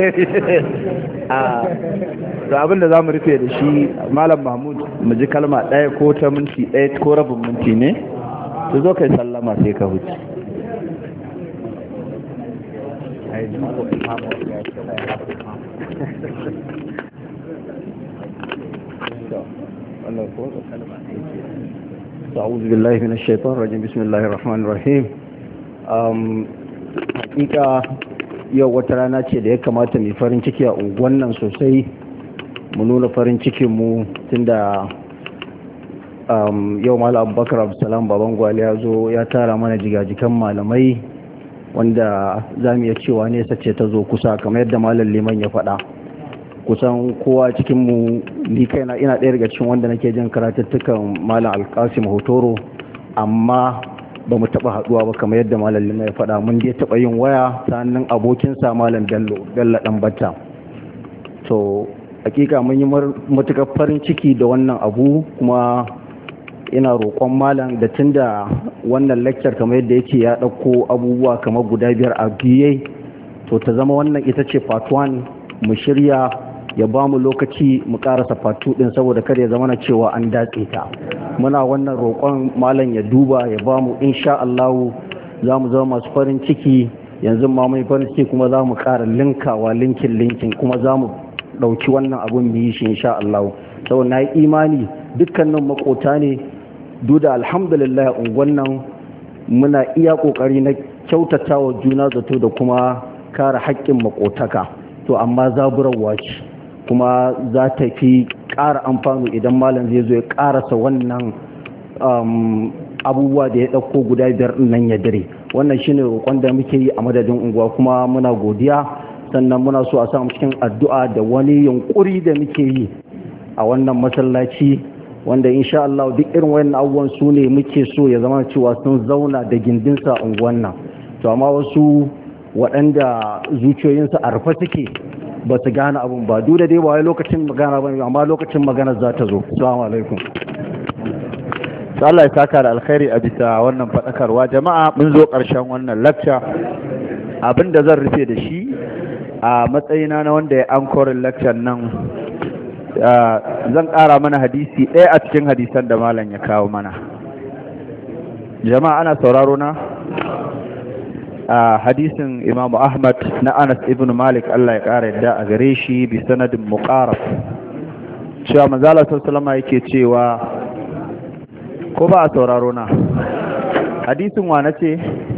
a to abinda zamu rufe da shi Malam Mahmud, mu ji kalma ɗaya ko ta minti ɗaya ko rabin minti ne, to zo kai sallama sai ka huce. أعوذ بالله من الشيطان الرجيم بسم الله الرحمن الرحيم. hakika yau wata rana ce da ya kamata mai farin ciki a unguwan nan sosai, mu nuna farin cikin mu tunda yau Malam Abubakar Abdulsalam baban gwale ya zo ya tara mana jigajikan malamai wanda za mu iya cewa nesa ce ta zo kusa, kamar yadda Malam Liman ya faɗa. Kusan kowa cikinmu, ni kaina ina ɗaya daga cikin wanda nake jin karatuttukan Malam Alkasim Hotoro, amma ba mu taɓa haɗuwa ba kamar yadda Malam Liman ya faɗa. Mun dai taɓa yin waya ta hannun abokinsa Malam Bello Bello ɗan Batta. To hakika mun yi matuƙar farin ciki da wannan abu, kuma ina roƙon Malam da tunda wannan lecture kamar yadda yake ya ɗauko abubuwa kamar guda biyar a biye, to ta zama wannan ita ce part one, mu shirya ya ba mu lokaci mu karasa fatu din, saboda kada ya zama na cewa an datse ta. Muna wannan roƙon Malam ya duba ya ba mu, insha Allah za mu zama masu farin ciki. Yanzu ma mai farin ciki, kuma za mu ƙara linkawa linkin linkin, kuma za mu ɗauki wannan abun mu yi shi insha Allah. Saboda na yi imani dukkanin makota ne, duk da alhamdulillah unguwan nan muna iya ƙoƙari na kyautata wa juna zato da kuma kare haƙƙin makotaka. To amma zaburarwa ce, kuma za ta fi ƙara amfani idan Malam zai zo ya ƙarasa wannan abubuwa da ya ɗauko guda biyar nan ya dare. Wannan shine roƙon da muke yi a madadin unguwa, kuma muna godiya. Sannan muna so a samu cikin addu'a da wani yunƙuri da muke yi a wannan masallaci, wanda insha Allah duk irin wayannan abubuwan su ne muke so ya zama cewa sun zauna da gindinsa a unguwan nan. To amma wasu waɗanda zuciyoyinsu a rufe suke ba su gane abun ba duk da dai ba wai lokacin magana ba amma lokacin magana za ta zo. Assalamu alaikum. Allah ya saka da alkhairi a bisa wannan faɗakarwa. Jama'a mun zo ƙarshen wannan lecture. Abinda zan rufe da shi a matsayina na wanda ya ankorin lecture nan, zan ƙara mana hadisi ɗaya a cikin hadisan da malam ya kawo mana. Jama'a ana sauraro na? a hadisin Imam Ahmad na Anas ibn Malik, Allah ya ƙara yadda a gare shi bi sanadin muqarrab, cewa manzo Allah sallallahu alaihi wasallam yake cewa, ko ba a sauraro na? Hadisin wa nace?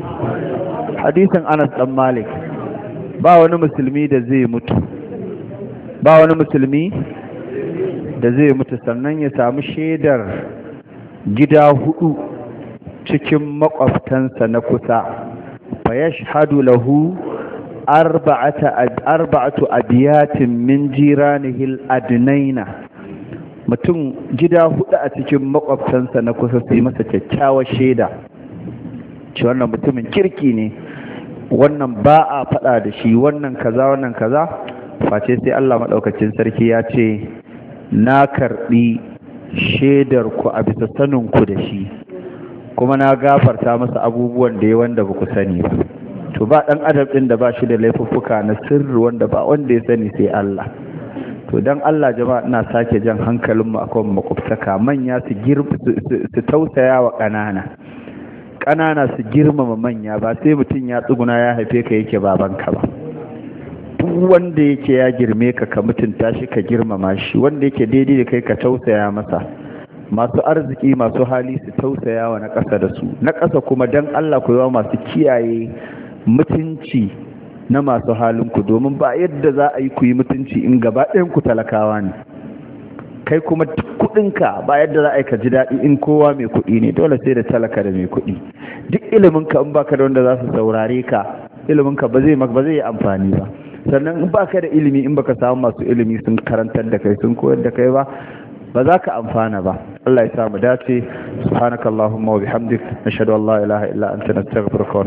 Hadisin Anas dan Malik. Ba wani musulmi da zai mutu ba wani musulmi da zai mutu sannan ya samu shaidar gida hudu cikin makwabtansa na kusa, fa yashhadu lahu arba'ata arba'atu abiyatin min jiranihi al-adnaina. Mutum gida hudu a cikin makwabtansa na kusa su yi masa kyakkyawar shaida, ci wannan mutumin kirki ne, wannan ba a faɗa da shi, wannan kaza wannan kaza, face sai Allah maɗaukacin sarki ya ce na karɓi shaidar ku a bisa sanin ku da shi, kuma na gafarta masa abubuwan da ya wanda ba ku sani ba. To ba ɗan adam ɗin da ba shi da laifuffuka na sirri wanda ba wanda ya sani sai Allah. To don Allah jama'a ina sake jan hankalinmu akan makwabtaka, manya su su tausaya wa ƙanana, ƙanana su girmama manya, ba sai mutum ya tsuguna ya haife ka yake babanka ba. Duk wanda yake ya girme ka ka mutunta shi, ka girmama shi, wanda yake daidai da kai ka tausaya masa. Masu arziki masu hali su tausaya wa na ƙasa da su, na ƙasa kuma don Allah ku yawa masu kiyaye mutunci na masu halinku, domin ba yadda za a yi ku yi mutunci in gaba ɗayan ku talakawa ne. Kai kuma kuɗinka ba yadda za a yi ka ji daɗi in kowa mai kuɗi ne, dole sai da talaka da mai kuɗi. Duk iliminka in baka da wanda za su saurare ka, iliminka ba zai ba zai yi amfani ba. Sannan in baka da ilimi, in baka samu masu ilimi sun karantar da kai sun koyar da kai ba, ba za ka amfana ba. Allah ya sa mu dace. Subhanakallahumma wa bihamdik, nashhadu an la ilaha illa anta nastaghfiruka wa